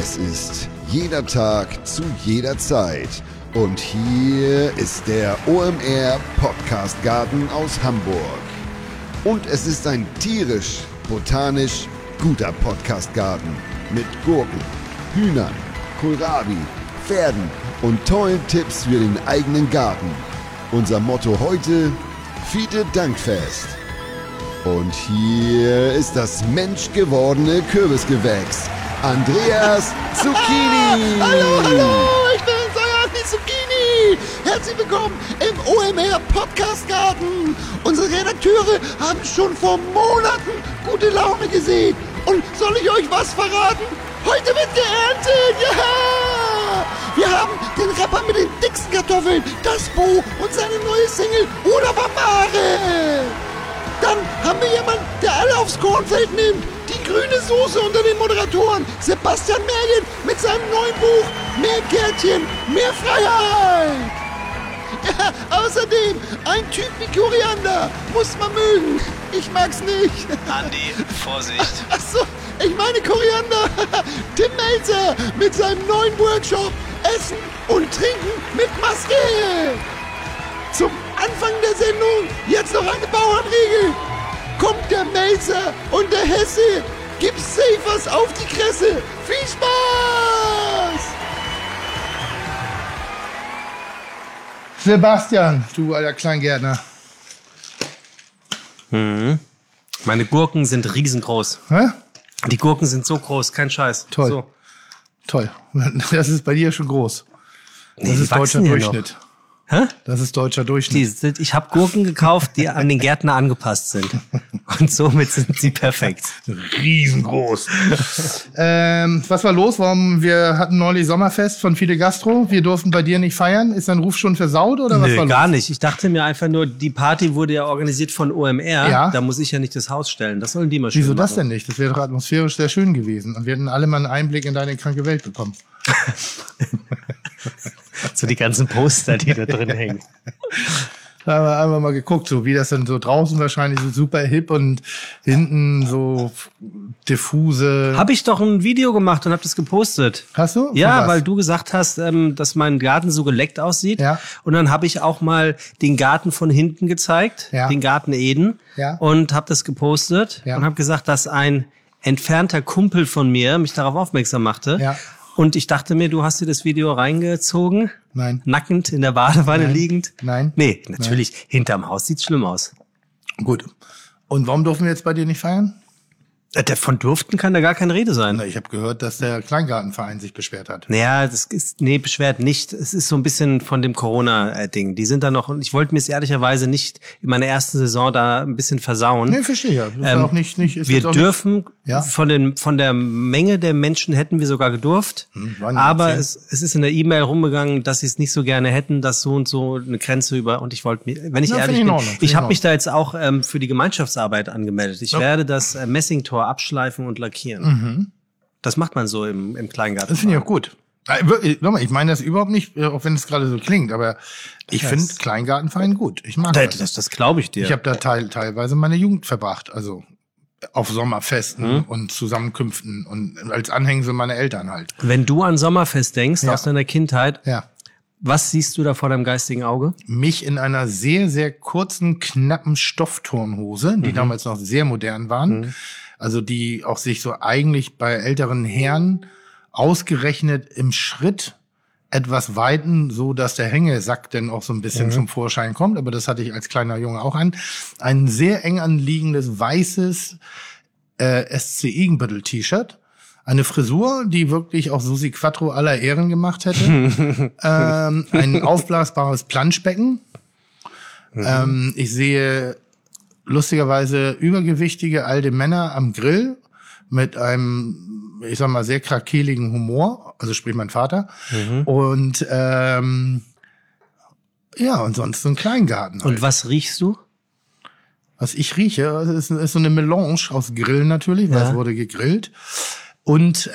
Es ist jeder Tag zu jeder Zeit. Und hier ist der OMR Podcast Garten aus Hamburg. Und es ist ein tierisch, botanisch guter Podcast-Garten mit Gurken, Hühnern, Kohlrabi, Pferden und tollen Tipps für den eigenen Garten. Unser Motto heute: Fiete Dankfest. Und hier ist das menschgewordene Kürbisgewächs, Andreas Zucchini. Hallo, ich bin's, euer Andi Zucchini. Herzlich willkommen im OMR Podcast Garten. Unsere Redakteure haben schon vor Monaten gute Laune gesehen. Und soll ich euch was verraten? Heute wird geerntet, ja! Wir haben den Rapper mit den dicksten Kartoffeln, das Bo und seine neue Single Oder Barbare. Dann haben wir jemanden, der alle aufs Kornfeld nimmt. Die grüne Soße unter den Moderatoren. Sebastian Mergen mit seinem neuen Buch Mehr Gärtchen, mehr Freiheit. Ja, außerdem ein Typ wie Koriander. Muss man mögen. Ich mag's nicht. Andi, Vorsicht. Achso, ich meine Koriander. Tim Melzer mit seinem neuen Workshop Essen und Trinken mit Maske. Zum Anfang der Sendung jetzt noch eine Bauernregel. Kommt der Melzer und der Hesse, gibt's safe was auf die Kresse. Viel Spaß! Sebastian, du alter Kleingärtner. Meine Gurken sind riesengroß. Hä? Die Gurken sind so groß, kein Scheiß. Toll. So. Toll. Das ist bei dir schon groß. Das Nee, die ist deutscher wachsen hier Durchschnitt. Hä? Das ist deutscher Durchschnitt. Ich habe Gurken gekauft, die an den Gärtner angepasst sind. Und somit sind sie perfekt. Riesengroß. Was war los? Wir hatten neulich Sommerfest von Fide Gastro. Wir durften bei dir nicht feiern. Ist dein Ruf schon versaut oder was war Nö, los? gar nicht. Ich dachte mir einfach nur, die Party wurde ja organisiert von OMR. Ja. Da muss ich ja nicht das Haus stellen. Das sollen die mal schön Wieso das machen. denn nicht? Das wäre doch atmosphärisch sehr schön gewesen. Und wir hätten alle mal einen Einblick in deine kranke Welt bekommen. So die ganzen Poster, die da drin hängen. Da haben wir einfach mal geguckt, so wie das dann so draußen wahrscheinlich so super hip und hinten so diffuse. Habe ich doch ein Video gemacht und habe das gepostet. Hast du? Ja, Von was? weil du gesagt hast, dass mein Garten so geleckt aussieht. Ja. Und dann habe ich auch mal den Garten von hinten gezeigt, Ja. den Garten Eden, Ja. und habe das gepostet Ja. und habe gesagt, dass ein entfernter Kumpel von mir mich darauf aufmerksam machte. Ja. Und ich dachte mir, du hast dir das Video reingezogen, Nein. nackend in der Badewanne liegend. Nein. Nee, natürlich, hinterm Haus sieht's schlimm aus. Gut. Und warum dürfen wir jetzt bei dir nicht feiern? Von durften kann da gar keine Rede sein. Na, ich habe gehört, dass der Kleingartenverein sich beschwert hat. Naja, beschwert nicht. Es ist so ein bisschen von dem Corona-Ding. Die sind da noch, und ich wollte mir es ehrlicherweise nicht in meiner ersten Saison da ein bisschen versauen. Nee, verstehe ja. Das ist auch nicht ist Wir jetzt auch dürfen, Ja. von der Menge der Menschen hätten wir sogar gedurft. wann? Aber Erzähl. es ist in der E-Mail rumgegangen, dass sie es nicht so gerne hätten, dass so und so eine Grenze über, und ich wollte mir, wenn ich Ja, ehrlich finde ich in bin, Ordnung, finde ich ich habe in mich da jetzt auch für die Gemeinschaftsarbeit angemeldet. Ich werde das Messingtor abschleifen und lackieren. Das macht man so im Kleingarten. Das finde ich auch gut. Nochmal, ich meine das überhaupt nicht, auch wenn es gerade so klingt, aber ich finde Kleingartenverein gut. Ich mag das. Das glaube ich dir. Ich habe da teilweise meine Jugend verbracht, also auf Sommerfesten und Zusammenkünften und als Anhängsel meiner Eltern halt. Wenn du an Sommerfest denkst, Ja. aus deiner Kindheit, Ja. was siehst du da vor deinem geistigen Auge? Mich in einer sehr, sehr kurzen, knappen Stoffturnhose, die damals noch sehr modern waren. Also die auch sich so eigentlich bei älteren Herren ausgerechnet im Schritt etwas weiten, so dass der Hängesack dann auch so ein bisschen zum Vorschein kommt. Aber das hatte ich als kleiner Junge auch an. Ein sehr eng anliegendes weißes SC Igenbüttel-T-Shirt. Eine Frisur, die wirklich auch Susi Quattro aller Ehren gemacht hätte. Ein aufblasbares Planschbecken. Ich sehe lustigerweise übergewichtige alte Männer am Grill mit einem, ich sag mal, sehr krakeligen Humor, also sprich mein Vater. Und ja, und sonst so ein Kleingarten. Halt. Und was riechst du? Was ich rieche, ist so eine Melange aus Grillen natürlich, weil Ja. es wurde gegrillt. Und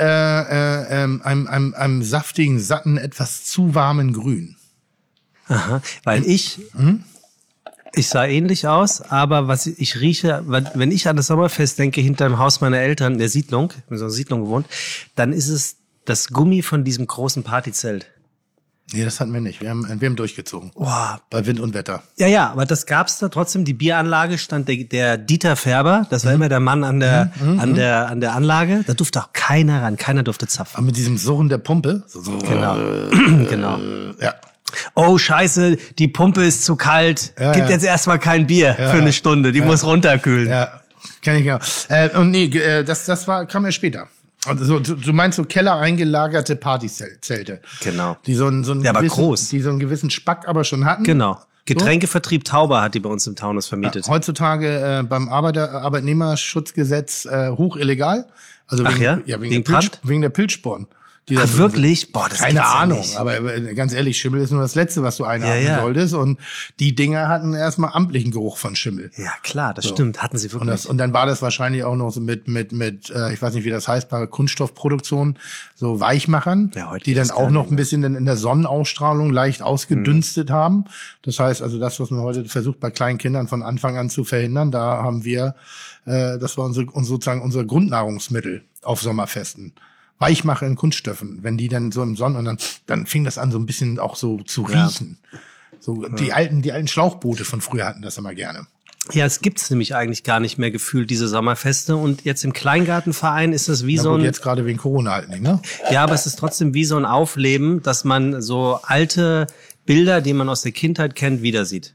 einem saftigen, satten, etwas zu warmen Grün. Aha, weil ich sah ähnlich aus, aber was ich rieche, wenn ich an das Sommerfest denke, hinter dem Haus meiner Eltern, in der Siedlung, in so einer Siedlung gewohnt, dann ist es das Gummi von diesem großen Partyzelt. Nee, das hatten wir nicht. Wir haben durchgezogen. Boah. Bei Wind und Wetter. Ja, aber das gab's da trotzdem. Die Bieranlage stand der Dieter Färber. Das war immer der Mann an der Anlage. Da durfte auch keiner ran. Keiner durfte zapfen. Aber mit diesem Surren der Pumpe. Genau. Genau. Ja. Oh, scheiße, die Pumpe ist zu kalt. Gibt jetzt erstmal kein Bier für eine Stunde. Die muss runterkühlen. Ja, kann ich genau. Und nee, das kam ja später. Also du meinst so Keller eingelagerte Partyzelte. Genau. Die so einen aber groß. Die so einen gewissen Spack aber schon hatten. Genau. Getränkevertrieb Tauber hat die bei uns im Taunus vermietet. Ja, heutzutage beim Arbeitnehmerschutzgesetz hoch illegal. Also wegen der Pilzsporen. Wirklich? Boah, das keine Ahnung, nicht. aber ganz ehrlich, Schimmel ist nur das Letzte, was du einatmen solltest. Und die Dinger hatten erstmal amtlichen Geruch von Schimmel. Ja, klar, das stimmt. Hatten sie wirklich. Und dann war das wahrscheinlich auch noch so mit ich weiß nicht, wie das heißt, bei Kunststoffproduktion, so Weichmachern, die dann auch noch ein bisschen in der Sonnenausstrahlung leicht ausgedünstet haben. Das heißt, also das, was man heute versucht, bei kleinen Kindern von Anfang an zu verhindern, da haben wir, das war sozusagen unser Grundnahrungsmittel auf Sommerfesten. Weichmacher in Kunststoffen, wenn die dann so im Sonnen und dann fing das an so ein bisschen auch so zu riechen. So die alten Schlauchboote von früher hatten das immer gerne. Ja, es gibt's nämlich eigentlich gar nicht mehr gefühlt, diese Sommerfeste. Und jetzt im Kleingartenverein ist es wie so ein... Jetzt gerade wegen Corona halt nicht, ne? Ja, aber es ist trotzdem wie so ein Aufleben, dass man so alte Bilder, die man aus der Kindheit kennt, wieder sieht.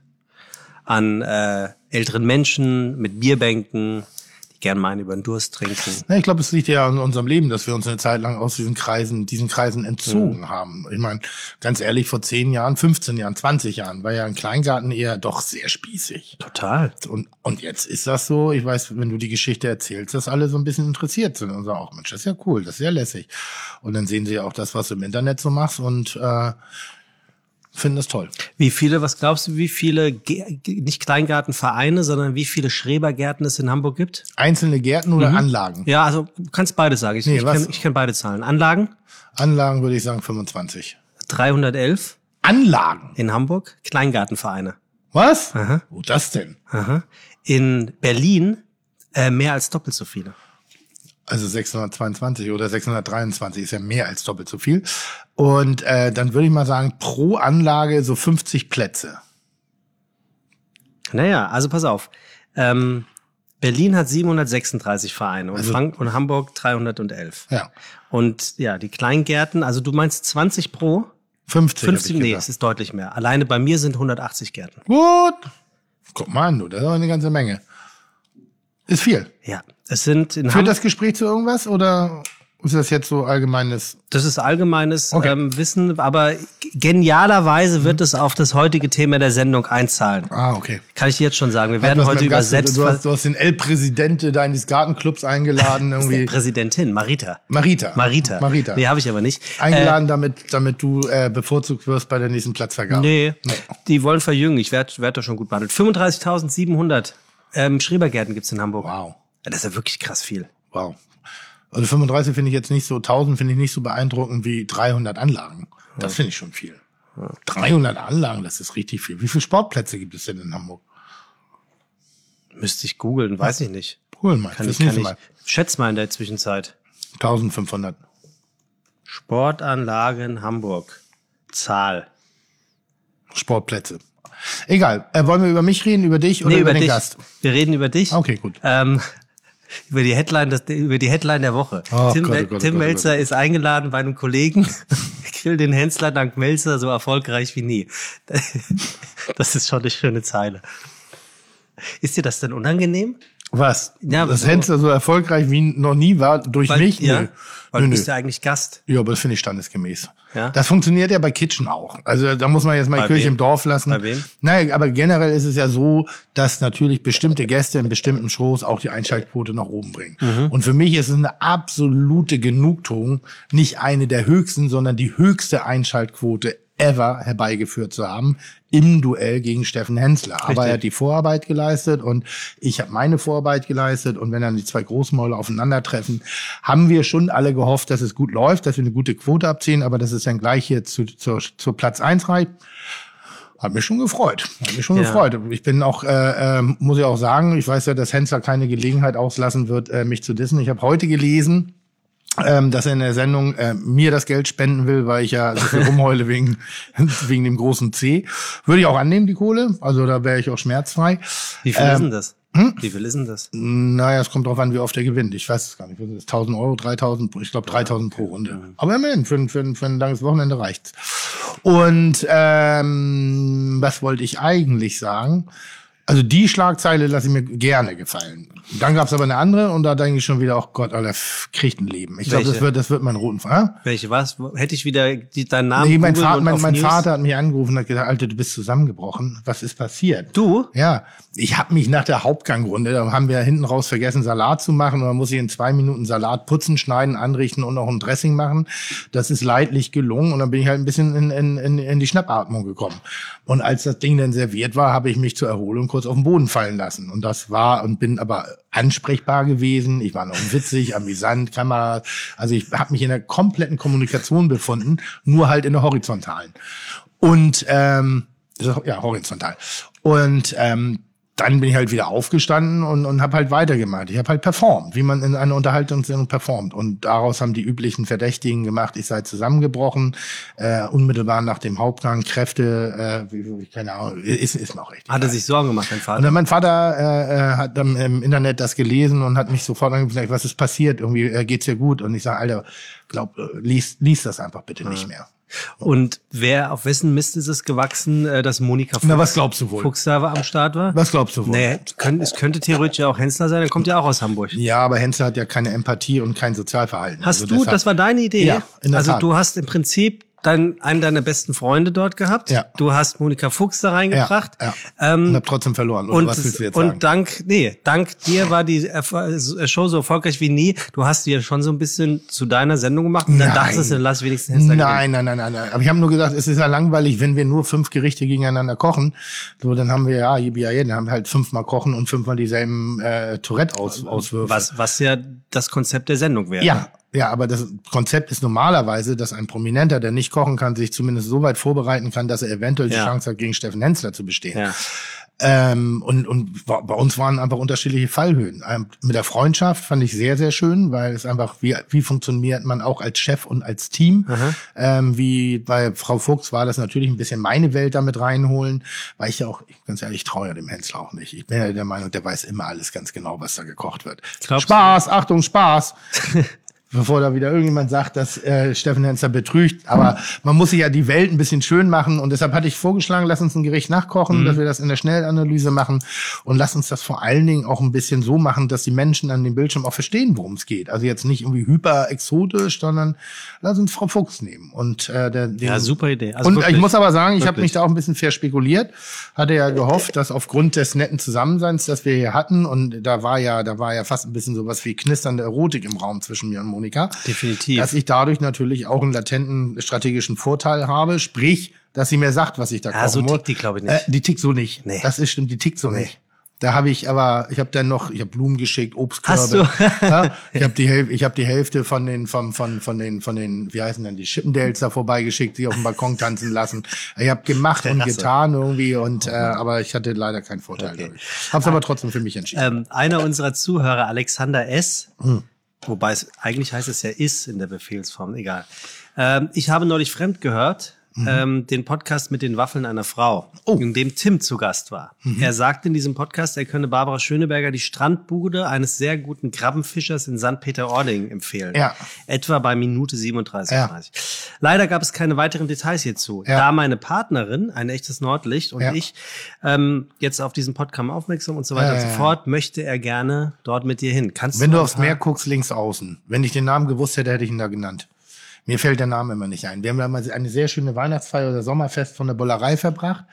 An älteren Menschen mit Bierbänken, gern mal einen über den Durst trinken. Ja, ich glaube, es liegt ja an unserem Leben, dass wir uns eine Zeit lang aus diesen Kreisen entzogen haben. Ich meine, ganz ehrlich, vor 10 Jahren, 15 Jahren, 20 Jahren war ja ein Kleingarten eher doch sehr spießig. Total. Und jetzt ist das so, ich weiß, wenn du die Geschichte erzählst, dass alle so ein bisschen interessiert sind und sagen, ach Mensch, das ist ja cool, das ist ja lässig. Und dann sehen sie ja auch das, was du im Internet so machst und finden das toll. Was glaubst du, wie viele, nicht Kleingartenvereine, sondern wie viele Schrebergärten es in Hamburg gibt? Einzelne Gärten oder Anlagen? Ja, also du kannst beides sagen. Ich kenn beide Zahlen. Anlagen? Anlagen würde ich sagen 25. 311. Anlagen? In Hamburg. Kleingartenvereine. Was? Aha. Wo das denn? Aha. In Berlin mehr als doppelt so viele. Also 622 oder 623 ist ja mehr als doppelt so viel. Und dann würde ich mal sagen, pro Anlage so 50 Plätze. Naja, also pass auf. Berlin hat 736 Vereine und Hamburg 311. Ja. Und ja, die Kleingärten, also du meinst 20 pro? 50, nee, es ist deutlich mehr. Alleine bei mir sind 180 Gärten. Gut. Guck mal an, das ist auch eine ganze Menge. Ist viel. Ja, es sind in Führt das Gespräch zu irgendwas oder ist das jetzt so allgemeines? Das ist allgemeines Wissen, aber genialerweise wird es auf das heutige Thema der Sendung einzahlen. Ah, okay. Kann ich dir jetzt schon sagen. Wir werden heute übersetzt. Du hast den El Presidente deines Gartenclubs eingeladen. Irgendwie. Präsidentin, Marita. Marita. Nee, habe ich aber nicht. Eingeladen, damit du bevorzugt wirst bei der nächsten Platzvergabe. Nee. Die wollen verjüngen. Ich werd da schon gut behandelt. 35.700 Schrebergärten gibt's in Hamburg. Wow. Das ist ja wirklich krass viel. Wow. Also 35 finde ich jetzt nicht so, 1000 finde ich nicht so beeindruckend wie 300 Anlagen. Das finde ich schon viel. 300 Anlagen, das ist richtig viel. Wie viele Sportplätze gibt es denn in Hamburg? Müsste ich googeln, weiß ich nicht. Googeln mal. Schätz mal in der Zwischenzeit. 1500. Sportanlagen Hamburg. Zahl. Sportplätze. Egal. Wollen wir über mich reden, über dich oder über den Gast? Wir reden über dich. Okay, gut. Über die Headline der Woche. Tim Melzer ist eingeladen bei einem Kollegen. Grill den Hensler dank Melzer so erfolgreich wie nie. Das ist schon eine schöne Zeile. Ist dir das denn unangenehm? Was? Ja, das Hensler so erfolgreich wie noch nie war durch mich? Ja, weil du bist ja eigentlich Gast. Ja, aber das finde ich standesgemäß. Ja? Das funktioniert ja bei Kitchen auch. Also da muss man jetzt mal die Kirche im Dorf lassen. Bei wem? Naja, aber generell ist es ja so, dass natürlich bestimmte Gäste in bestimmten Shows auch die Einschaltquote nach oben bringen. Und für mich ist es eine absolute Genugtuung, nicht eine der höchsten, sondern die höchste Einschaltquote ever herbeigeführt zu haben im Duell gegen Steffen Hensler. Richtig. Aber er hat die Vorarbeit geleistet und ich habe meine Vorarbeit geleistet und wenn dann die zwei Großmäuler aufeinandertreffen, haben wir schon alle gehofft, dass es gut läuft, dass wir eine gute Quote abziehen, aber dass es dann gleich hier zur Platz 1 reicht. Hat mich schon gefreut. Gefreut. Ich bin auch, muss ich auch sagen, ich weiß ja, dass Hensler keine Gelegenheit auslassen wird, mich zu dissen. Ich habe heute gelesen, dass er in der Sendung mir das Geld spenden will, weil ich ja so viel rumheule wegen dem großen C. Würde ich auch annehmen, die Kohle. Also da wäre ich auch schmerzfrei. Wie viel ist denn das? Wie viel ist denn das? Naja, es kommt drauf an, wie oft er gewinnt. Ich weiß es gar nicht. 1.000 Euro, 3.000, ich glaube 3.000 pro Runde. Aber immerhin, für ein langes Wochenende reicht's. Und was wollte ich eigentlich sagen? Also die Schlagzeile lasse ich mir gerne gefallen. Dann gab's aber eine andere und da denke ich schon wieder, oh Gott, Alter, kriegt ein Leben. Ich glaube, das wird mein roten Fall. Welche, was? Hätte ich wieder deinen Namen? Nee, mein Vater hat mich angerufen und hat gesagt, Alter, du bist zusammengebrochen. Was ist passiert? Du? Ja. Ich habe mich nach der Hauptgangrunde, da haben wir hinten raus vergessen, Salat zu machen. Und dann muss ich in 2 Minuten Salat putzen, schneiden, anrichten und noch ein Dressing machen. Das ist leidlich gelungen und dann bin ich halt ein bisschen in die Schnappatmung gekommen. Und als das Ding dann serviert war, habe ich mich zur Erholung kurz auf den Boden fallen lassen. Und das war und bin aber ansprechbar gewesen. Ich war noch witzig, amüsant, Kamera. Also ich habe mich in der kompletten Kommunikation befunden, nur halt in der horizontalen. Und horizontal. Und dann bin ich halt wieder aufgestanden und habe halt weitergemacht. Ich habe halt performt, wie man in einer Unterhaltungssendung performt. Und daraus haben die üblichen Verdächtigen gemacht, ich sei zusammengebrochen, unmittelbar nach dem Hauptgang, Kräfte, keine Ahnung, ist mir auch richtig. Hat er sich Sorgen gemacht, dein Vater? Und dann mein Vater hat dann im Internet das gelesen und hat mich sofort angesagt, was ist passiert? Irgendwie geht's dir gut? Und ich sage, Alter, lies das einfach bitte nicht mehr. Und auf wessen Mist ist es gewachsen, dass Monika Fuchs, was glaubst du wohl? Fuchs da am Start war? Was glaubst du wohl? Nee, es könnte theoretisch ja auch Hensler sein, der kommt ja auch aus Hamburg. Ja, aber Hensler hat ja keine Empathie und kein Sozialverhalten. Hast du, das war deine Idee? Ja, in der Tat. Du hast im Prinzip einen deiner besten Freunde dort gehabt. Ja. Du hast Monika Fuchs da reingebracht. Ja. Und hab trotzdem verloren. Oder was willst du jetzt sagen? Und dank dir war die Show so erfolgreich wie nie. Du hast die ja schon so ein bisschen zu deiner Sendung gemacht und dann dachtest du, lass wenigstens Hensler gewinnen. Nein. Aber ich habe nur gesagt, es ist ja langweilig, wenn wir nur 5 Gerichte gegeneinander kochen. So, dann haben wir dann haben wir halt 5-mal kochen und 5-mal dieselben Tourette-Auswürfe. Was ja das Konzept der Sendung wäre. Ja, aber das Konzept ist normalerweise, dass ein Prominenter, der nicht kochen kann, sich zumindest so weit vorbereiten kann, dass er eventuell die Chance hat, gegen Steffen Hensler zu bestehen. Ja. Und bei uns waren einfach unterschiedliche Fallhöhen. Mit der Freundschaft fand ich sehr, sehr schön, weil es einfach, wie funktioniert man auch als Chef und als Team. Wie bei Frau Fuchs war das natürlich ein bisschen meine Welt damit reinholen, weil ich ja auch, ganz ehrlich, traue ja dem Hensler auch nicht. Ich bin ja der Meinung, der weiß immer alles ganz genau, was da gekocht wird. Spaß, Achtung, Spaß! Bevor da wieder irgendjemand sagt, dass Steffen Hensler betrügt. Aber man muss sich ja die Welt ein bisschen schön machen. Und deshalb hatte ich vorgeschlagen, lass uns ein Gericht nachkochen, dass wir das in der Schnellanalyse machen. Und lass uns das vor allen Dingen auch ein bisschen so machen, dass die Menschen an dem Bildschirm auch verstehen, worum es geht. Also jetzt nicht irgendwie hyper exotisch, sondern lass uns Frau Fuchs nehmen. Und super Idee. Also und wirklich, ich muss aber sagen, ich habe mich da auch ein bisschen verspekuliert. Hatte ja gehofft, dass aufgrund des netten Zusammenseins, das wir hier hatten, und da war ja fast ein bisschen sowas wie knisternde Erotik im Raum zwischen mir und Monika. Definitiv. Dass ich dadurch natürlich auch einen latenten strategischen Vorteil habe, sprich, dass sie mir sagt, was ich da kochen muss. So tickt die, glaube ich, nicht. Die tickt so nicht. Nee. Das ist stimmt, die tickt so nicht. Da habe ich Blumen geschickt, Obstkörbe. Hast du? Ja, ich habe die Hälfte von den, wie heißen denn die Chippendales da vorbeigeschickt, die auf dem Balkon tanzen lassen. Ich habe gemacht und getan irgendwie aber ich hatte leider keinen Vorteil dadurch. Hab's aber trotzdem für mich entschieden. Einer unserer Zuhörer, Alexander S., wobei eigentlich heißt es ja ist in der Befehlsform, egal. Ich habe neulich fremd gehört, den Podcast mit den Waffeln einer Frau, in dem Tim zu Gast war. Er sagte in diesem Podcast, er könne Barbara Schöneberger die Strandbude eines sehr guten Krabbenfischers in St. Peter-Ording empfehlen. Ja. Etwa bei Minute 37. Ja. Leider gab es keine weiteren Details hierzu. Ja. Da meine Partnerin, ein echtes Nordlicht, und ich jetzt auf diesen Podcast aufmerksam und so weiter und so fort, möchte er gerne dort mit dir hin. Wenn du aufs Meer guckst, links außen. Wenn ich den Namen gewusst hätte, hätte ich ihn da genannt. Mir fällt der Name immer nicht ein. Wir haben damals eine sehr schöne Weihnachtsfeier oder Sommerfest von der Bollerei verbracht.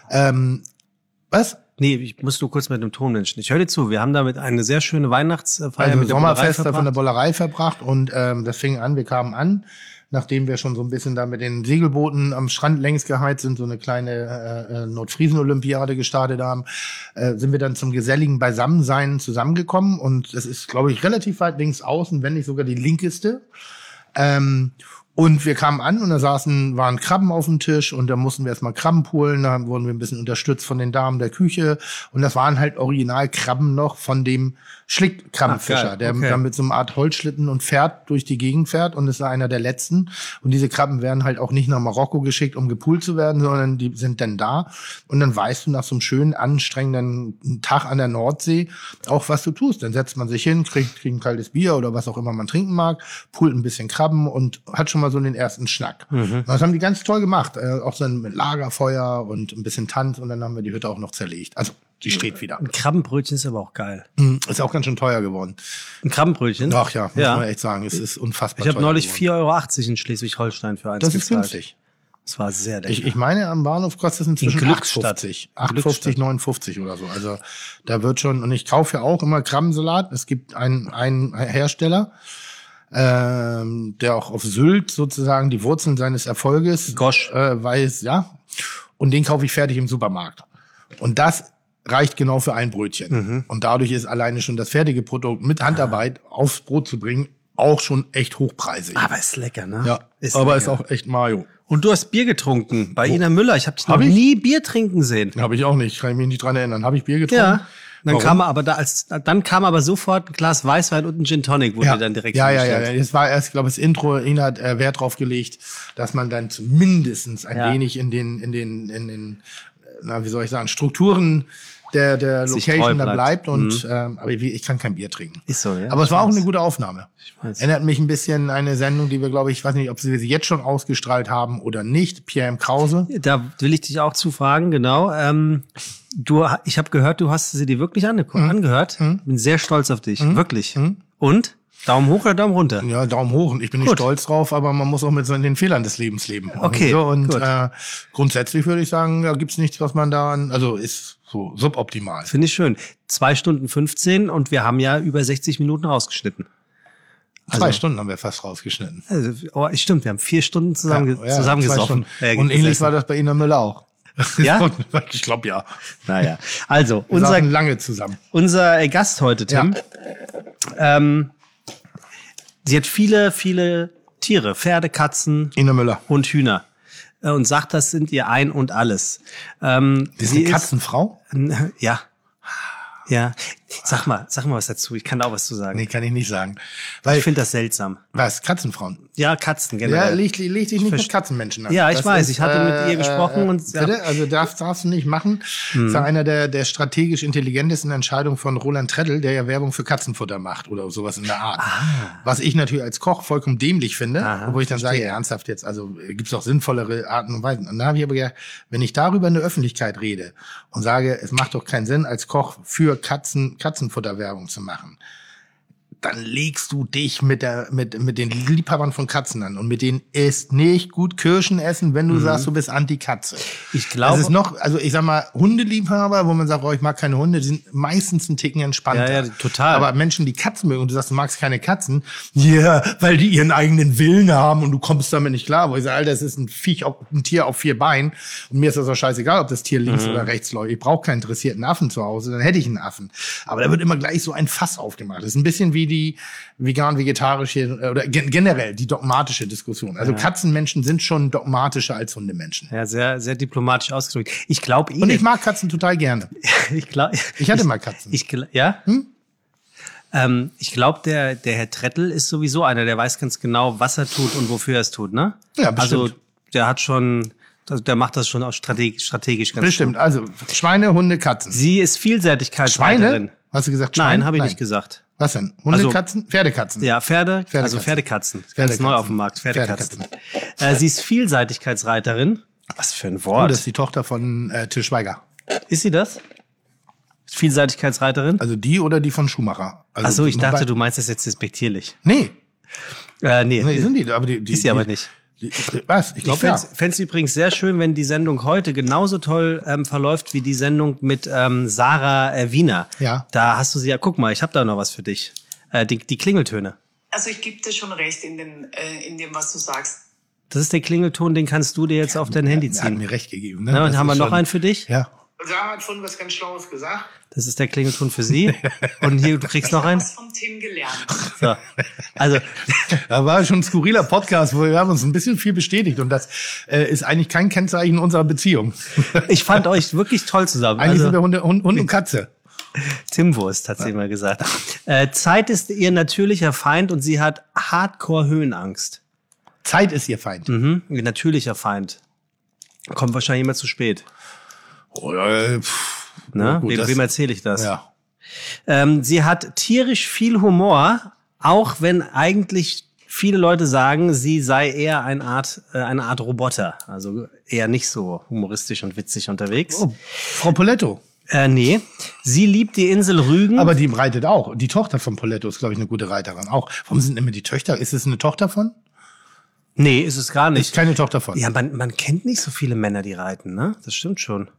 Was? Nee, ich muss nur kurz mit dem Tonmenschen. Ich höre dir zu. Wir haben damit eine sehr schöne Weihnachtsfeier mit der Sommerfest von der Bollerei verbracht und das fing an, wir kamen an, nachdem wir schon so ein bisschen da mit den Segelbooten am Strand längs geheizt sind, so eine kleine Nordfriesen-Olympiade gestartet haben, sind wir dann zum geselligen Beisammensein zusammengekommen und das ist, glaube ich, relativ weit links außen, wenn nicht sogar die linkeste. Und wir kamen an und da waren Krabben auf dem Tisch und da mussten wir erstmal Krabben poolen. Da wurden wir ein bisschen unterstützt von den Damen der Küche. Und das waren halt Originalkrabben noch von dem Schlickkrabbenfischer, der dann mit so einer Art Holzschlitten und Pferd durch die Gegend fährt. Und es war einer der letzten. Und diese Krabben werden halt auch nicht nach Marokko geschickt, um gepoolt zu werden, sondern die sind dann da. Und dann weißt du nach so einem schönen, anstrengenden Tag an der Nordsee auch, was du tust. Dann setzt man sich hin, kriegt ein kaltes Bier oder was auch immer man trinken mag, poolt ein bisschen Krabben und hat schon mal so den ersten Schnack. Das haben die ganz toll gemacht. Auch dann mit Lagerfeuer und ein bisschen Tanz und dann haben wir die Hütte auch noch zerlegt. Also die steht wieder. Ein Krabbenbrötchen ist aber auch geil. Ist auch ganz schön teuer geworden. Ein Krabbenbrötchen? Ach ja, muss man echt sagen. Es ist unfassbar teuer. Ich habe neulich 4,80 € in Schleswig-Holstein für eins gezahlt. Das ist günstig. Das war sehr lecker. Ich meine, am Bahnhof kostet es inzwischen 8,50, 59 oder so. Also da wird schon, und ich kaufe ja auch immer Krabbensalat. Es gibt einen Hersteller, der auch auf Sylt sozusagen die Wurzeln seines Erfolges weiß, ja. Und den kaufe ich fertig im Supermarkt. Und das reicht genau für ein Brötchen. Und dadurch ist alleine schon das fertige Produkt mit Handarbeit aufs Brot zu bringen auch schon echt hochpreisig. Aber ist lecker, ne? Ja, ist auch echt Mayo. Und du hast Bier getrunken bei Ina Müller. Ich habe dich noch nie Bier trinken sehen. Habe ich auch nicht. Kann ich mich nicht dran erinnern. Habe ich Bier getrunken? Ja. Dann kam aber sofort ein Glas Weißwein und ein Gin Tonic, wo du dann direkt Ja. Das war erst, glaube ich, das Intro. Ina hat Wert drauf gelegt, dass man dann zumindestens ein wenig in den, wie soll ich sagen, Strukturen der Location da bleibt und aber ich kann kein Bier trinken. Ist so, ja. Aber es war auch eine gute Aufnahme. Ich weiß. Erinnert mich ein bisschen an eine Sendung, die wir, glaube ich weiß nicht, ob wir sie jetzt schon ausgestrahlt haben oder nicht. Pierre M. Krause. Da will ich dich auch zu fragen, genau. Ich habe gehört, du hast sie dir wirklich angehört. Bin sehr stolz auf dich, wirklich. Und? Daumen hoch oder Daumen runter? Ja, Daumen hoch. Und ich bin nicht stolz drauf, aber man muss auch mit den Fehlern des Lebens leben. Okay. Und grundsätzlich würde ich sagen, da gibt's nichts, was man da ist so suboptimal. Finde ich schön. 2 Stunden 15 und wir haben ja über 60 Minuten rausgeschnitten. 2 Stunden haben wir fast rausgeschnitten. Also, stimmt, wir haben 4 Stunden zusammengesoffen. Und ähnlich war das bei Ina Müller auch. Ja? Ich glaube, ja. Naja, also wir saßen lange zusammen. Unser Gast heute, Tim, sie hat viele, viele Tiere, Pferde, Katzen, Ina Müller und Hühner. Und sagt, das sind ihr Ein und Alles. Sie ist eine Katzenfrau? Ja. Ja. Sag mal was dazu. Ich kann da auch was zu sagen. Nee, kann ich nicht sagen. Weil ich finde das seltsam. Was? Katzenfrauen? Ja, Katzen generell. Ja, leg dich nicht mit Katzenmenschen an. Ja, ich weiß. Ich hatte mit ihr gesprochen und bitte? Also darfst du nicht machen. Das war einer der strategisch intelligentesten Entscheidungen von Roland Treddel, der ja Werbung für Katzenfutter macht oder sowas in der Art. Was ich natürlich als Koch vollkommen dämlich finde, wo ich dann sage, ernsthaft jetzt, also gibt's auch sinnvollere Arten und Weisen. Und da habe ich aber gedacht, wenn ich darüber in der Öffentlichkeit rede und sage, es macht doch keinen Sinn, als Koch für Katzenfutterwerbung zu machen, dann legst du dich mit den Liebhabern von Katzen an und mit denen ist nicht gut Kirschen essen, wenn du sagst, du bist Anti-Katze. Ich glaube, das ist noch, also ich sag mal, Hundeliebhaber, wo man sagt, ich mag keine Hunde, die sind meistens ein Ticken entspannter. Ja, total. Aber Menschen, die Katzen mögen und du sagst, du magst keine Katzen, weil die ihren eigenen Willen haben und du kommst damit nicht klar. Wo ich sage, Alter, das ist ein Tier auf 4 Beinen und mir ist das auch scheißegal, ob das Tier links oder rechts läuft. Ich brauche keinen interessierten Affen zu Hause, dann hätte ich einen Affen. Aber da wird immer gleich so ein Fass aufgemacht. Das ist ein bisschen wie die vegan-vegetarische oder generell die dogmatische Diskussion. Also Katzenmenschen sind schon dogmatischer als Hundemenschen. Ja, sehr, sehr diplomatisch ausgedrückt. Ich glaube, und ich mag Katzen total gerne. Ich hatte mal Katzen. Ich glaube, der Herr Trettl ist sowieso einer, der weiß ganz genau, was er tut und wofür er es tut, ne? Ja, bestimmt. Also der macht das schon auch strategisch ganz bestimmt. Gut. Also Schweine, Hunde, Katzen. Sie ist Vielseitigkeitsreiterin. Schweine? Hast du gesagt Schweine? Nein, habe ich nicht gesagt. Was denn? Hunde, Katzen? Pferdekatzen? Ja, also Pferdekatzen. Ganz neu auf dem Markt, Pferdekatzen. Sie ist Vielseitigkeitsreiterin. Was für ein Wort. Das ist die Tochter von Til Schweiger. Ist sie das? Vielseitigkeitsreiterin? Also die oder die von Schumacher? Also ach so, ich dachte, du meinst das jetzt despektierlich. Nee. Nee, sind die, aber die ist sie aber nicht. Was? Ich glaube, ja. Fände es übrigens sehr schön, wenn die Sendung heute genauso toll verläuft wie die Sendung mit Sarah Wiener. Ja. Da hast du sie ja, guck mal, ich habe da noch was für dich. Die Klingeltöne. Also ich gebe dir schon recht in dem, was du sagst. Das ist der Klingelton, den kannst du dir jetzt auf dein Handy ziehen. Er hat mir recht gegeben. Ne? Ja, und haben wir noch einen für dich? Ja. Sarah hat vorhin was ganz Schlaues gesagt. Das ist der Klingelton für Sie. Und hier, du kriegst noch einen. Ich habe was vom Tim gelernt. So. Also, da war schon ein skurriler Podcast, wo wir haben uns ein bisschen viel bestätigt. Und das ist eigentlich kein Kennzeichen unserer Beziehung. Ich fand euch wirklich toll zusammen. Eigentlich sind wir Hund und Katze. Timwurst, hat sie immer gesagt. Zeit ist ihr natürlicher Feind und sie hat Hardcore-Höhenangst. Zeit ist ihr Feind. Mhm, ihr natürlicher Feind. Kommt wahrscheinlich immer zu spät. Ne? Wem erzähle ich das? Ja. Sie hat tierisch viel Humor, auch wenn eigentlich viele Leute sagen, sie sei eher eine Art Roboter. Also eher nicht so humoristisch und witzig unterwegs. Oh, Frau Poletto. Nee. Sie liebt die Insel Rügen. Aber die reitet auch. Die Tochter von Poletto ist, glaube ich, eine gute Reiterin. Auch. Warum sind immer die Töchter? Ist es eine Tochter von? Nee, ist es gar nicht. Ist keine Tochter von. Ja, man kennt nicht so viele Männer, die reiten, ne? Das stimmt schon.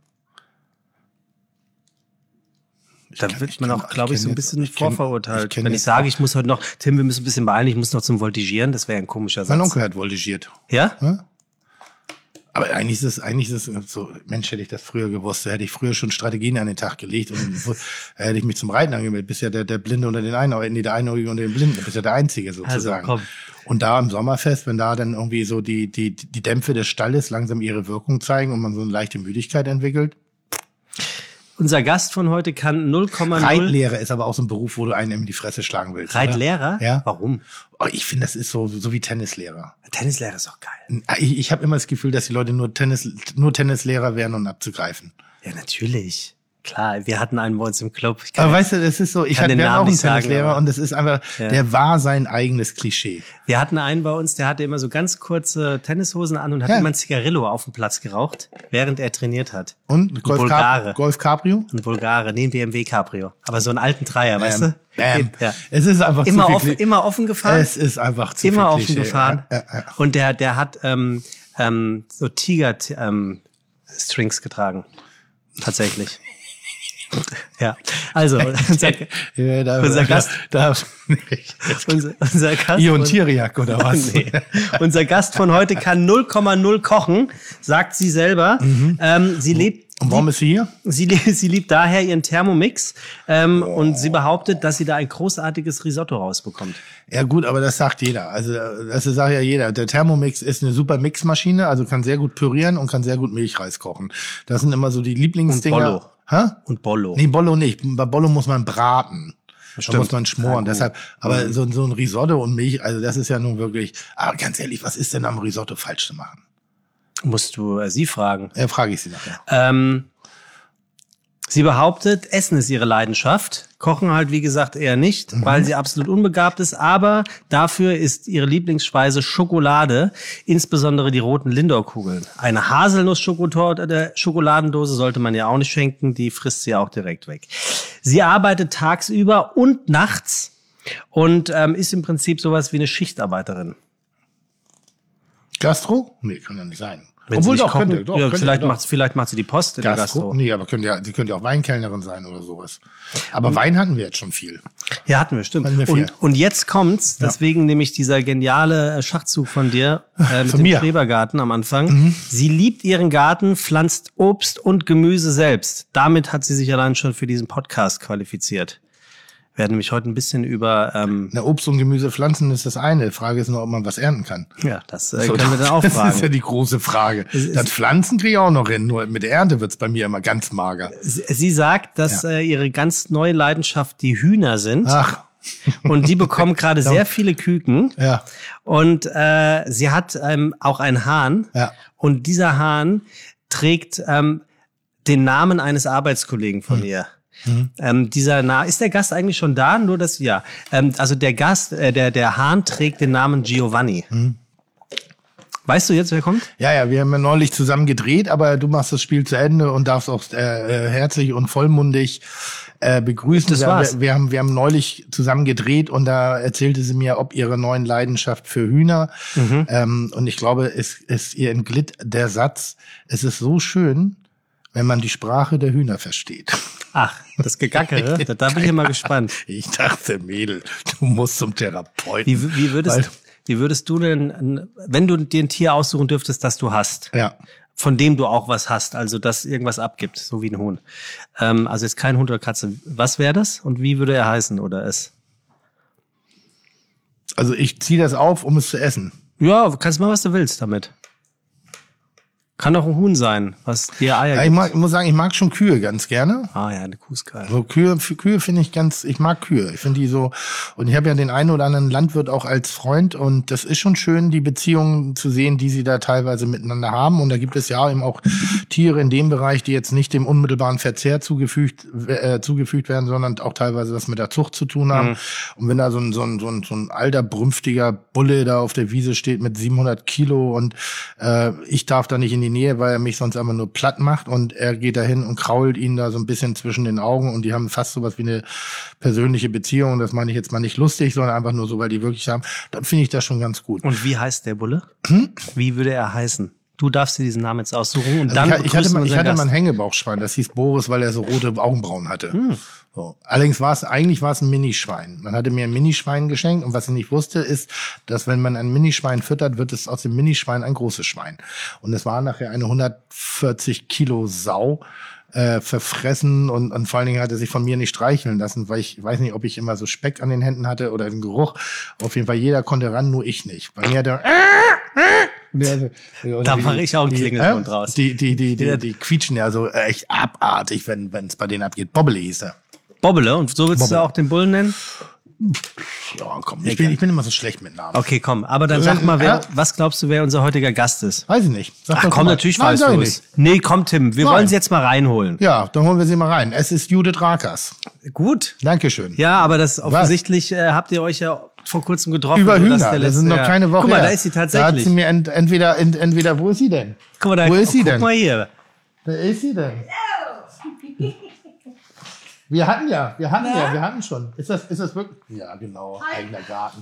Da wird man auch, glaube ich, so ein bisschen vorverurteilt. Wenn ich sage, ich muss heute noch, Tim, wir müssen ein bisschen beeilen, ich muss noch zum Voltigieren, das wäre ein komischer Satz. Mein Onkel hat voltigiert. Ja? Hm? Aber eigentlich ist es so, Mensch, hätte ich das früher gewusst, da hätte ich früher schon Strategien an den Tag gelegt und hätte ich mich zum Reiten angemeldet. Bist ja der Blinde unter den Einäugigen, der Einäugige unter den Blinden, bist ja der Einzige sozusagen. Also, komm. Und da im Sommerfest, wenn da dann irgendwie so die Dämpfe des Stalles langsam ihre Wirkung zeigen und man so eine leichte Müdigkeit entwickelt. Unser Gast von heute kann 0,0... Reitlehrer ist aber auch so ein Beruf, wo du einen in die Fresse schlagen willst. Reitlehrer? Oder? Ja. Warum? Oh, ich finde, das ist so wie Tennislehrer. Tennislehrer ist auch geil. Ich habe immer das Gefühl, dass die Leute nur Tennislehrer wären, um abzugreifen. Ja, natürlich. Klar, wir hatten einen bei uns im Club. Aber weißt du, das ist so, wir haben auch einen Tennislehrer und das ist einfach, der war sein eigenes Klischee. Wir hatten einen bei uns, der hatte immer so ganz kurze Tennishosen an und hat immer ein Zigarillo auf dem Platz geraucht, während er trainiert hat. Und Golf Cabrio? Ein Bulgare, nee, ein BMW Cabrio. Aber so einen alten Dreier, weißt du? Ja. Es ist einfach immer zu viel immer offen gefahren. Es ist einfach zu immer viel offen gefahren. Ja. Und der hat so Tiger-Strings getragen. Tatsächlich. Ja, also unser Gast, unser Gast Ion Tiriak oder was? Nee. Unser Gast von heute kann 0,0 kochen, sagt sie selber. Sie lebt. Und warum ist sie hier? Sie liebt daher ihren Thermomix und sie behauptet, dass sie da ein großartiges Risotto rausbekommt. Ja gut, aber das sagt jeder. Also das sagt ja jeder. Der Thermomix ist eine super Mixmaschine, also kann sehr gut pürieren und kann sehr gut Milchreis kochen. Das sind immer so die Lieblingsdinger. Und Bollo. Hä? Und Bollo. Nee, Bollo nicht. Bei Bollo muss man braten. Stimmt. Da muss man schmoren. Ja, deshalb, aber so ein Risotto und Milch, also das ist ja nun wirklich, aber ganz ehrlich, was ist denn am Risotto falsch zu machen? Musst du sie fragen. Ja, frage ich sie nachher. Sie behauptet, Essen ist ihre Leidenschaft. Kochen halt, wie gesagt, eher nicht, weil sie absolut unbegabt ist. Aber dafür ist ihre Lieblingsspeise Schokolade, insbesondere die roten Lindor-Kugeln. Eine Haselnuss-Schokoladendose sollte man ja auch nicht schenken, die frisst sie auch direkt weg. Sie arbeitet tagsüber und nachts und ist im Prinzip sowas wie eine Schichtarbeiterin. Gastro? Nee, kann ja nicht sein. Wenn Obwohl sie doch, kochen, könnte, ja, vielleicht macht sie die Post in der Gastro. Nee, aber die könnte ja auch Weinkellnerin sein oder sowas. Aber Wein hatten wir jetzt schon viel. Ja, hatten wir, stimmt. Und jetzt kommt's, deswegen nämlich dieser geniale Schachzug von dir mit dem Schrebergarten am Anfang. Sie liebt ihren Garten, pflanzt Obst und Gemüse selbst. Damit hat sie sich allein schon für diesen Podcast qualifiziert. Wir werden nämlich heute ein bisschen über... Obst und Gemüse pflanzen ist das eine. Die Frage ist nur, ob man was ernten kann. Ja, das können wir dann auch fragen. Das ist ja die große Frage. Das Pflanzen kriege ich auch noch hin, nur mit der Ernte wird's bei mir immer ganz mager. Sie sagt, dass ihre ganz neue Leidenschaft die Hühner sind. Ach. Und die bekommen gerade sehr viele Küken. Ja. Und sie hat auch einen Hahn. Ja. Und dieser Hahn trägt den Namen eines Arbeitskollegen von ihr. Ist der Gast eigentlich schon da? Nur das, ja. Also der Gast, der Hahn trägt den Namen Giovanni. Weißt du jetzt, wer kommt? Ja, wir haben ja neulich zusammen gedreht, aber du machst das Spiel zu Ende und darfst auch herzlich und vollmundig begrüßen. Das war's. Wir haben neulich zusammen gedreht und da erzählte sie mir, ob ihre neuen Leidenschaft für Hühner. Und ich glaube, es ihr entglitt der Satz, es ist so schön, wenn man die Sprache der Hühner versteht. Ach, das Gegackere, da bin ich immer gespannt. Ich dachte, Mädel, du musst zum Therapeuten. Wie würdest du denn, wenn du dir ein Tier aussuchen dürftest, das du hast, von dem du auch was hast, also das irgendwas abgibt, so wie ein Huhn. Also jetzt kein Hund oder Katze. Was wäre das und wie würde er heißen oder es? Also ich ziehe das auf, um es zu essen. Ja, kannst machen, was du willst damit. Kann doch ein Huhn sein, was dir Eier gibt. Ich muss sagen, ich mag schon Kühe ganz gerne. Ah ja, eine Kuh ist geil. So Kühe finde ich ich mag Kühe. Ich finde die so, und ich habe ja den einen oder anderen Landwirt auch als Freund und das ist schon schön, die Beziehungen zu sehen, die sie da teilweise miteinander haben. Und da gibt es ja eben auch Tiere in dem Bereich, die jetzt nicht dem unmittelbaren Verzehr zugefügt werden, sondern auch teilweise was mit der Zucht zu tun haben. Und wenn da so ein alter, brünftiger Bulle da auf der Wiese steht mit 700 Kilo und ich darf da nicht in die Nähe, weil er mich sonst einfach nur platt macht und er geht dahin und krault ihn da so ein bisschen zwischen den Augen und die haben fast sowas wie eine persönliche Beziehung und das meine ich jetzt mal nicht lustig, sondern einfach nur so, weil die wirklich haben, dann finde ich das schon ganz gut. Und wie heißt der Bulle? Wie würde er heißen? Du darfst dir diesen Namen jetzt aussuchen und dann ich hatte mal ein Hängebauchschwein, das hieß Boris, weil er so rote Augenbrauen hatte. So. Allerdings war es ein Minischwein. Man hatte mir ein Minischwein geschenkt und was ich nicht wusste, ist, dass wenn man ein Minischwein füttert, wird es aus dem Minischwein ein großes Schwein. Und es war nachher eine 140 Kilo Sau, verfressen und vor allen Dingen hat er sich von mir nicht streicheln lassen, weil ich weiß nicht, ob ich immer so Speck an den Händen hatte oder den Geruch. Auf jeden Fall jeder konnte ran, nur ich nicht. Bei mir hat er da mache ich auch einen Klingelton draus. Die quietschen ja so echt abartig, wenn es bei denen abgeht. Bobbele hieß er. Bobbele, und so willst du auch den Bullen nennen? Ja, komm, ich bin immer so schlecht mit Namen. Okay, komm, aber dann sag mal, was glaubst du, wer unser heutiger Gast ist? Weiß ich nicht. Ach komm, natürlich weißt du es. Nee, komm Tim, wir wollen sie jetzt mal reinholen. Ja, dann holen wir sie mal rein. Es ist Judith Rakers. Gut. Dankeschön. Ja, aber das offensichtlich habt ihr euch ja vor kurzem getroffen. Über Hühner, das sind noch keine Woche. Guck mal, da ist sie tatsächlich. Da hat sie mir entweder, wo ist sie denn? Guck mal, wo ist sie denn? Guck mal hier. Da ist sie denn. Wir hatten schon. Ist das wirklich? Ja, genau. Eigener Garten.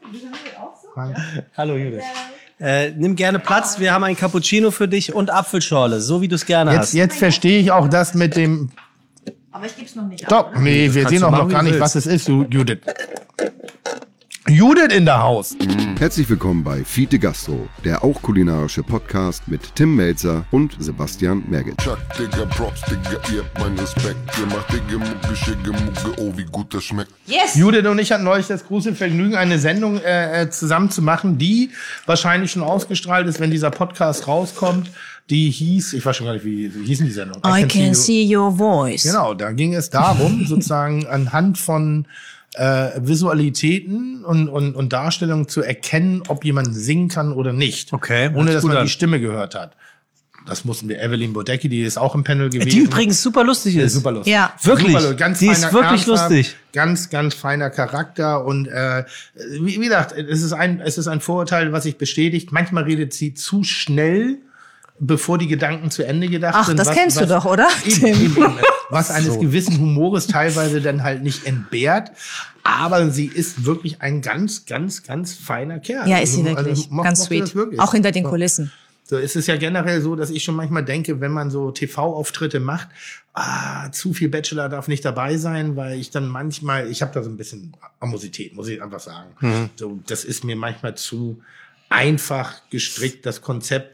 Hallo Judith. Nimm gerne Platz. Wir haben ein Cappuccino für dich und Apfelschorle, so wie du es gerne hast. Jetzt verstehe ich auch das mit dem. Aber ich gebe es noch nicht ab. Doch, nee, wir sehen auch noch gar nicht, was es ist, Judith. Judith in der Haus. Herzlich willkommen bei Fiete Gastro, der auch kulinarische Podcast mit Tim Melzer und Sebastian Merget. Chuck, Digga, Props, Digga, ihr habt meinen Respekt. Ihr macht Digga, Mucke, Schicke, Mucke, oh, wie gut das schmeckt. Yes! Judith und ich hatten neulich das große Vergnügen, eine Sendung zusammen zu machen, die wahrscheinlich schon ausgestrahlt ist, wenn dieser Podcast rauskommt. Die hieß, ich weiß schon gar nicht, wie hießen die Sendung? I can see your voice. Genau, da ging es darum, sozusagen anhand von Visualitäten und Darstellungen zu erkennen, ob jemand singen kann oder nicht. Okay. Ohne dass man die Stimme gehört hat. Das mussten wir Evelyn Bodecki, die ist auch im Panel gewesen. Die übrigens super lustig ist. Super lustig. Ja. Wirklich. Super, ganz die ist wirklich lustig. Ganz, ganz feiner Charakter und wie gesagt, es ist ein Vorurteil, was sich bestätigt. Manchmal redet sie zu schnell, bevor die Gedanken zu Ende gedacht sind. Ach, das kennst du doch, oder? Eben, was eines gewissen Humores teilweise dann halt nicht entbehrt. Aber sie ist wirklich ein ganz, ganz, ganz feiner Kerl. Ja, ist sie wirklich. Ganz sweet. Auch hinter den Kulissen. So ist es ja generell so, dass ich schon manchmal denke, wenn man so TV-Auftritte macht, zu viel Bachelor darf nicht dabei sein, weil ich dann manchmal, ich habe da so ein bisschen Animosität, muss ich einfach sagen. So, das ist mir manchmal zu einfach gestrickt, das Konzept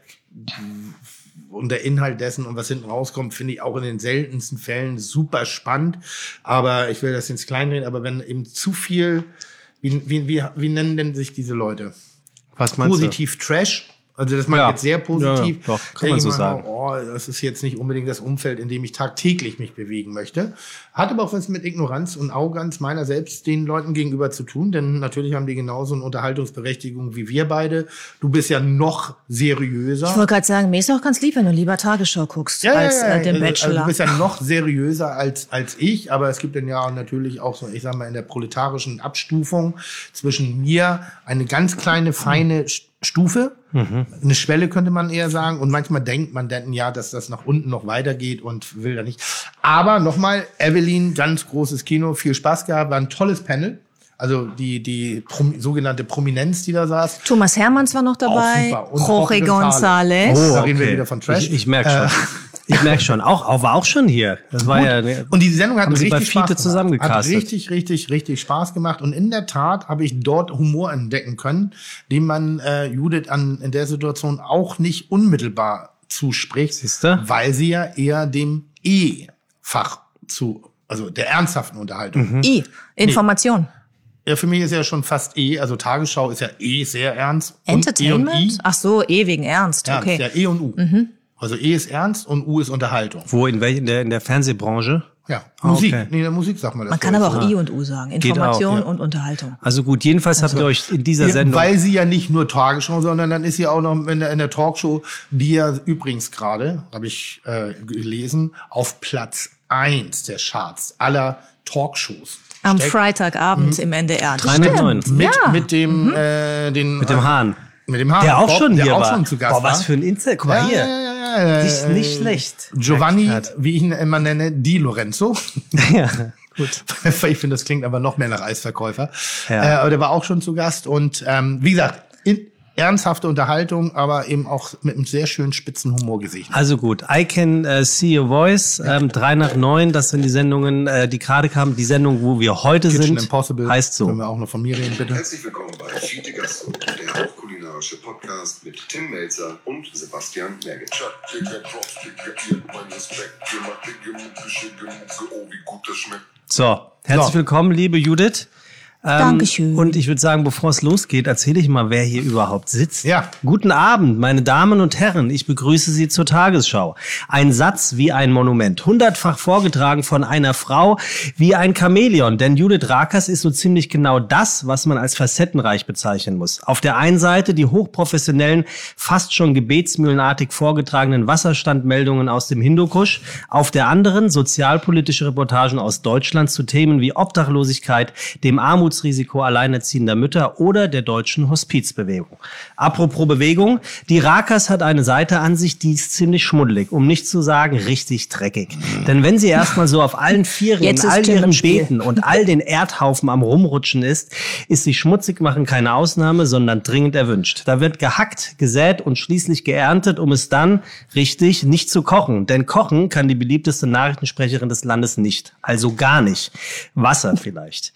und der Inhalt dessen und was hinten rauskommt, finde ich auch in den seltensten Fällen super spannend. Aber ich will das ins Kleinreden, aber wenn eben zu viel, wie nennen denn sich diese Leute? Was meinst Positiv du? Trash. Also das meine ich jetzt sehr positiv. Ja, doch, kann man so sagen. Das ist jetzt nicht unbedingt das Umfeld, in dem ich tagtäglich mich bewegen möchte. Hat aber auch was mit Ignoranz und Arroganz meiner selbst den Leuten gegenüber zu tun, denn natürlich haben die genauso eine Unterhaltungsberechtigung wie wir beide. Du bist ja noch seriöser. Ich wollte gerade sagen, mir ist auch ganz lieb, wenn du lieber Tagesschau guckst als den Bachelor. Also du bist ja noch seriöser als ich, aber es gibt dann ja natürlich auch so, ich sag mal, in der proletarischen Abstufung zwischen mir eine ganz kleine, feine Stufe, eine Schwelle könnte man eher sagen, und manchmal denkt man dann ja, dass das nach unten noch weitergeht und will da nicht. Aber nochmal, Evelyn, ganz großes Kino, viel Spaß gehabt, war ein tolles Panel. Also die sogenannte Prominenz, die da saß. Thomas Hermanns war noch dabei, Jorge González. Da reden wir wieder von Trash. Ich merke schon. Ich merke schon, war auch schon hier. Das war ja. Und die Sendung hat richtig Spaß gemacht. Zusammengecastet. Hat richtig Spaß gemacht. Und in der Tat habe ich dort Humor entdecken können, den man Judith in der Situation auch nicht unmittelbar zuspricht, Siehste? weil sie ja eher dem E-Fach also der ernsthaften Unterhaltung. Information. Ja, für mich ist ja schon fast also Tagesschau ist ja sehr ernst. Entertainment? Und E und I. Ach so, wegen Ernst, Ja, okay. das ist ja E und U. Also E ist ernst und U ist Unterhaltung. Wo, in der Fernsehbranche? Ja, Ah, Musik. okay. Nee, in der Musik sagt man das. Man kann aber auch I und U sagen. Information auch, ja. und Unterhaltung. Also gut, jedenfalls habt ihr euch in dieser Sendung... Weil sie ja nicht nur Tagesschau, sondern dann ist sie auch noch in der Talkshow, die ja übrigens gerade, habe ich gelesen, auf Platz 1 der Charts aller Talkshows. Am Freitagabend im NDR. Das 309. stimmt. Mit dem Mit dem Hahn. Mit dem Hahn. Der auch Bob, schon hier der auch war. schon zu Gast Boah, was war. für ein Insta. Guck mal hier. Nicht schlecht. Giovanni, wie ich ihn immer nenne, Di Lorenzo. Ja, gut. Ich finde, das klingt aber noch mehr nach Eisverkäufer. Ja. Aber der war auch schon zu Gast. Und wie gesagt, ernsthafte Unterhaltung, aber eben auch mit einem sehr schönen spitzen Humor gesegnet. Also gut, I Can See Your Voice, 3 nach 9, das sind die Sendungen, die gerade kamen. Die Sendung, wo wir heute Kitchen sind, Impossible. heißt so. Können wir auch noch von mir reden, bitte. Herzlich willkommen bei Fiete Gastro, der hochkulinarische Podcast mit Tim Melzer und Sebastian Merget. So, herzlich willkommen, liebe Judith. Dankeschön. Und ich würde sagen, bevor es losgeht, erzähle ich mal, wer hier überhaupt sitzt. Ja. Guten Abend, meine Damen und Herren. Ich begrüße Sie zur Tagesschau. Ein Satz wie ein Monument. 100-fach vorgetragen von einer Frau wie ein Chamäleon. Denn Judith Rakers ist so ziemlich genau das, was man als facettenreich bezeichnen muss. Auf der einen Seite die hochprofessionellen, fast schon gebetsmühlenartig vorgetragenen Wasserstandmeldungen aus dem Hindukusch. Auf der anderen sozialpolitische Reportagen aus Deutschland zu Themen wie Obdachlosigkeit, dem Armutsrisiko alleinerziehender Mütter oder der deutschen Hospizbewegung. Apropos Bewegung, die Rakers hat eine Seite an sich, die ist ziemlich schmuddelig, um nicht zu sagen richtig dreckig. Denn wenn sie erstmal so auf allen Vieren in all ihren Beeten und all den Erdhaufen am Rumrutschen ist sie schmutzig machen keine Ausnahme, sondern dringend erwünscht. Da wird gehackt, gesät und schließlich geerntet, um es dann, richtig, nicht zu kochen. Denn kochen kann die beliebteste Nachrichtensprecherin des Landes nicht. Also gar nicht. Wasser vielleicht.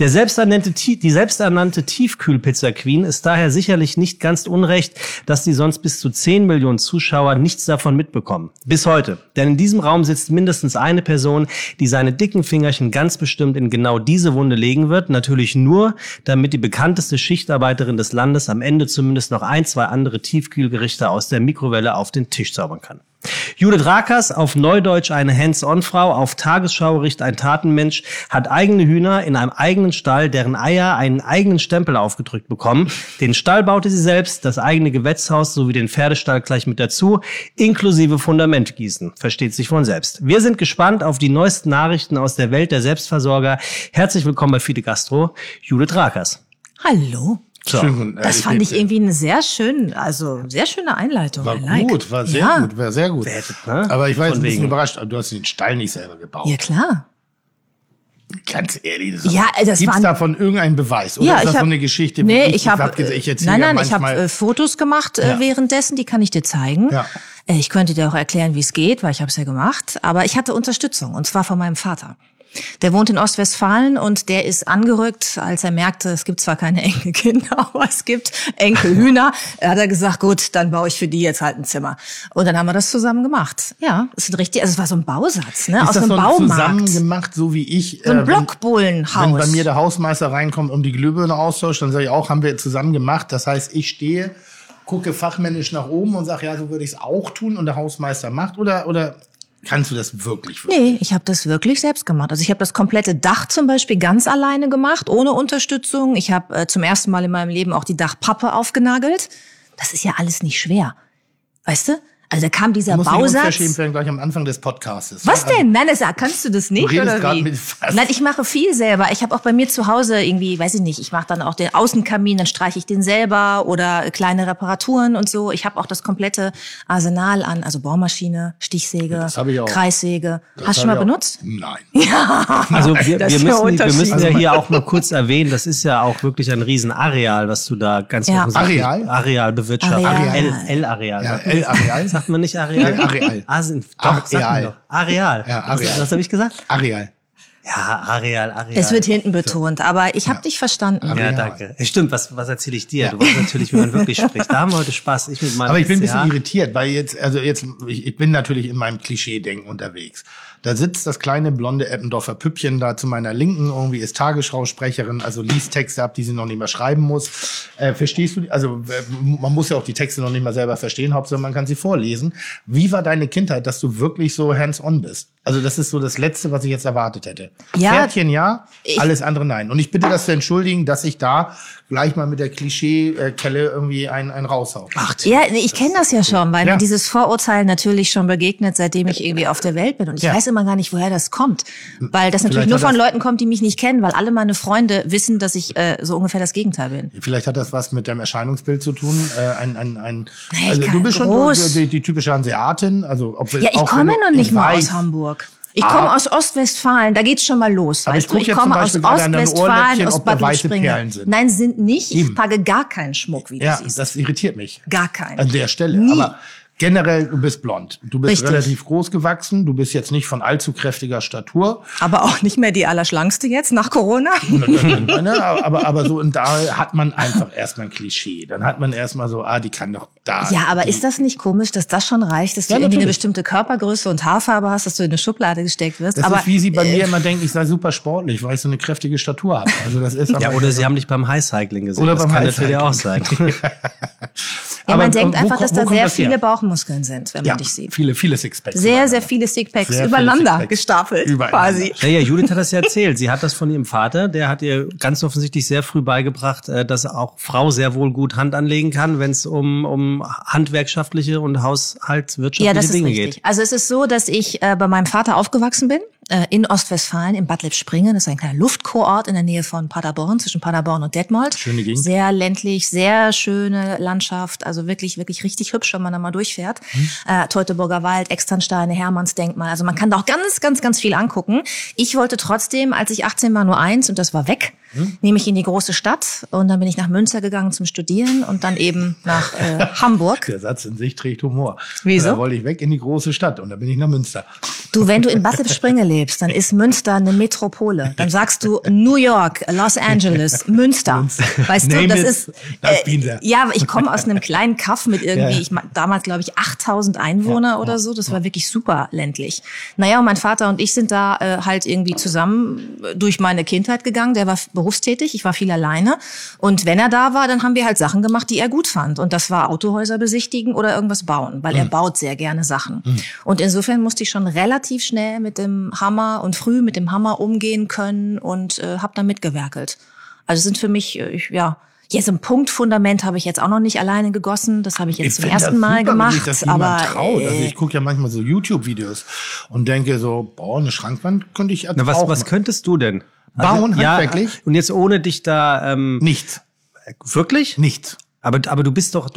Die selbsternannte Tiefkühlpizza-Queen ist daher sicherlich nicht ganz unrecht, dass die sonst bis zu 10 Millionen Zuschauer nichts davon mitbekommen. Bis heute. Denn in diesem Raum sitzt mindestens eine Person, die seine dicken Fingerchen ganz bestimmt in genau diese Wunde legen wird. Natürlich nur, damit die bekannteste Schichtarbeiterin des Landes am Ende zumindest noch 1, 2 andere Tiefkühlgerichte aus der Mikrowelle auf den Tisch zaubern kann. Judith Rakers, auf Neudeutsch eine Hands-on-Frau, auf Tagesschau-Richt ein Tatenmensch, hat eigene Hühner in einem eigenen Stall, deren Eier einen eigenen Stempel aufgedrückt bekommen. Den Stall baute sie selbst, das eigene Gewächshaus sowie den Pferdestall gleich mit dazu, inklusive Fundamentgießen. Versteht sich von selbst. Wir sind gespannt auf die neuesten Nachrichten aus der Welt der Selbstversorger. Herzlich willkommen bei Fiete Gastro, Judith Rakers. Hallo. So. Das fand ich irgendwie eine sehr schöne Einleitung. War gut, war sehr gut. Ne? Aber ich war jetzt ein bisschen überrascht. Du hast den Stall nicht selber gebaut. Ja, klar. Ganz ehrlich. Gibt's davon irgendeinen Beweis? Oder ist das so eine Geschichte? Ich habe Fotos gemacht währenddessen, die kann ich dir zeigen. Ja. Ich könnte dir auch erklären, wie es geht, weil ich habe es ja gemacht. Aber ich hatte Unterstützung, und zwar von meinem Vater. Der wohnt in Ostwestfalen und der ist angerückt, als er merkte, es gibt zwar keine Enkelkinder, aber es gibt Enkelhühner. Er hat gesagt, gut, dann baue ich für die jetzt halt ein Zimmer. Und dann haben wir das zusammen gemacht. Ja, es ist richtig, also es war so ein Bausatz, ne, aus einem Baumarkt. Ist das zusammen gemacht, so wie ich? So ein Blockbullenhaus. Wenn bei mir der Hausmeister reinkommt und die Glühbirne austauscht, dann sage ich auch, haben wir zusammen gemacht. Das heißt, ich stehe, gucke fachmännisch nach oben und sage, ja, so würde ich es auch tun, und der Hausmeister macht, oder kannst du das wirklich? Nee, ich habe das wirklich selbst gemacht. Also ich habe das komplette Dach zum Beispiel ganz alleine gemacht, ohne Unterstützung. Ich habe zum ersten Mal in meinem Leben auch die Dachpappe aufgenagelt. Das ist ja alles nicht schwer. Weißt du? Also da kam dieser Bausatz. Du musst unverschämt werden gleich am Anfang des Podcastes. Was denn? Nein, kannst du das nicht, oder wie? Nein, ich mache viel selber. Ich habe auch bei mir zu Hause irgendwie, weiß ich nicht, ich mache dann auch den Außenkamin, dann streiche ich den selber oder kleine Reparaturen und so. Ich habe auch das komplette Arsenal an, also Bohrmaschine, Stichsäge, Kreissäge. Hast du schon mal benutzt? Nein. Ja. Also wir müssen ja hier auch mal kurz erwähnen, das ist ja auch wirklich ein Riesenareal, was du da ganz Areal bewirtschaftest. L-Areal. Ja, L-Areal. Sagt man nicht Areal? Areal. Areal. Ja, Areal. Was habe ich gesagt? Areal. Ja, Areal. Es wird hinten betont, aber ich habe dich verstanden. Ja, danke. Stimmt, was erzähle ich dir? Du weißt natürlich, wie man wirklich spricht. Da haben wir heute Spaß. Aber ich bin ein bisschen irritiert, weil ich bin natürlich in meinem Klischee-Denken unterwegs. Da sitzt das kleine blonde Eppendorfer Püppchen da zu meiner Linken, irgendwie ist Tagesschausprecherin, also liest Texte ab, die sie noch nicht mehr schreiben muss. Verstehst du? Also man muss ja auch die Texte noch nicht mal selber verstehen, Hauptsache man kann sie vorlesen. Wie war deine Kindheit, dass du wirklich so hands-on bist? Also das ist so das Letzte, was ich jetzt erwartet hätte. Ja, Pferdchen ja, alles andere nein. Und ich bitte das zu entschuldigen, dass ich da gleich mal mit der Klischee-Kelle irgendwie ein raushau. Ja, ich kenne das ja schon, weil mir dieses Vorurteil natürlich schon begegnet, seitdem ich irgendwie auf der Welt bin. Und ich weiß immer gar nicht, woher das kommt. Weil das natürlich nur von Leuten kommt, die mich nicht kennen, weil alle meine Freunde wissen, dass ich so ungefähr das Gegenteil bin. Vielleicht hat das was mit deinem Erscheinungsbild zu tun. Also du bist schon die typische Hanseatin. Also ich komme noch nicht mal aus Hamburg. Ich komme aus Ostwestfalen, da geht's schon mal los. Aber weißt du? Ich komme aus Ostwestfalen, aus Bad Lippspringe. Nein, sind nicht. Ich trage gar keinen Schmuck, wie du siehst. Das irritiert mich. Gar keinen. An der Stelle. Nie. Aber generell, du bist blond. Du bist relativ groß gewachsen. Du bist jetzt nicht von allzu kräftiger Statur. Aber auch nicht mehr die Allerschlankste jetzt nach Corona. aber so, und da hat man einfach erstmal ein Klischee. Dann hat man erstmal so, die kann doch da. Ja, aber ist das nicht komisch, dass das schon reicht, dass du irgendwie eine bestimmte Körpergröße und Haarfarbe hast, dass du in eine Schublade gesteckt wirst? Das ist, wie sie bei mir immer denken, ich sei super sportlich, weil ich so eine kräftige Statur habe. Also das ist oder sie haben dich beim Highcycling gesehen. Oder das kann natürlich auch sein. Ja, man denkt einfach, dass da sehr viele Bauchmuskeln sind, wenn man dich sieht. Viele Sixpacks. Sehr viele Sixpacks übereinander gestapelt, quasi. Ja, Judith hat das ja erzählt. Sie hat das von ihrem Vater, der hat ihr ganz offensichtlich sehr früh beigebracht, dass auch Frau sehr wohl gut Hand anlegen kann, wenn es um handwerkschaftliche und haushaltswirtschaftliche Dinge geht. Also es ist so, dass ich bei meinem Vater aufgewachsen bin. In Ostwestfalen, in Bad Lippspringe. Das ist ein kleiner Luftkurort in der Nähe von Paderborn, zwischen Paderborn und Detmold. Schöne Gegend. Sehr ländlich, sehr schöne Landschaft, also wirklich richtig hübsch, wenn man da mal durchfährt. Teutoburger Wald, Externsteine, Hermannsdenkmal. Also man kann da auch ganz viel angucken. Ich wollte trotzdem, als ich 18 war, nur eins und das war weg. Nämlich in die große Stadt und dann bin ich nach Münster gegangen zum Studieren und dann eben nach Hamburg. Der Satz in sich trägt Humor. Wieso? Da wollte ich weg in die große Stadt und dann bin ich nach Münster. Du, wenn du in Bad Lippspringe lebst, dann ist Münster eine Metropole. Dann sagst du New York, Los Angeles, Münster. Weißt du, das ist ja, ich komme aus einem kleinen Kaff mit irgendwie, damals glaube ich 8000 Einwohner oder so. Das war wirklich super ländlich. Naja, und mein Vater und ich sind da halt irgendwie zusammen durch meine Kindheit gegangen. Der war berufstätig, ich war viel alleine. Und wenn er da war, dann haben wir halt Sachen gemacht, die er gut fand. Und das war Autohäuser besichtigen oder irgendwas bauen, weil er baut sehr gerne Sachen. Und insofern musste ich schon relativ schnell mit dem Hammer und früh mit dem Hammer umgehen können und habe da mitgewerkelt. Also sind für mich, jetzt ein Punktfundament habe ich jetzt auch noch nicht alleine gegossen. Das habe ich jetzt zum ersten Mal gemacht. Aber also ich gucke ja manchmal so YouTube-Videos und denke so, eine Schrankwand könnte ich was könntest du denn? Bauen, handwerklich? Ja, und jetzt ohne dich da nichts. Wirklich? Nichts. Aber du bist doch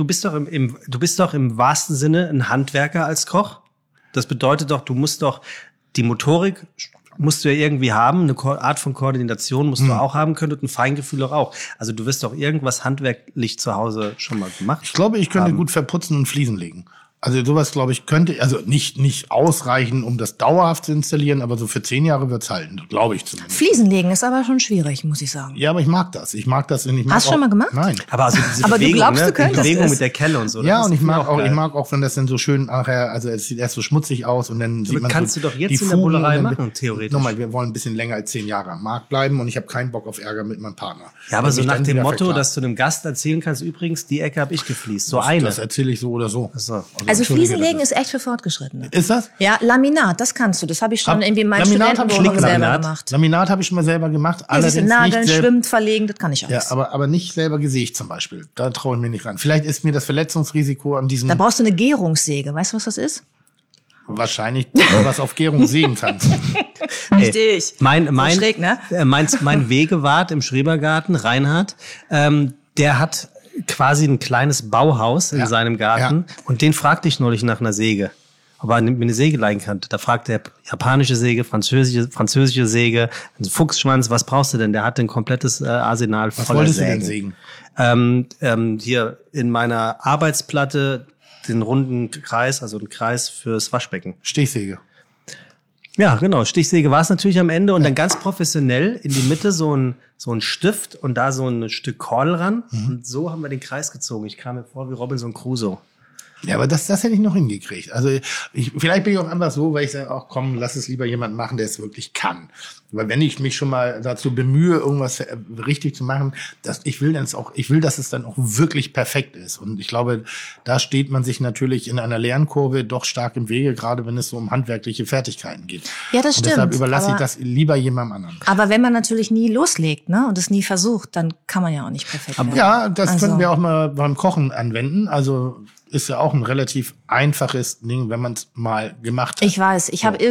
im wahrsten Sinne ein Handwerker als Koch. Das bedeutet doch, du musst doch die Motorik musst du ja irgendwie haben, eine Art von Koordination musst du auch haben können und ein Feingefühl auch. Also du wirst doch irgendwas handwerklich zu Hause schon mal gemacht. Ich glaube, ich könnte gut verputzen und Fliesen legen. Also sowas, glaube ich, könnte, also nicht ausreichen, um das dauerhaft zu installieren, aber so für 10 Jahre wird's halten, glaube ich zumindest. Fliesen legen ist aber schon schwierig, muss ich sagen. Ja, aber ich mag das. Hast du schon mal gemacht? Nein. Aber also diese aber Bewegung, du glaubst, du könntest die Bewegung es. mit der Kelle und so. Ja, und ich mag auch, wenn das dann so schön nachher, also es sieht erst so schmutzig aus und dann sieht man kannst so du doch jetzt in der Bullerei machen, theoretisch. Nochmal, wir wollen ein bisschen länger als 10 Jahre am Markt bleiben und ich habe keinen Bock auf Ärger mit meinem Partner. Ja, aber so nach dem Motto, dass du einem Gast erzählen kannst, übrigens, die Ecke habe ich gefliest. Das erzähle ich so oder so. Also Fliesen legen ist echt für Fortgeschrittene. Ist das? Ja, Laminat, das kannst du. Das habe ich schon irgendwie in meinem Studentenwohnung selber gemacht. Laminat habe ich schon mal selber gemacht. Allerdings Nageln, nicht schwimmt, verlegen, das kann ich alles. Ja, aber nicht selber gesägt zum Beispiel. Da traue ich mir nicht ran. Vielleicht ist mir das Verletzungsrisiko an diesem... Da brauchst du eine Gärungssäge. Weißt du, was das ist? Wahrscheinlich, was auf Gärung sägen kannst. Richtig. Mein schräg, ne? Mein Wegewart im Schrebergarten, Reinhard, der hat quasi ein kleines Bauhaus in seinem Garten und den fragte ich neulich nach einer Säge, ob er mir eine Säge leihen kann. Da fragte er japanische Säge, französische Säge, ein Fuchsschwanz, was brauchst du denn? Der hatte ein komplettes Arsenal voller Sägen. Was wolltest du denn sägen? Hier in meiner Arbeitsplatte den runden Kreis, also einen Kreis fürs Waschbecken. Stichsäge. Ja, genau. Stichsäge war es natürlich am Ende und dann ganz professionell in die Mitte so ein Stift und da so ein Stück Kordel ran. Und so haben wir den Kreis gezogen. Ich kam mir vor wie Robinson Crusoe. Ja, aber das hätte ich noch hingekriegt. Also vielleicht bin ich auch einfach so, weil ich sage, ach komm, lass es lieber jemand machen, der es wirklich kann. Weil wenn ich mich schon mal dazu bemühe, irgendwas richtig zu machen, ich will, dass es dann auch wirklich perfekt ist. Und ich glaube, da steht man sich natürlich in einer Lernkurve doch stark im Wege, gerade wenn es so um handwerkliche Fertigkeiten geht. Ja, das stimmt. Und deshalb überlasse ich das lieber jemandem anderen. Aber wenn man natürlich nie loslegt, ne, und es nie versucht, dann kann man ja auch nicht perfekt werden. Ja, das können wir auch mal beim Kochen anwenden. Also ist ja auch ein relativ einfaches Ding, wenn man es mal gemacht hat. Ich weiß, ich habe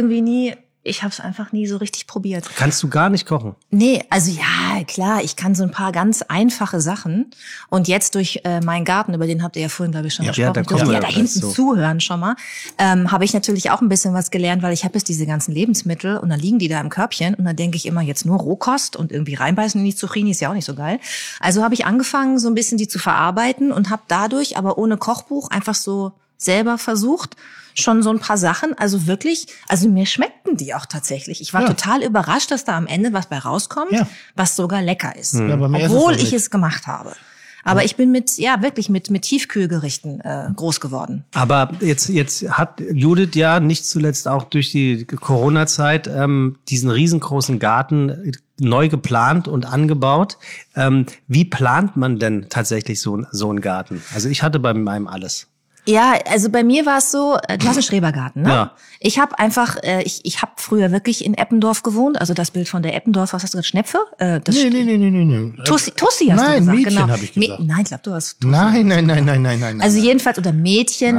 es einfach nie so richtig probiert. Kannst du gar nicht kochen? Nee, also ja, klar, ich kann so ein paar ganz einfache Sachen. Und jetzt durch meinen Garten, über den habt ihr ja vorhin, glaube ich, schon gesprochen. Da kommen wir da hinten zuhören schon mal. Habe ich natürlich auch ein bisschen was gelernt, weil ich habe jetzt diese ganzen Lebensmittel und dann liegen die da im Körbchen und dann denke ich immer jetzt nur Rohkost und irgendwie reinbeißen in die Zucchini ist ja auch nicht so geil. Also habe ich angefangen, so ein bisschen die zu verarbeiten und habe dadurch, aber ohne Kochbuch, einfach so selber versucht, schon so ein paar Sachen, also wirklich, also mir schmeckten die auch tatsächlich. Ich war total überrascht, dass da am Ende was bei rauskommt, was sogar lecker ist, obwohl ich es gemacht habe. Aber ich bin mit Tiefkühlgerichten groß geworden. Aber jetzt hat Judith ja nicht zuletzt auch durch die Corona-Zeit diesen riesengroßen Garten neu geplant und angebaut. Wie plant man denn tatsächlich so einen Garten? Also ich hatte bei meinem alles. Ja, also bei mir war es so, du hast einen Schrebergarten, ne? Ja. Ich habe einfach, ich habe früher wirklich in Eppendorf gewohnt, also das Bild von der Eppendorf, was hast du gesagt, Schnepfe? Nee. Tussi hast du gesagt, Mädchen, genau. Mädchen habe ich gesagt. Nein, ich glaube, du hast Tussi. Nein. Also jedenfalls, oder Mädchen,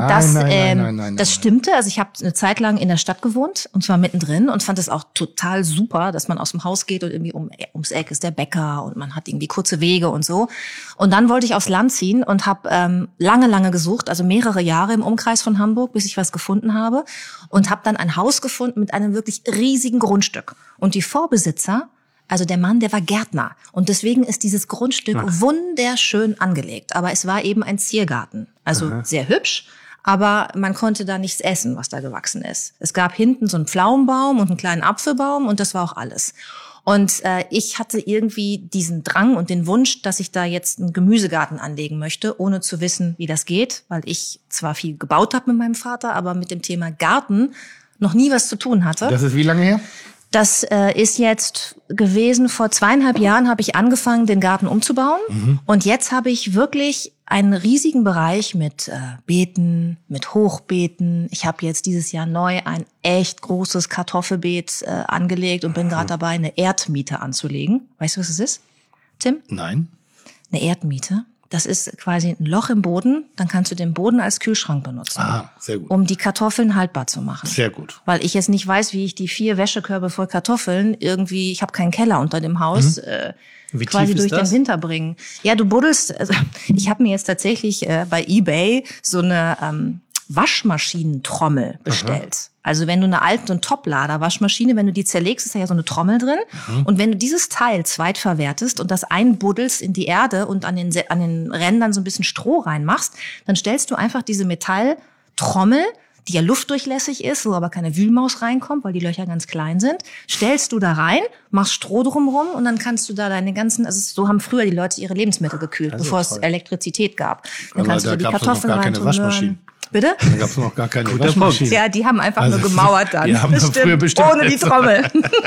Nein. Das stimmte. Also ich habe eine Zeit lang in der Stadt gewohnt, und zwar mittendrin, und fand es auch total super, dass man aus dem Haus geht und irgendwie ums Eck ist der Bäcker und man hat irgendwie kurze Wege und so. Und dann wollte ich aufs Land ziehen und habe lange gesucht, also mehrere Jahre im Umkreis von Hamburg, bis ich was gefunden habe, und habe dann ein Haus gefunden mit einem wirklich riesigen Grundstück. Und die Vorbesitzer, also der Mann, der war Gärtner. Und deswegen ist dieses Grundstück wunderschön angelegt. Aber es war eben ein Ziergarten. Also sehr hübsch, aber man konnte da nichts essen, was da gewachsen ist. Es gab hinten so einen Pflaumenbaum und einen kleinen Apfelbaum und das war auch alles. Und ich hatte irgendwie diesen Drang und den Wunsch, dass ich da jetzt einen Gemüsegarten anlegen möchte, ohne zu wissen, wie das geht, weil ich zwar viel gebaut habe mit meinem Vater, aber mit dem Thema Garten noch nie was zu tun hatte. Das ist wie lange her? Das ist jetzt gewesen, vor 2,5 Jahren habe ich angefangen, den Garten umzubauen. Und jetzt habe ich wirklich einen riesigen Bereich mit Beeten, mit Hochbeeten. Ich habe jetzt dieses Jahr neu ein echt großes Kartoffelbeet angelegt und bin gerade dabei, eine Erdmiete anzulegen. Weißt du, was es ist, Tim? Nein. Eine Erdmiete. Das ist quasi ein Loch im Boden, dann kannst du den Boden als Kühlschrank benutzen. Ah, sehr gut. Um die Kartoffeln haltbar zu machen. Sehr gut. Weil ich jetzt nicht weiß, wie ich die 4 Wäschekörbe voll Kartoffeln irgendwie, ich habe keinen Keller unter dem Haus, quasi durch den Winter bringen. Ja, du buddelst, also ich habe mir jetzt tatsächlich bei eBay so eine Waschmaschinentrommel bestellt. Also wenn du eine alte und Toplader-Waschmaschine, wenn du die zerlegst, ist da ja so eine Trommel drin. Und wenn du dieses Teil zweitverwertest und das einbuddelst in die Erde und an den Rändern so ein bisschen Stroh reinmachst, dann stellst du einfach diese Metalltrommel, die ja luftdurchlässig ist, wo aber keine Wühlmaus reinkommt, weil die Löcher ganz klein sind, stellst du da rein, machst Stroh drumherum und dann kannst du da deine ganzen, also so haben früher die Leute ihre Lebensmittel gekühlt, bevor es Elektrizität gab. Dann kannst du da die Kartoffeln rein. Bitte? Da gab es noch gar keine Waschmaschine. Ja, die haben einfach nur gemauert dann. Die haben früher bestimmt ohne die Trommel.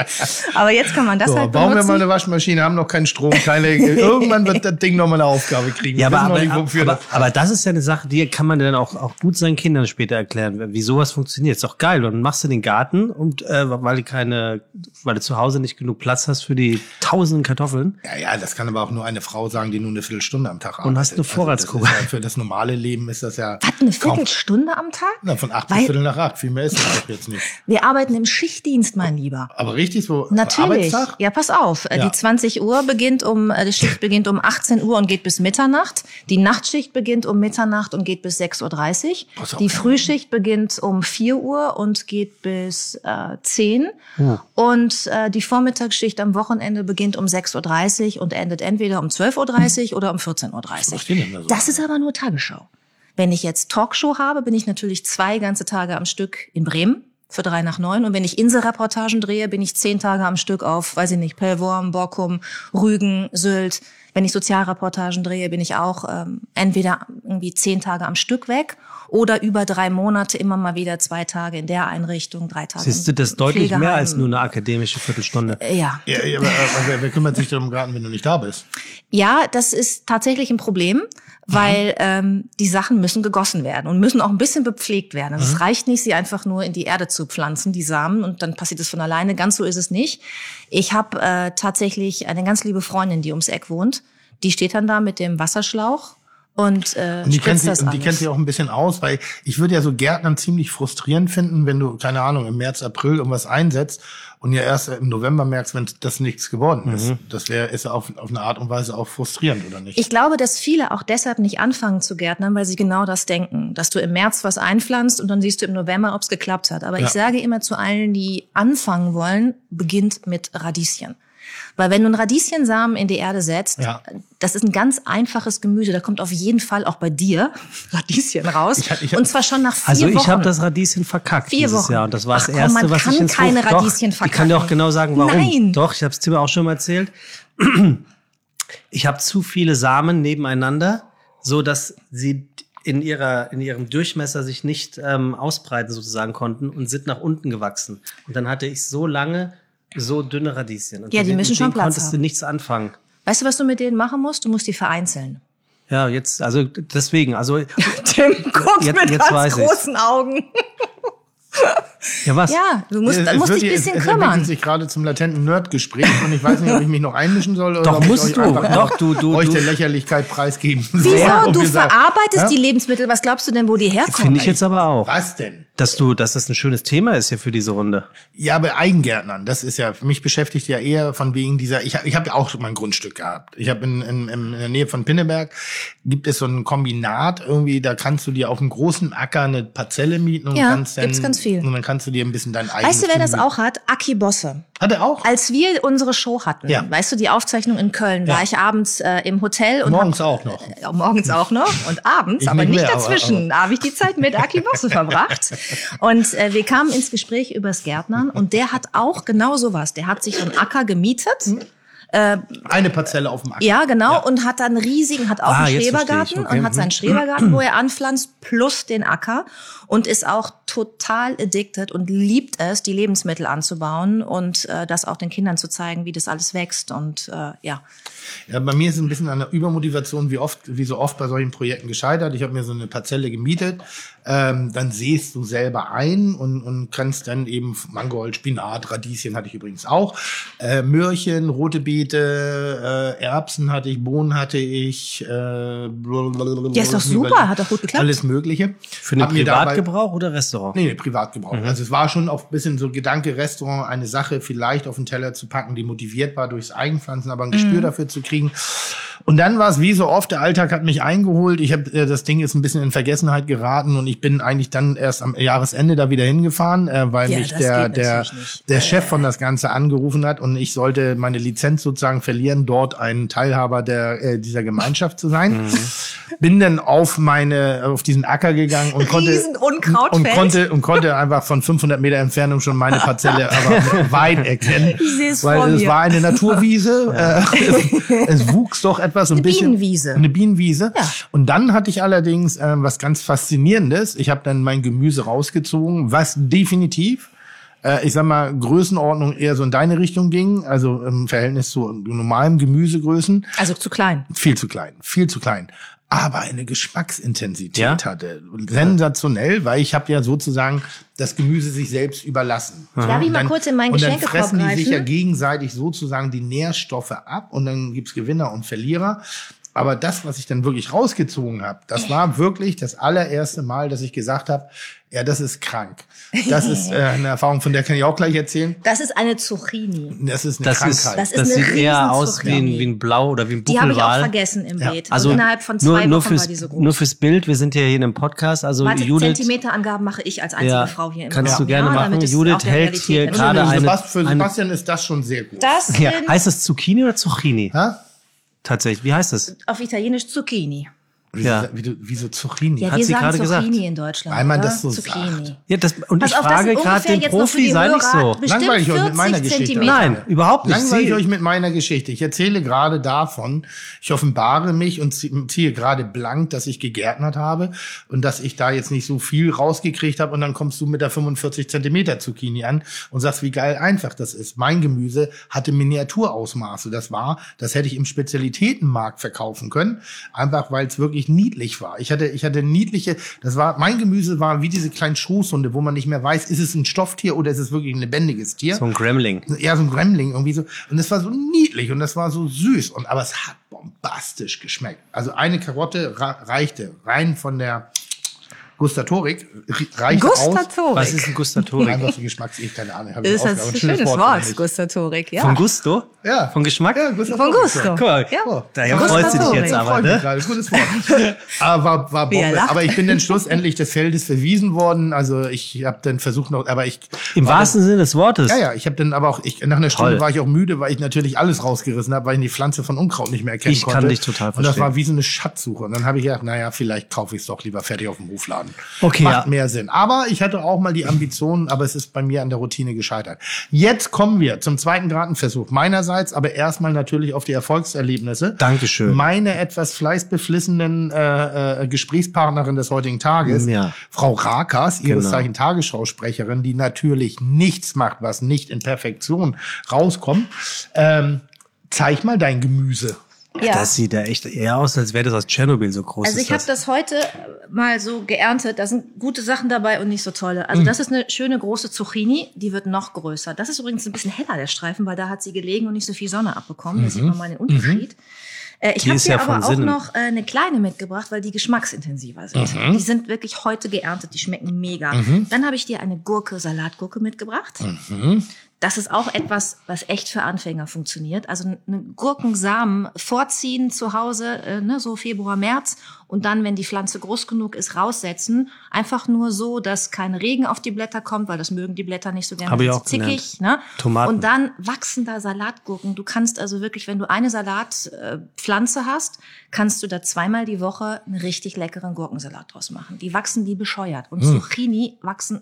Aber jetzt kann man das halt benutzen. Bauen wir mal eine Waschmaschine, haben noch keinen Strom, irgendwann wird das Ding noch mal eine Aufgabe kriegen. Ja, aber das ist ja eine Sache, die kann man dann auch gut seinen Kindern später erklären, wie sowas funktioniert. Ist doch geil. Und dann machst du den Garten und weil du zu Hause nicht genug Platz hast für die tausenden Kartoffeln. Ja, das kann aber auch nur eine Frau sagen, die nur eine Viertelstunde am Tag arbeitet. Und hast eine Vorratsgruppe. Also für das normale Leben ist das ja eine Viertelstunde am Tag? Na, von 8 bis Viertel nach 8. Viel mehr ist das doch jetzt nicht. Wir arbeiten im Schichtdienst, mein Lieber. Aber richtig so? Natürlich. Arbeitstag? Ja, pass auf. Ja. Die 20 Uhr die Schicht beginnt um 18 Uhr und geht bis Mitternacht. Die Nachtschicht beginnt um Mitternacht und geht bis 6:30 Uhr. Die Frühschicht beginnt um 4 Uhr und geht bis 10. Ja. Und die Vormittagsschicht am Wochenende beginnt um 6:30 Uhr und endet entweder um 12:30 Uhr oder um 14:30 Uhr. Das ist aber nur Tagesschau. Wenn ich jetzt Talkshow habe, bin ich natürlich 2 ganze Tage am Stück in Bremen, für 3 nach 9. Und wenn ich Inselreportagen drehe, bin ich 10 Tage am Stück auf, weiß ich nicht, Pellworm, Borkum, Rügen, Sylt. Wenn ich Sozialreportagen drehe, bin ich auch entweder irgendwie 10 Tage am Stück weg oder über 3 Monate immer mal wieder 2 Tage in der Einrichtung, 3 Tage. Siehst du, das deutlich mehr als nur eine akademische Viertelstunde? Ja. Aber wer kümmert sich darum Garten, wenn du nicht da bist? Ja, das ist tatsächlich ein Problem, weil die Sachen müssen gegossen werden und müssen auch ein bisschen bepflegt werden. Also es reicht nicht, sie einfach nur in die Erde zu pflanzen, die Samen, und dann passiert es von alleine. Ganz so ist es nicht. Ich habe tatsächlich eine ganz liebe Freundin, die ums Eck wohnt. Die steht dann da mit dem Wasserschlauch und die kennt sich auch ein bisschen aus, weil ich würde ja so Gärtnern ziemlich frustrierend finden, wenn du, keine Ahnung, im März, April irgendwas einsetzt und ja erst im November merkst, wenn das nichts geworden ist. Das ist auf eine Art und Weise auch frustrierend, oder nicht? Ich glaube, dass viele auch deshalb nicht anfangen zu gärtnern, weil sie genau das denken, dass du im März was einpflanzt und dann siehst du im November, ob es geklappt hat. Aber ich sage immer zu allen, die anfangen wollen, beginnt mit Radieschen. Weil wenn du einen Radieschensamen in die Erde setzt, das ist ein ganz einfaches Gemüse. Da kommt auf jeden Fall auch bei dir Radieschen raus. Und zwar schon nach 4 Wochen. Also ich habe das Radieschen verkackt 4 dieses Wochen. Jahr. Und das war das Erste, was ich ins Man kann keine Radieschen verkacken. Ich kann dir auch genau sagen, warum. Nein. Doch, ich habe es Tim auch schon mal erzählt. Ich habe zu viele Samen nebeneinander, so dass sie in ihrem Durchmesser sich nicht ausbreiten sozusagen konnten und sind nach unten gewachsen. Und dann hatte ich so lange so dünne Radieschen. Und ja, die müssen schon Platz haben. Konntest du nichts anfangen. Weißt du, was du mit denen machen musst? Du musst die vereinzeln. Ja, jetzt, also deswegen, also Tim guckt mit ganz großen Augen. Ja, was? Ja, du musst dich ein bisschen kümmern. Es entwickelt sich gerade zum latenten Nerd-Gespräch und ich weiß nicht, ob ich mich noch einmischen soll oder doch, ob musst ich du. euch der Lächerlichkeit preisgeben soll. Wieso? Du verarbeitest die Lebensmittel. Was glaubst du denn, wo die herkommen? Finde ich jetzt aber auch. Was denn? Dass das ein schönes Thema ist hier für diese Runde. Ja, bei Eigengärtnern, das ist ja, mich beschäftigt ja eher von wegen dieser, ich hab ja auch mein Grundstück gehabt. Ich habe in der Nähe von Pinneberg, gibt es so ein Kombinat irgendwie, da kannst du dir auf einem großen Acker eine Parzelle mieten und kannst dann, gibt's ganz viel. Und dann kannst du dir ein bisschen dein eigenes. Weißt du, wer das auch hat? Aki Bosse. Hat er auch? Als wir unsere Show hatten, weißt du, die Aufzeichnung in Köln, war ich abends im Hotel. Und morgens auch noch. Morgens auch noch und abends, aber nicht dazwischen. Da habe ich die Zeit mit Aki Bosse verbracht. Und wir kamen ins Gespräch übers Gärtnern und der hat auch genau sowas. Der hat sich so einen Acker gemietet. Eine Parzelle auf dem Acker. Ja, genau. Ja. Und hat dann hat auch einen Schrebergarten und hat seinen Schrebergarten, wo er anpflanzt, plus den Acker und ist auch total addicted und liebt es, die Lebensmittel anzubauen und das auch den Kindern zu zeigen, wie das alles wächst und Ja, bei mir ist es ein bisschen an der Übermotivation wie so oft bei solchen Projekten gescheitert. Ich habe mir so eine Parzelle gemietet, dann sähst du selber ein und kannst dann eben Mangold, Spinat, Radieschen hatte ich übrigens auch, Möhrchen, rote Beete, Erbsen hatte ich, Bohnen hatte ich. Ja, ist doch super, hat doch gut geklappt. Alles Mögliche. Für den Privatgebrauch oder Restaurant? Nee, Privatgebrauch. Also es war schon auch ein bisschen so Gedanke, Restaurant, eine Sache vielleicht auf den Teller zu packen, die motiviert war durchs Eigenpflanzen, aber ein Gespür dafür zu kriegen. Und dann war es wie so oft, der Alltag hat mich eingeholt. Das Ding ist ein bisschen in Vergessenheit geraten und ich bin eigentlich dann erst am Jahresende da wieder hingefahren, weil mich der Chef von das Ganze angerufen hat und ich sollte meine Lizenz sozusagen verlieren, dort ein Teilhaber dieser Gemeinschaft zu sein. Bin dann auf diesen Acker gegangen und konnte einfach von 500 Meter Entfernung schon meine Parzelle aber weit erkennen, weil es war eine Naturwiese. Es wuchs doch etwas so ein bisschen. Eine Bienenwiese. Ja. Und dann hatte ich allerdings was ganz Faszinierendes. Ich habe dann mein Gemüse rausgezogen, was definitiv, ich sag mal, Größenordnung eher so in deine Richtung ging, also im Verhältnis zu normalen Gemüsegrößen. Also zu klein. Viel zu klein. Aber eine Geschmacksintensität hatte. Sensationell, weil ich habe ja sozusagen das Gemüse sich selbst überlassen. Darf ich mal kurz in mein Geschenkekorb greifen? Und dann fressen die sich ja gegenseitig sozusagen die Nährstoffe ab und dann gibt's Gewinner und Verlierer. Aber das, was ich dann wirklich rausgezogen habe, das war wirklich das allererste Mal, dass ich gesagt habe, ja, das ist krank. Das ist eine Erfahrung, von der kann ich auch gleich erzählen. Das ist eine Zucchini. Das ist eine Krankheit. Das sieht eher aus wie ein Blau oder wie ein Buckelwal. Die habe ich auch vergessen im Beet. Also innerhalb von 2 Wochen war die so groß. Nur fürs Bild, wir sind ja hier in einem Podcast. Also Judith, Zentimeterangaben mache ich als einzige Frau hier im Kannst du gerne machen. Judith hält hier gerade Für Sebastian ist das schon sehr gut. Heißt das Zucchini oder Zucchini? Ha? Tatsächlich, wie heißt das? Auf Italienisch Zucchini. Wie so Zucchini. Ja, hat wir sie sagen gerade gesagt. Zucchini in Deutschland. Weil man oder? das so Zucchini. sagt. Ja, und ich frage gerade den Profi, sei nicht so. Langweile ich euch mit meiner Geschichte. Nein, überhaupt nicht. Langweile ich euch mit meiner Geschichte. Ich erzähle gerade davon, ich offenbare mich und ziehe gerade blank, dass ich gegärtnert habe und dass ich da jetzt nicht so viel rausgekriegt habe und dann kommst du mit der 45 Zentimeter Zucchini an und sagst, wie geil einfach das ist. Mein Gemüse hatte Miniaturausmaße. Das hätte ich im Spezialitätenmarkt verkaufen können, einfach weil es wirklich niedlich war. Ich hatte niedliche, mein Gemüse war wie diese kleinen Schoßhunde, wo man nicht mehr weiß, ist es ein Stofftier oder ist es wirklich ein lebendiges Tier? So ein Gremling. Ja, so ein Gremling irgendwie so. Und es war so niedlich und das war so süß. Aber es hat bombastisch geschmeckt. Also eine Karotte reichte rein von der Gustatorik reicht aus. Was ist ein Gustatorik? Einfach so Geschmacksig, keine Ahnung. Das ist ein schönes Wort, Gustatorik, ja. Von Gusto? Ja. Von Geschmack? Ja, Von Gusto. Cool. Ja. Daher freut sie dich jetzt aber, ne? Gutes Wort. Aber war Bombe. Aber ich bin dann schlussendlich des Feldes verwiesen worden. Also ich habe dann versucht noch, aber ich... Im wahrsten Sinne des Wortes? Ja, ich habe dann aber auch, nach einer Stunde war ich auch müde, weil ich natürlich alles rausgerissen habe, weil ich die Pflanze von Unkraut nicht mehr erkennen konnte. Ich kann dich total verstehen. Und das war wie so eine Schatzsuche. Und dann habe ich gedacht, naja, vielleicht kaufe ich es doch lieber fertig auf dem Hofladen. Okay, Macht mehr Sinn. Aber ich hatte auch mal die Ambitionen, aber es ist bei mir an der Routine gescheitert. Jetzt kommen wir zum zweiten Gartenversuch meinerseits, aber erstmal natürlich auf die Erfolgserlebnisse. Dankeschön. Meine etwas fleißbeflissenen Gesprächspartnerin des heutigen Tages, Frau Rakas, ihres Zeichen Tagesschausprecherin, die natürlich nichts macht, was nicht in Perfektion rauskommt. Zeig mal dein Gemüse. Ja. Das sieht ja echt eher aus, als wäre das aus Tschernobyl so groß. Also ich habe das heute mal so geerntet. Da sind gute Sachen dabei und nicht so tolle. Also das ist eine schöne große Zucchini. Die wird noch größer. Das ist übrigens ein bisschen heller, der Streifen, weil da hat sie gelegen und nicht so viel Sonne abbekommen. Da sieht man mal den Unterschied. Ich habe dir aber auch noch eine kleine mitgebracht, weil die geschmacksintensiver sind. Die sind wirklich heute geerntet. Die schmecken mega. Dann habe ich dir eine Salatgurke mitgebracht. Das ist auch etwas, was echt für Anfänger funktioniert. Also eine Gurkensamen vorziehen zu Hause, so Februar, März. Und dann, wenn die Pflanze groß genug ist, raussetzen. Einfach nur so, dass kein Regen auf die Blätter kommt, weil das mögen die Blätter nicht so gerne. Habe ich auch zickig, gelernt. Tomaten. Und dann wachsen da Salatgurken. Du kannst also wirklich, wenn du eine Salatpflanze hast, kannst du da zweimal die Woche einen richtig leckeren Gurkensalat draus machen. Die wachsen wie bescheuert. Und Zucchini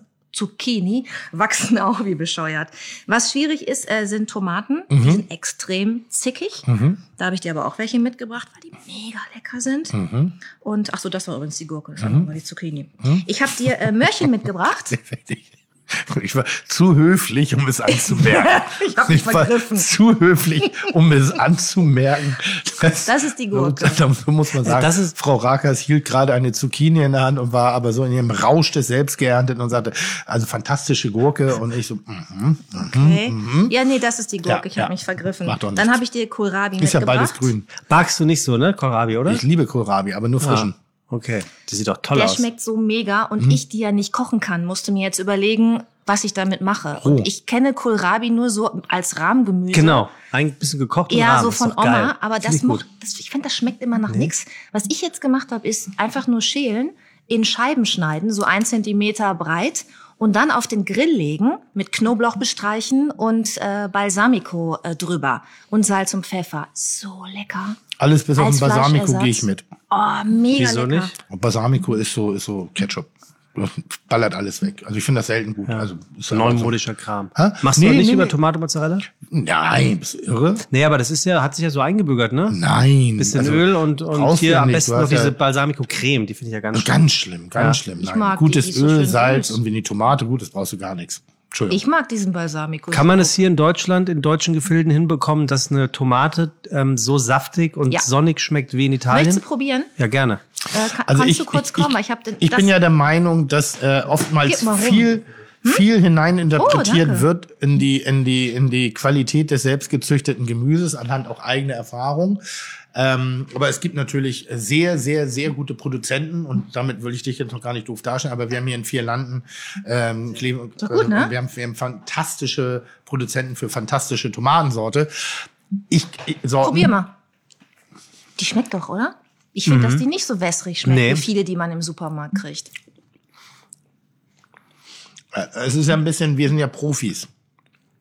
wachsen auch wie bescheuert. Was schwierig ist, sind Tomaten. Die sind extrem zickig. Da habe ich dir aber auch welche mitgebracht, weil die mega lecker sind. Und ach so, das war übrigens die Gurke, das war die Zucchini. Ich habe dir Möhrchen mitgebracht. Ich war zu höflich, um es anzumerken. Ich habe mich vergriffen. Zu höflich, um es anzumerken. Das ist die Gurke. So muss man sagen. Frau Rakas hielt gerade eine Zucchini in der Hand und war aber so in ihrem Rausch des Selbstgeernteten und sagte, also fantastische Gurke. Und ich so, okay. Ja, nee, das ist die Gurke. Ich habe mich vergriffen. Dann habe ich dir Kohlrabi mitgebracht. Ist ja beides grün. Magst du nicht so, ne, Kohlrabi, oder? Ich liebe Kohlrabi, aber nur frischen. Okay, die sieht doch toll aus. Der schmeckt so mega und ich, die ja nicht kochen kann, musste mir jetzt überlegen, was ich damit mache. Und ich kenne Kohlrabi nur so als Rahmgemüse. Genau, ein bisschen gekocht und ja, Rahm. So von Oma, geil. aber ich finde, das schmeckt immer nach nichts. Was ich jetzt gemacht habe, ist einfach nur schälen, in Scheiben schneiden, so 1 Zentimeter breit und dann auf den Grill legen, mit Knoblauch bestreichen und Balsamico drüber und Salz und Pfeffer. So lecker. Alles bis auf den Balsamico gehe ich mit. Oh, mega Wieso lecker. nicht? Und Balsamico ist so Ketchup. Ballert alles weg. Also ich finde das selten gut. Also ist neumodischer Kram. Hä? Machst du nicht über Tomate Mozzarella? Nein, bist du irre? Nee, aber das hat sich ja so eingebürgert, ne? Nein. Bisschen Öl und hier am besten noch diese Balsamico-Creme, die finde ich ja ganz schlimm. Ganz schlimm. Ich mag gutes die so Öl, schön Salz süß. und wenn die Tomate gut ist, brauchst du gar nichts. Ich mag diesen Balsamico. Kann man es hier in Deutschland, in deutschen Gefilden hinbekommen, dass eine Tomate so saftig und sonnig schmeckt wie in Italien? Möchtest du probieren? Ja, gerne. Kannst du kurz kommen? Ich bin ja der Meinung, dass oftmals viel hineininterpretiert wird in die Qualität des selbstgezüchteten Gemüses anhand auch eigener Erfahrung. Aber es gibt natürlich sehr, sehr, sehr gute Produzenten und damit will ich dich jetzt noch gar nicht doof darstellen, aber wir haben hier in 4 Landen wir haben fantastische Produzenten für fantastische Tomatensorte. Probier mal. Die schmeckt doch, oder? Ich finde, dass die nicht so wässrig schmeckt, wie viele, die man im Supermarkt kriegt. Es ist ja ein bisschen, wir sind ja Profis.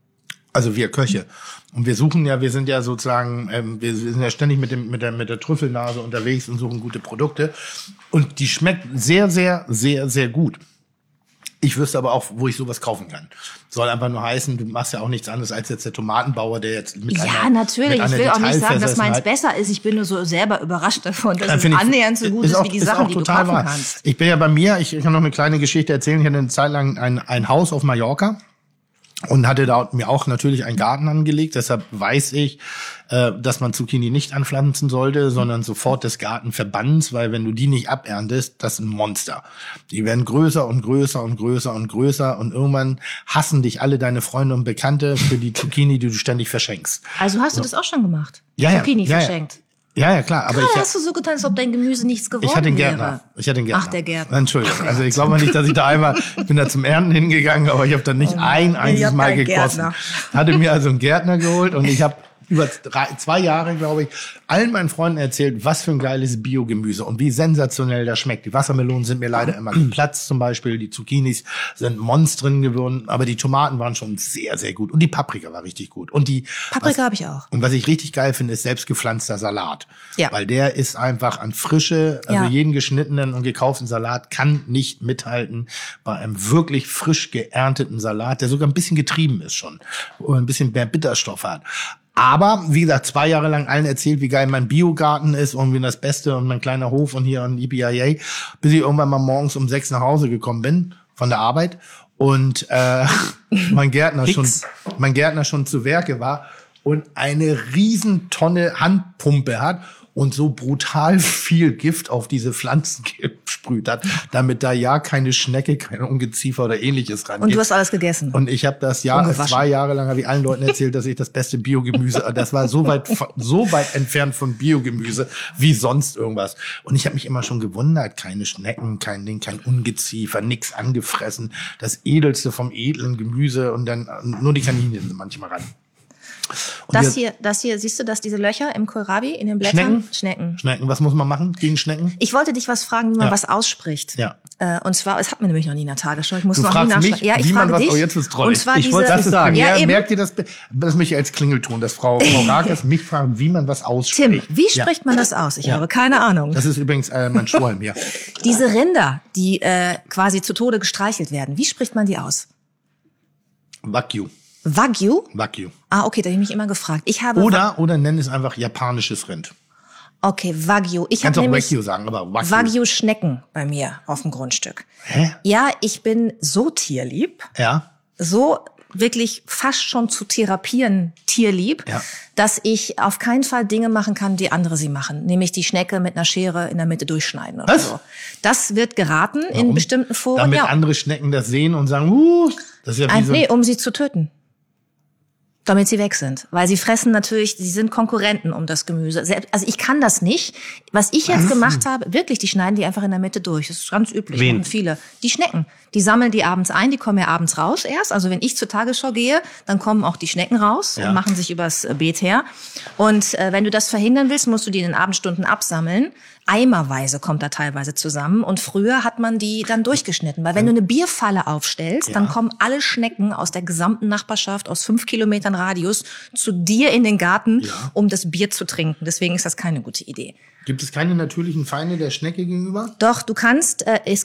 Also wir Köche. Und wir sind ja sozusagen, wir sind ja ständig mit der Trüffelnase unterwegs und suchen gute Produkte. Und die schmeckt sehr, sehr, sehr, sehr gut. Ich wüsste aber auch, wo ich sowas kaufen kann. Soll einfach nur heißen, du machst ja auch nichts anderes als jetzt der Tomatenbauer, der jetzt mit einer natürlich. Ich will auch nicht sagen, dass meins besser ist. Ich bin nur so selber überrascht davon, dass es annähernd so gut ist wie die Sachen, die du kaufen kannst. Ich bin ja bei mir, ich kann noch eine kleine Geschichte erzählen. Ich hatte eine Zeit lang ein Haus auf Mallorca. Und hatte da mir auch natürlich einen Garten angelegt. Deshalb weiß ich, dass man Zucchini nicht anpflanzen sollte, sondern sofort des Gartenverbanns, weil wenn du die nicht aberntest, das ist ein Monster. Die werden größer und größer und größer und größer und irgendwann hassen dich alle deine Freunde und Bekannte für die Zucchini, die du ständig verschenkst. Also hast du das auch schon gemacht? Zucchini verschenkt? Ja, klar. Aber hast du so getan, als ob dein Gemüse nichts geworden wäre. Ich hatte einen Gärtner. Ach, der Gärtner. Entschuldigung. Also ich glaube nicht, dass ich da ich bin da zum Ernten hingegangen, aber ich habe da nicht ein einziges Mal gekostet. Hatte mir also einen Gärtner geholt und ich habe über 2 Jahre, glaube ich, allen meinen Freunden erzählt, was für ein geiles Biogemüse und wie sensationell das schmeckt. Die Wassermelonen sind mir leider immer geplatzt zum Beispiel, die Zucchinis sind Monstren geworden, aber die Tomaten waren schon sehr, sehr gut und die Paprika war richtig gut. Und Paprika habe ich auch. Und was ich richtig geil finde, ist selbstgepflanzter Salat. Ja. Weil der ist einfach an Frische, also jeden geschnittenen und gekauften Salat kann nicht mithalten bei einem wirklich frisch geernteten Salat, der sogar ein bisschen getrieben ist schon und ein bisschen mehr Bitterstoff hat. Aber, wie gesagt, 2 Jahre lang allen erzählt, wie geil mein Biogarten ist und wie das Beste und mein kleiner Hof und hier und EPIA, bis ich irgendwann mal morgens um 6 nach Hause gekommen bin von der Arbeit und mein Gärtner schon zu Werke war und eine Riesentonne Handpumpe hat und so brutal viel Gift auf diese Pflanzen gesprüht hat, damit da ja keine Schnecke, kein Ungeziefer oder ähnliches rangeht. Und du hast alles gegessen? Und ich habe das 2 Jahre lang, habe ich allen Leuten erzählt, dass ich das beste Biogemüse, das war so weit entfernt von Biogemüse wie sonst irgendwas. Und ich habe mich immer schon gewundert, keine Schnecken, kein Ungeziefer, nix angefressen, das Edelste vom edlen Gemüse und dann nur die Kaninchen sind manchmal ran. Das hier, siehst du das, diese Löcher im Kohlrabi in den Blättern? Schnecken. Was muss man machen gegen Schnecken? Ich wollte dich was fragen, wie man was ausspricht. Ja. Und zwar, es hat mir nämlich noch nie in der Tagesschau. Ich muss du noch fragst nie nachschauen. Mich, ja, ich wie frage man dich. Was, jetzt wird's trollig. Und zwar ich wollte das sagen. Ja, merkt ihr das möchte ich als Klingelton, dass Frau Rakers mich fragen, wie man was ausspricht. Tim, wie spricht man das aus? Ich habe keine Ahnung. Das ist übrigens mein Schwalm, ja. Diese Rinder, die quasi zu Tode gestreichelt werden, wie spricht man die aus? Wagyu. Wagyu? Wagyu. Ah, okay, da habe ich mich immer gefragt. Oder nenn es einfach japanisches Rind. Okay, Wagyu. Ich kannst auch Wagyu sagen, aber Wagyu. Wagyu-Schnecken bei mir auf dem Grundstück. Hä? Ja, ich bin so tierlieb. Ja. So wirklich fast schon zu therapieren tierlieb, dass ich auf keinen Fall Dinge machen kann, die andere sie machen. Nämlich die Schnecke mit einer Schere in der Mitte durchschneiden oder so. Das wird geraten in bestimmten Foren. Damit andere Schnecken das sehen und sagen, das ist ja wie nee, um sie zu töten. Damit sie weg sind. Weil sie fressen natürlich, sie sind Konkurrenten um das Gemüse. Also ich kann das nicht. Was ich jetzt gemacht habe, wirklich, die schneiden die einfach in der Mitte durch. Das ist ganz üblich. Wen? Und viele. Die Schnecken. Die sammeln die abends ein, die kommen ja abends raus erst. Also wenn ich zur Tagesschau gehe, dann kommen auch die Schnecken raus und machen sich übers Beet her. Und wenn du das verhindern willst, musst du die in den Abendstunden absammeln. Eimerweise kommt da teilweise zusammen. Und früher hat man die dann durchgeschnitten. Weil wenn du eine Bierfalle aufstellst, dann kommen alle Schnecken aus der gesamten Nachbarschaft, aus 5 Kilometern Radius, zu dir in den Garten, um das Bier zu trinken. Deswegen ist das keine gute Idee. Gibt es keine natürlichen Feinde der Schnecke gegenüber? Doch, du kannst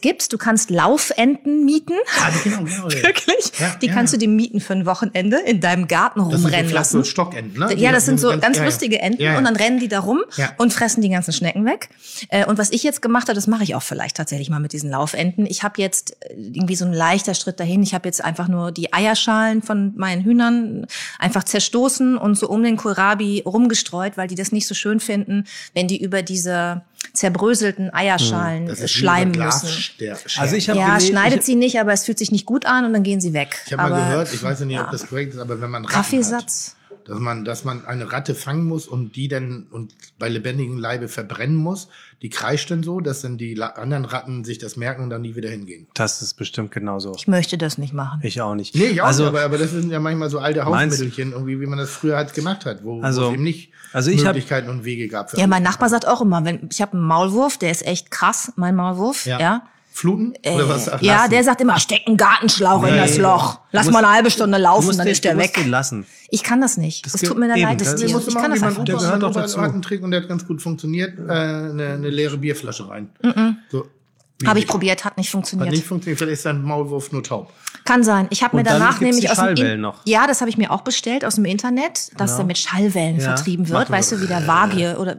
Laufenten mieten. Genau. Wirklich? Ja, die kannst du dir mieten für ein Wochenende in deinem Garten rumrennen lassen. Das sind so Stockenten, ne? Ja, das sind so ganz lustige Enten und dann rennen die da rum und fressen die ganzen Schnecken weg. Und was ich jetzt gemacht habe, das mache ich auch vielleicht tatsächlich mal mit diesen Laufenten. Ich habe jetzt irgendwie so ein leichter Schritt dahin. Ich habe jetzt einfach nur die Eierschalen von meinen Hühnern einfach zerstoßen und so um den Kohlrabi rumgestreut, weil die das nicht so schön finden, wenn die über diese zerbröselten Eierschalen schleimen müssen. Also ich habe schneidet sie nicht, aber es fühlt sich nicht gut an und dann gehen sie weg. Ich habe mal gehört, ich weiß nicht, ob das korrekt ist, aber wenn man Ratten Kaffeesatz. Hat, dass man eine Ratte fangen muss und die dann bei lebendigem Leibe verbrennen muss, die kreischt dann so, dass dann die anderen Ratten sich das merken und dann nie wieder hingehen. Das ist bestimmt genauso. Ich möchte das nicht machen. Ich auch nicht. Nee, ich auch nicht, aber das sind ja manchmal so alte Hausmittelchen, irgendwie, wie man das früher halt gemacht hat, wo es eben nicht Möglichkeiten und Wege gab. Ja, mein Nachbar sagt auch immer, ich habe einen Maulwurf, der ist echt krass, mein Maulwurf, ja. Fluten? Oder was? Ach, ja, der sagt immer, steck einen Gartenschlauch in das Loch. Lass mal eine halbe Stunde laufen, dann ist der weg. Den lassen. Ich kann das nicht. Es tut mir leid, das Tier. Ich kann das einfach nicht. Der gehört doch dazu. Einen Trick und der hat ganz gut funktioniert. Eine leere Bierflasche rein. So. Habe ich probiert, hat nicht funktioniert. Hat nicht funktioniert, vielleicht ist dein Maulwurf nur taub. Kann sein. Ich habe mir danach nämlich aus dem noch. Ja, das habe ich mir auch bestellt aus dem Internet, dass der mit Schallwellen vertrieben wird. Weißt du, wie der Wagyu oder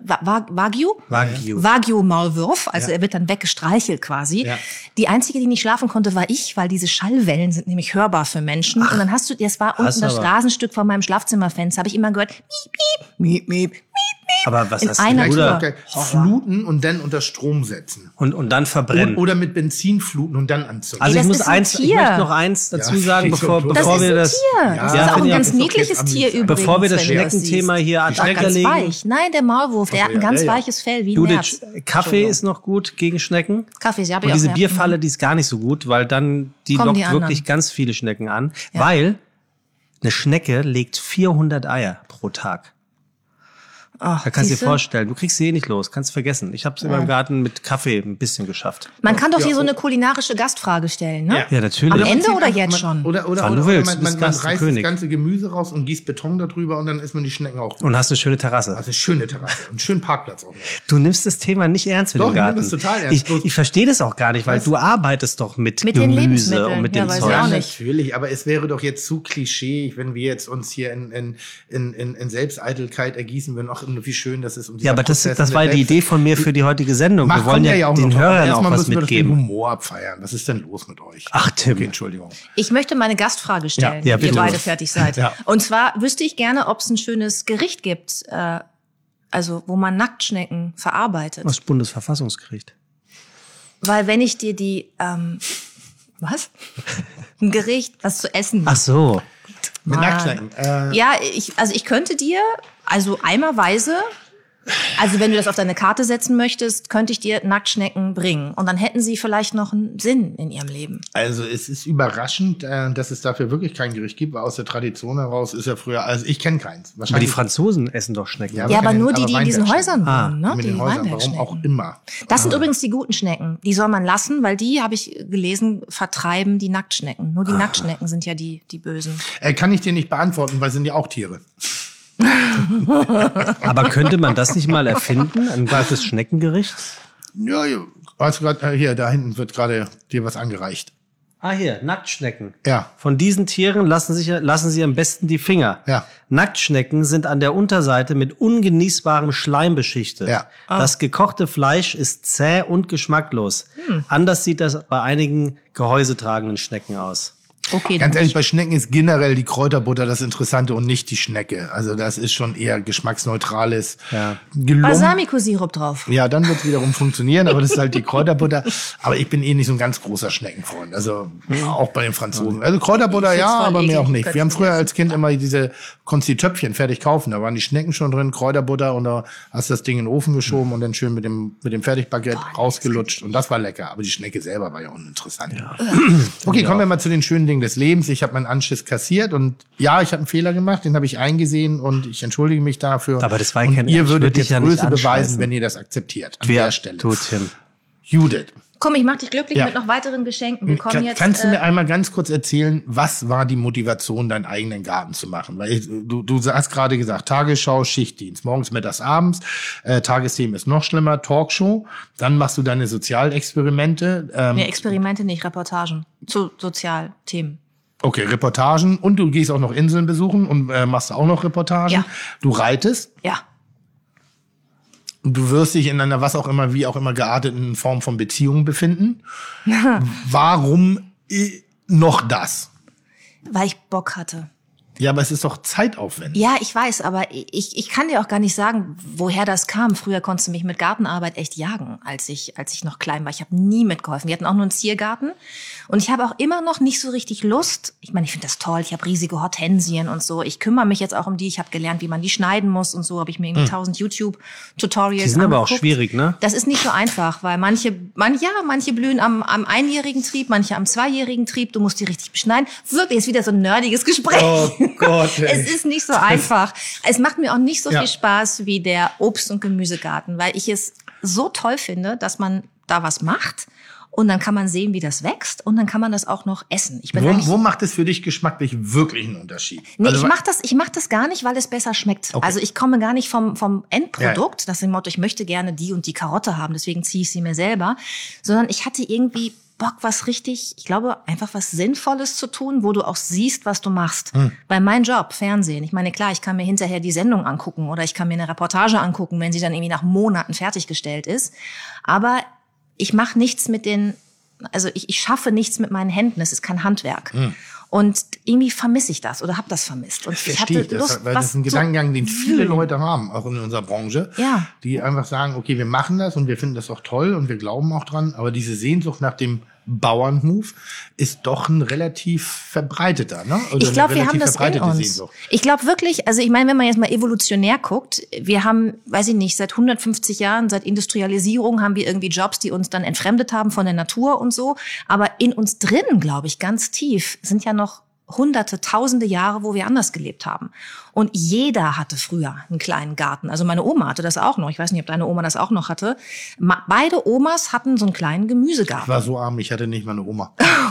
Wagyu Maulwurf, also er wird dann weggestreichelt quasi. Ja. Die einzige, die nicht schlafen konnte, war ich, weil diese Schallwellen sind nämlich hörbar für Menschen. Und dann hast du, das war unten das Straßenstück von meinem Schlafzimmerfenster, habe ich immer gehört, miep, miep, miep, miep, miep. Aber was hast du fluten und dann unter Strom setzen. Und dann verbrennen. Oder mit Benzin fluten und dann anzünden. Also ich möchte noch eins dazu sagen, bevor wir das... Das ist auch ein ganz niedliches Tier übrigens. Bevor wir das Schneckenthema hier ad acta legen. Weich. Nein, der Maulwurf, der hat ein ganz weiches Fell, wie ein Nerz. Kaffee ist noch gut gegen Schnecken. Kaffee, ja. Und diese Bierfalle, die ist gar nicht so gut, weil dann die lockt wirklich ganz viele Schnecken an. Ja. Weil eine Schnecke legt 400 Eier pro Tag. Ach, da kannst du dir vorstellen, du kriegst sie eh nicht los, kannst vergessen. Ich habe es in meinem Garten mit Kaffee ein bisschen geschafft. Man kann doch hier so eine kulinarische Gastfrage stellen, ne? Ja, natürlich. Am Ende oder jetzt schon? Oder man reißt das ganze Gemüse raus und gießt Beton darüber und dann isst man die Schnecken auch. Und hast eine schöne Terrasse. Also eine schöne Terrasse und einen schönen Parkplatz auch. Du nimmst das Thema nicht ernst mit dem Garten. Ich nehme das total ernst. Ich verstehe das auch gar nicht, weil du arbeitest doch mit Gemüse und mit dem Zeug. Ja, natürlich, aber es wäre doch jetzt zu klischee, wenn wir jetzt uns hier in Selbsteitelkeit ergießen würden. Ach, wie schön das ist. Ja, aber das war die Idee von mir für die heutige Sendung. Wir wollen ja den Hörern auch was mitgeben. Wir Humor abfeiern. Was ist denn los mit euch? Ach, Tim. Okay, Entschuldigung. Ich möchte meine Gastfrage stellen, wenn ihr beide fertig seid. Ja. Und zwar wüsste ich gerne, ob es ein schönes Gericht gibt, also wo man Nacktschnecken verarbeitet. Das Bundesverfassungsgericht. Weil wenn ich dir was? Ein Gericht, was zu essen. Ach so. Mit Nacktschnecken. Ja, ich könnte dir, also eimerweise, also wenn du das auf deine Karte setzen möchtest, könnte ich dir Nacktschnecken bringen. Und dann hätten sie vielleicht noch einen Sinn in ihrem Leben. Also es ist überraschend, dass es dafür wirklich kein Gericht gibt, weil aus der Tradition heraus ist ja früher, also ich kenne keins. Aber die Franzosen essen doch Schnecken. Ja, aber nur die in diesen Häusern wohnen, ne? Mit den Häusern, warum auch immer. Das sind übrigens die guten Schnecken. Die soll man lassen, weil die, habe ich gelesen, vertreiben die Nacktschnecken. Nur die Nacktschnecken sind ja die Bösen. Kann ich dir nicht beantworten, weil sind ja auch Tiere. Aber könnte man das nicht mal erfinden, ein gutes Schneckengericht? Ja, weißt du gerade, hier, da hinten wird gerade dir was angereicht. Ah, hier, Nacktschnecken. Ja. Von diesen Tieren lassen sie am besten die Finger. Ja. Nacktschnecken sind an der Unterseite mit ungenießbarem Schleim beschichtet. Ja. Das gekochte Fleisch ist zäh und geschmacklos. Anders sieht das bei einigen gehäusetragenden Schnecken aus. Okay, ganz ehrlich, bei Schnecken ist generell die Kräuterbutter das Interessante und nicht die Schnecke. Also das ist schon eher geschmacksneutrales Balsamico-Sirup drauf. Ja, dann wird es wiederum funktionieren, aber das ist halt die Kräuterbutter. Aber ich bin nicht so ein ganz großer Schneckenfreund. Also auch bei den Franzosen. Also Kräuterbutter ja, aber mehr auch nicht. Wir haben früher als Kind immer diese, konntest die Töpfchen fertig kaufen. Da waren die Schnecken schon drin, Kräuterbutter und da hast du das Ding in den Ofen geschoben und dann schön mit dem Fertigbaguette rausgelutscht. Und das war lecker. Aber die Schnecke selber war ja uninteressant. Ja. Okay, kommen wir mal zu den schönen Dingen des Lebens. Ich habe meinen Anschiss kassiert und ja, ich habe einen Fehler gemacht, den habe ich eingesehen und ich entschuldige mich dafür. Aber das war und ihr würdet jetzt Größe beweisen, wenn ihr das akzeptiert. An der Stelle. Judith. Komm, ich mach dich glücklich mit noch weiteren Geschenken. Wir kommen jetzt, kannst du mir einmal ganz kurz erzählen, was war die Motivation, deinen eigenen Garten zu machen? Weil du hast gerade gesagt, Tagesschau, Schichtdienst, morgens, mittags, abends, Tagesthemen ist noch schlimmer, Talkshow, dann machst du deine Sozialexperimente. Nee, Experimente nicht, Reportagen zu Sozialthemen. Okay, Reportagen und du gehst auch noch Inseln besuchen und machst auch noch Reportagen. Ja. Du reitest. Ja. Du wirst dich in einer wie auch immer gearteten Form von Beziehung befinden. Warum noch das? Weil ich Bock hatte. Ja, aber es ist doch zeitaufwendig. Ja, ich weiß, aber ich kann dir auch gar nicht sagen, woher das kam. Früher konntest du mich mit Gartenarbeit echt jagen, als ich noch klein war. Ich habe nie mitgeholfen. Wir hatten auch nur einen Ziergarten. Und ich habe auch immer noch nicht so richtig Lust. Ich meine, ich finde das toll. Ich habe riesige Hortensien und so. Ich kümmere mich jetzt auch um die. Ich habe gelernt, wie man die schneiden muss und so. Habe ich mir irgendwie 1000 YouTube-Tutorials Die sind aber auch schwierig, ne? Das ist nicht so einfach, weil manche blühen am einjährigen Trieb, manche am zweijährigen Trieb. Du musst die richtig beschneiden. Wirklich, ist wieder so ein nerdiges Gespräch. Oh Gott, ey. Es ist nicht so einfach. Es macht mir auch nicht so viel Spaß wie der Obst- und Gemüsegarten, weil ich es so toll finde, dass man da was macht Und dann kann man sehen, wie das wächst und dann kann man das auch noch essen. Wo macht es für dich geschmacklich wirklich einen Unterschied? Nee, also, ich mach das gar nicht, weil es besser schmeckt. Okay. Also ich komme gar nicht vom Endprodukt, das ist im Motto, ich möchte gerne die und die Karotte haben, deswegen ziehe ich sie mir selber, sondern ich hatte irgendwie Bock, ich glaube, einfach was Sinnvolles zu tun, wo du auch siehst, was du machst. Weil mein Job, Fernsehen, ich meine, klar, ich kann mir hinterher die Sendung angucken oder ich kann mir eine Reportage angucken, wenn sie dann irgendwie nach Monaten fertiggestellt ist. Aber ich mache nichts ich schaffe nichts mit meinen Händen, es ist kein Handwerk. Und irgendwie vermisse ich das oder habe das vermisst. Und ich hatte Lust, weil das ist ein Gedankengang, den viele Leute haben, auch in unserer Branche, die einfach sagen, okay, wir machen das und wir finden das auch toll und wir glauben auch dran, aber diese Sehnsucht nach dem Bauernhof ist doch ein relativ verbreiteter, ne? Oder ich glaube, wir haben das in uns. Sehnsucht. Ich glaube wirklich, also ich meine, wenn man jetzt mal evolutionär guckt, wir haben, weiß ich nicht, seit 150 Jahren, seit Industrialisierung haben wir irgendwie Jobs, die uns dann entfremdet haben von der Natur und so. Aber in uns drin, glaube ich, ganz tief, sind ja noch Hunderte, Tausende Jahre, wo wir anders gelebt haben. Und jeder hatte früher einen kleinen Garten. Also meine Oma hatte das auch noch. Ich weiß nicht, ob deine Oma das auch noch hatte. Beide Omas hatten so einen kleinen Gemüsegarten. Ich war so arm, ich hatte nicht mal eine Oma.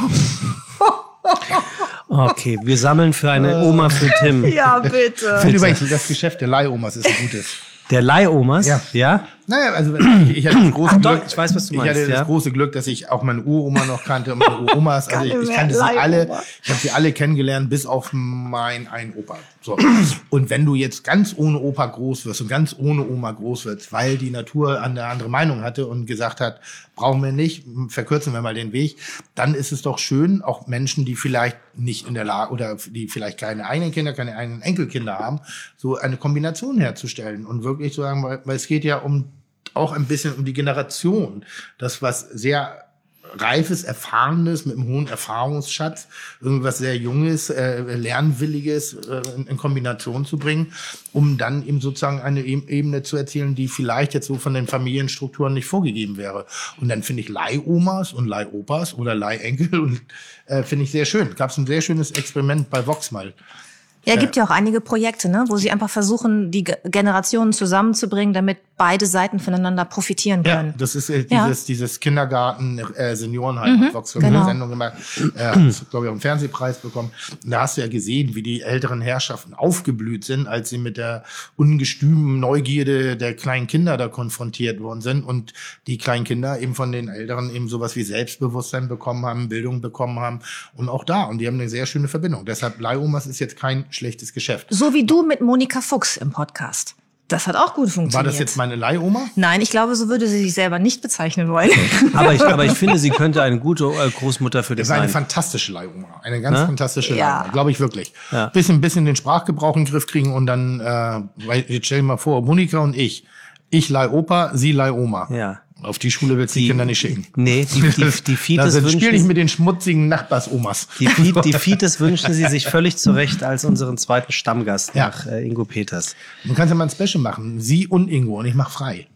Okay, wir sammeln für eine Oma für Tim. Ja, bitte. Übrigens, das Geschäft der Leihomas ist ein gutes. Der Leihomas? Ja? Naja, also ich hatte das große Glück, ich weiß, was du meinst. Ich hatte das große Glück, dass ich auch meine Uroma noch kannte und meine Uromas. Also ich kannte sie alle, ich habe sie alle kennengelernt, bis auf meinen einen Opa. So. Und wenn du jetzt ganz ohne Opa groß wirst und ganz ohne Oma groß wirst, weil die Natur eine andere Meinung hatte und gesagt hat, brauchen wir nicht, verkürzen wir mal den Weg, dann ist es doch schön, auch Menschen, die vielleicht nicht in der Lage oder die vielleicht keine eigenen Kinder, keine eigenen Enkelkinder haben, so eine Kombination herzustellen und wirklich zu sagen, weil es geht ja auch ein bisschen um die Generation, das was sehr Reifes, Erfahrenes, mit einem hohen Erfahrungsschatz, irgendwas sehr Junges, Lernwilliges in Kombination zu bringen, um dann eben sozusagen eine Ebene zu erzielen, die vielleicht jetzt so von den Familienstrukturen nicht vorgegeben wäre. Und dann finde ich Leihomas und Leihopas oder Leihenkel und finde ich sehr schön. Gab es ein sehr schönes Experiment bei Vox mal. Ja, gibt ja auch einige Projekte, ne, wo sie einfach versuchen, die Generationen zusammenzubringen, damit beide Seiten voneinander profitieren können. Ja, das ist dieses Kindergarten, Seniorenheim, Vox eine Sendung gemacht, hat, glaube ich, auch einen Fernsehpreis bekommen. Und da hast du ja gesehen, wie die älteren Herrschaften aufgeblüht sind, als sie mit der ungestümen Neugierde der kleinen Kinder da konfrontiert worden sind und die kleinen Kinder eben von den Älteren eben sowas wie Selbstbewusstsein bekommen haben, Bildung bekommen haben und auch da. Und die haben eine sehr schöne Verbindung. Deshalb Leihomas ist jetzt kein schlechtes Geschäft. So wie du mit Monika Fuchs im Podcast. Das hat auch gut funktioniert. War das jetzt meine Leihoma? Nein, ich glaube, so würde sie sich selber nicht bezeichnen wollen. aber ich finde, sie könnte eine gute Großmutter für dich sein. Das ist eine fantastische Leihoma. Eine ganz fantastische Leihoma. Glaube ich wirklich. Ja. Bisschen den Sprachgebrauch in den Griff kriegen und dann, jetzt stell dir mal vor, Monika und ich Leihopa, sie Leihoma. Ja. Auf die Schule willst du die Kinder nicht schicken. Nee, die Fides wünschen... spiele ich mit den schmutzigen Nachbarsomas. Die Fides wünschen sie sich völlig zurecht als unseren zweiten Stammgast nach Ingo Peters. Du kannst ja mal ein Special machen. Sie und Ingo und ich mach frei.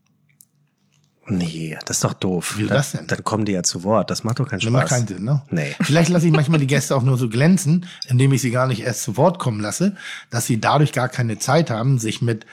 Nee, das ist doch doof. Wie das denn? Dann kommen die ja zu Wort. Das macht doch keinen Spaß. Das macht keinen Sinn, ne? Nee. Vielleicht lasse ich manchmal die Gäste auch nur so glänzen, indem ich sie gar nicht erst zu Wort kommen lasse, dass sie dadurch gar keine Zeit haben, sich mit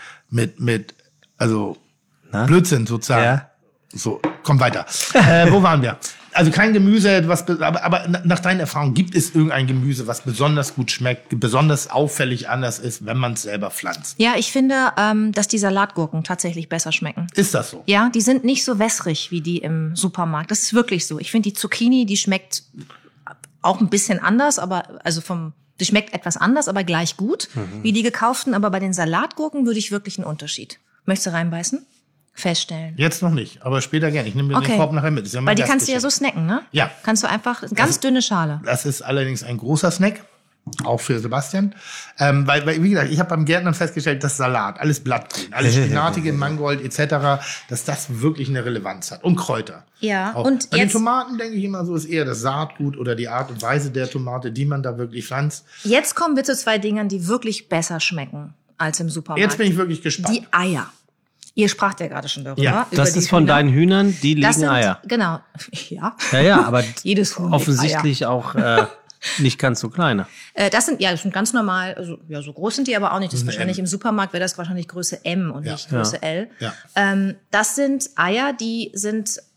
Blödsinn sozusagen... Ja. So, komm weiter. Wo waren wir? Also kein Gemüse, aber nach deinen Erfahrungen, gibt es irgendein Gemüse, was besonders gut schmeckt, besonders auffällig anders ist, wenn man es selber pflanzt? Ja, ich finde, dass die Salatgurken tatsächlich besser schmecken. Ist das so? Ja, die sind nicht so wässrig wie die im Supermarkt. Das ist wirklich so. Ich finde die Zucchini, die schmeckt auch ein bisschen anders, die schmeckt etwas anders, aber gleich gut wie die gekauften. Aber bei den Salatgurken würde ich wirklich einen Unterschied. Möchtest du reinbeißen? Feststellen. Jetzt noch nicht, aber später gerne. Ich nehme mir den Korb nachher mit. Das ist ja weil die kannst du ja so snacken, ne? Ja. Kannst du einfach, ganz dünne Schale. Das ist allerdings ein großer Snack, auch für Sebastian. Weil, wie gesagt, ich habe beim Gärtnern festgestellt, dass Salat, alles Blattgrün, alles Spinatige, Mangold etc., dass das wirklich eine Relevanz hat. Und Kräuter. Ja. Auch. Und bei den Tomaten denke ich immer so, ist eher das Saatgut oder die Art und Weise der Tomate, die man da wirklich pflanzt. Jetzt kommen wir zu zwei Dingern, die wirklich besser schmecken als im Supermarkt. Jetzt bin ich wirklich gespannt. Die Eier. Ihr spracht ja gerade schon darüber. Ja, das ist von deinen Hühnern, die legen Eier. Genau. Ja. Ja, aber jedes Huhn offensichtlich auch nicht ganz so kleine. Das sind ganz normal, also ja, so groß sind die aber auch nicht. Das ist wahrscheinlich im Supermarkt wäre das wahrscheinlich Größe M und nicht Größe L. Ja. Das sind Eier, die sind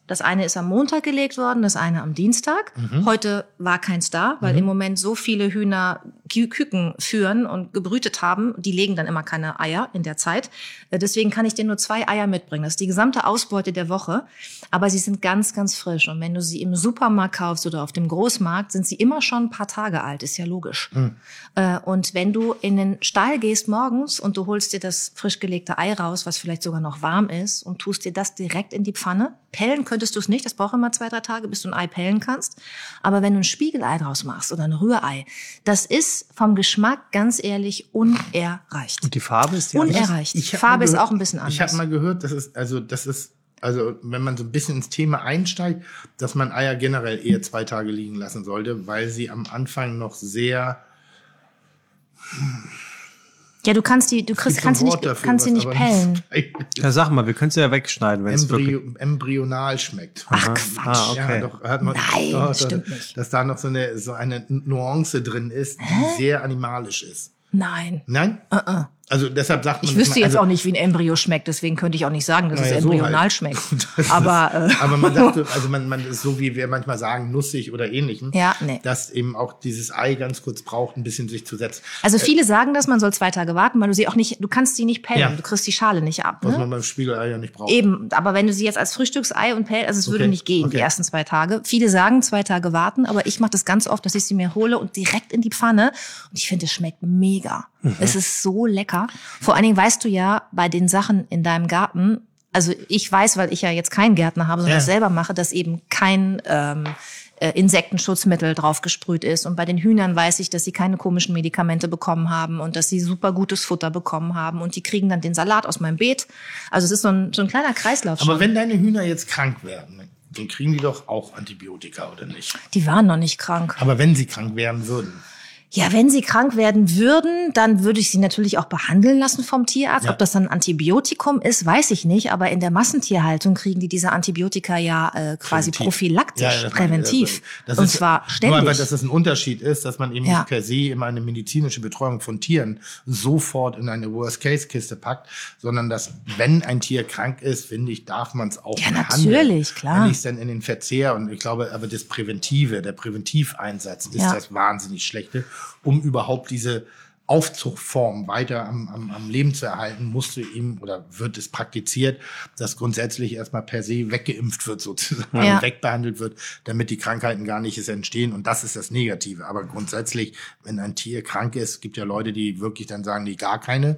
Das eine ist am Montag gelegt worden, das eine am Dienstag. Heute war keins da, weil im Moment so viele Hühner Küken führen und gebrütet haben. Die legen dann immer keine Eier in der Zeit. Deswegen kann ich dir nur 2 Eier mitbringen. Das ist die gesamte Ausbeute der Woche. Aber sie sind ganz, ganz frisch. Und wenn du sie im Supermarkt kaufst oder auf dem Großmarkt, sind sie immer schon ein paar Tage alt. Ist ja logisch. Und wenn du in den Stall gehst morgens und du holst dir das frisch gelegte Ei raus, was vielleicht sogar noch warm ist, und tust dir das direkt in die Pfanne. Pellen könntest du es nicht. Das braucht immer 2-3 Tage, bis du ein Ei pellen kannst. Aber wenn du ein Spiegelei draus machst oder ein Rührei, das ist vom Geschmack ganz ehrlich unerreicht. Und die Farbe ist ja unerreicht. Farbe ist auch ein bisschen anders. Ich habe mal gehört, das ist, wenn man so ein bisschen ins Thema einsteigt, dass man Eier generell eher 2 Tage liegen lassen sollte, weil sie am Anfang noch sehr... Ja, kannst sie nicht pellen. Ja, sag mal, wir können sie ja wegschneiden, wenn es embryonal schmeckt. Ach, Quatsch. Ja, doch, Nein, stimmt nicht. Dass da noch so eine Nuance drin ist, die sehr animalisch ist. Nein? Also deshalb sagt man... Ich wüsste jetzt auch nicht, wie ein Embryo schmeckt, deswegen könnte ich auch nicht sagen, dass es embryonal schmeckt. Aber man sagt, also man ist so, wie wir manchmal sagen, nussig oder ähnlichem, nee. dass eben auch dieses Ei ganz kurz braucht, ein bisschen sich zu setzen. Also viele sagen, dass man soll 2 Tage warten, weil du kannst sie nicht pellen, du kriegst die Schale nicht ab. Was man beim Spiegelei ja nicht braucht. Eben, aber wenn du sie jetzt als Frühstücksei und pellst, also es würde nicht gehen, die ersten 2 Tage. Viele sagen 2 Tage warten, aber ich mache das ganz oft, dass ich sie mir hole und direkt in die Pfanne. Und ich finde, es schmeckt mega. Es ist so lecker. Vor allen Dingen weißt du ja, bei den Sachen in deinem Garten, also ich weiß, weil ich ja jetzt keinen Gärtner habe, sondern das selber mache, dass eben kein Insektenschutzmittel drauf gesprüht ist. Und bei den Hühnern weiß ich, dass sie keine komischen Medikamente bekommen haben und dass sie super gutes Futter bekommen haben. Und die kriegen dann den Salat aus meinem Beet. Also es ist so ein kleiner Kreislauf schon. Aber wenn deine Hühner jetzt krank werden, dann kriegen die doch auch Antibiotika, oder nicht? Die waren noch nicht krank. Aber wenn sie krank werden würden... Ja, wenn sie krank werden würden, dann würde ich sie natürlich auch behandeln lassen vom Tierarzt. Ja. Ob das dann ein Antibiotikum ist, weiß ich nicht. Aber in der Massentierhaltung kriegen die diese Antibiotika ja quasi prophylaktisch, präventiv. Und zwar ständig. Nur weil das ein Unterschied ist, dass man eben nicht per se immer eine medizinische Betreuung von Tieren sofort in eine Worst-Case-Kiste packt, sondern dass, wenn ein Tier krank ist, finde ich, darf man es auch behandeln. Ja, natürlich, klar. Wenn ich es dann in den Verzehr, und ich glaube, aber das Präventive, der Präventiveinsatz ist das wahnsinnig Schlechte. Um überhaupt diese Aufzuchtform weiter am Leben zu erhalten, musste ihm oder wird es praktiziert, dass grundsätzlich erstmal per se weggeimpft wird, sozusagen, wegbehandelt wird, damit die Krankheiten gar nicht entstehen. Und das ist das Negative. Aber grundsätzlich, wenn ein Tier krank ist, gibt ja Leute, die wirklich dann sagen, nee, gar keine.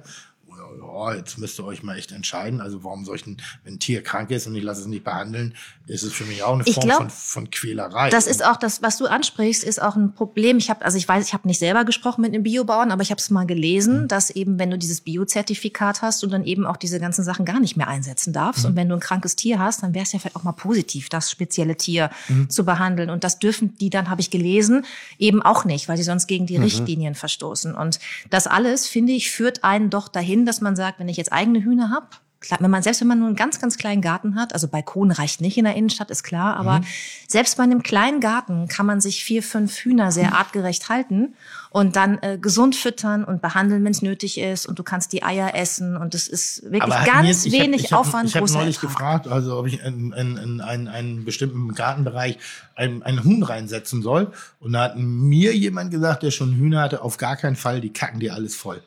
Ja, jetzt müsst ihr euch mal echt entscheiden. Also warum soll ich denn, wenn ein Tier krank ist und ich lasse es nicht behandeln, ist es für mich auch eine Form von Quälerei. Das ist auch das, was du ansprichst, ist auch ein Problem. Ich habe nicht selber gesprochen mit einem Biobauern, aber ich habe es mal gelesen, dass eben, wenn du dieses Bio-Zertifikat hast, du dann eben auch diese ganzen Sachen gar nicht mehr einsetzen darfst. Und wenn du ein krankes Tier hast, dann wäre es ja vielleicht auch mal positiv, das spezielle Tier zu behandeln. Und das dürfen die dann, habe ich gelesen, eben auch nicht, weil sie sonst gegen die Richtlinien verstoßen. Und das alles, finde ich, führt einen doch dahin, dass man sagt, wenn ich jetzt eigene Hühner habe, selbst wenn man nur einen ganz, ganz kleinen Garten hat, also Balkon reicht nicht in der Innenstadt, ist klar, aber selbst bei einem kleinen Garten kann man sich 4, 5 Hühner sehr artgerecht halten und dann gesund füttern und behandeln, wenn es nötig ist, und du kannst die Eier essen, und es ist wirklich wenig Aufwand. Ich habe neulich gefragt, also ob ich in einen bestimmten Gartenbereich einen Huhn reinsetzen soll, und da hat mir jemand gesagt, der schon Hühner hatte, auf gar keinen Fall, die kacken dir alles voll.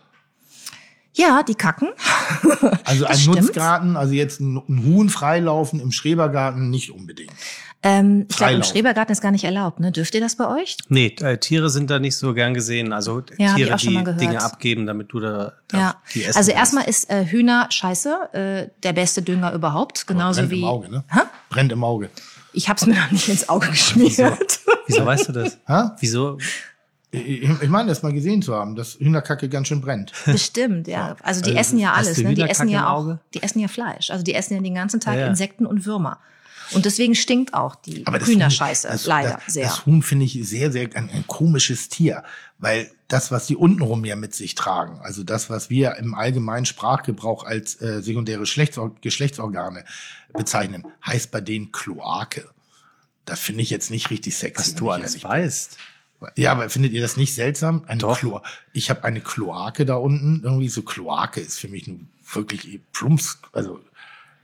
Ja, die kacken. Also ein Nutzgarten, also jetzt ein Huhn freilaufen im Schrebergarten nicht unbedingt. Ich glaube, im Schrebergarten ist gar nicht erlaubt, ne? Dürft ihr das bei euch? Nee, Tiere sind da nicht so gern gesehen. Also Tiere, die Dinge abgeben, damit du da die essen Also erstmal ist Hühner scheiße, der beste Dünger überhaupt. Genauso brennt wie. Im Auge, ne? Brennt im Auge. Ich hab's mir noch nicht ins Auge geschmiert. Wieso weißt du das? Wieso? Ich meine, das mal gesehen zu haben, dass Hühnerkacke ganz schön brennt. Bestimmt, ja. Also die essen ja alles, ne? Die essen ja auch, die essen ja Fleisch. Also die essen ja den ganzen Tag Insekten und Würmer. Und deswegen stinkt auch die Hühnerscheiße leider sehr. Das Huhn finde ich sehr, sehr ein komisches Tier, weil das, was die untenrum ja mit sich tragen, also das, was wir im allgemeinen Sprachgebrauch als sekundäre Geschlechtsorgane bezeichnen, heißt bei denen Kloake. Das finde ich jetzt nicht richtig sexy. Was du alles weißt. Ja, aber findet ihr das nicht seltsam? Ich habe eine Kloake da unten. Irgendwie so Kloake ist für mich nun wirklich plumps. Also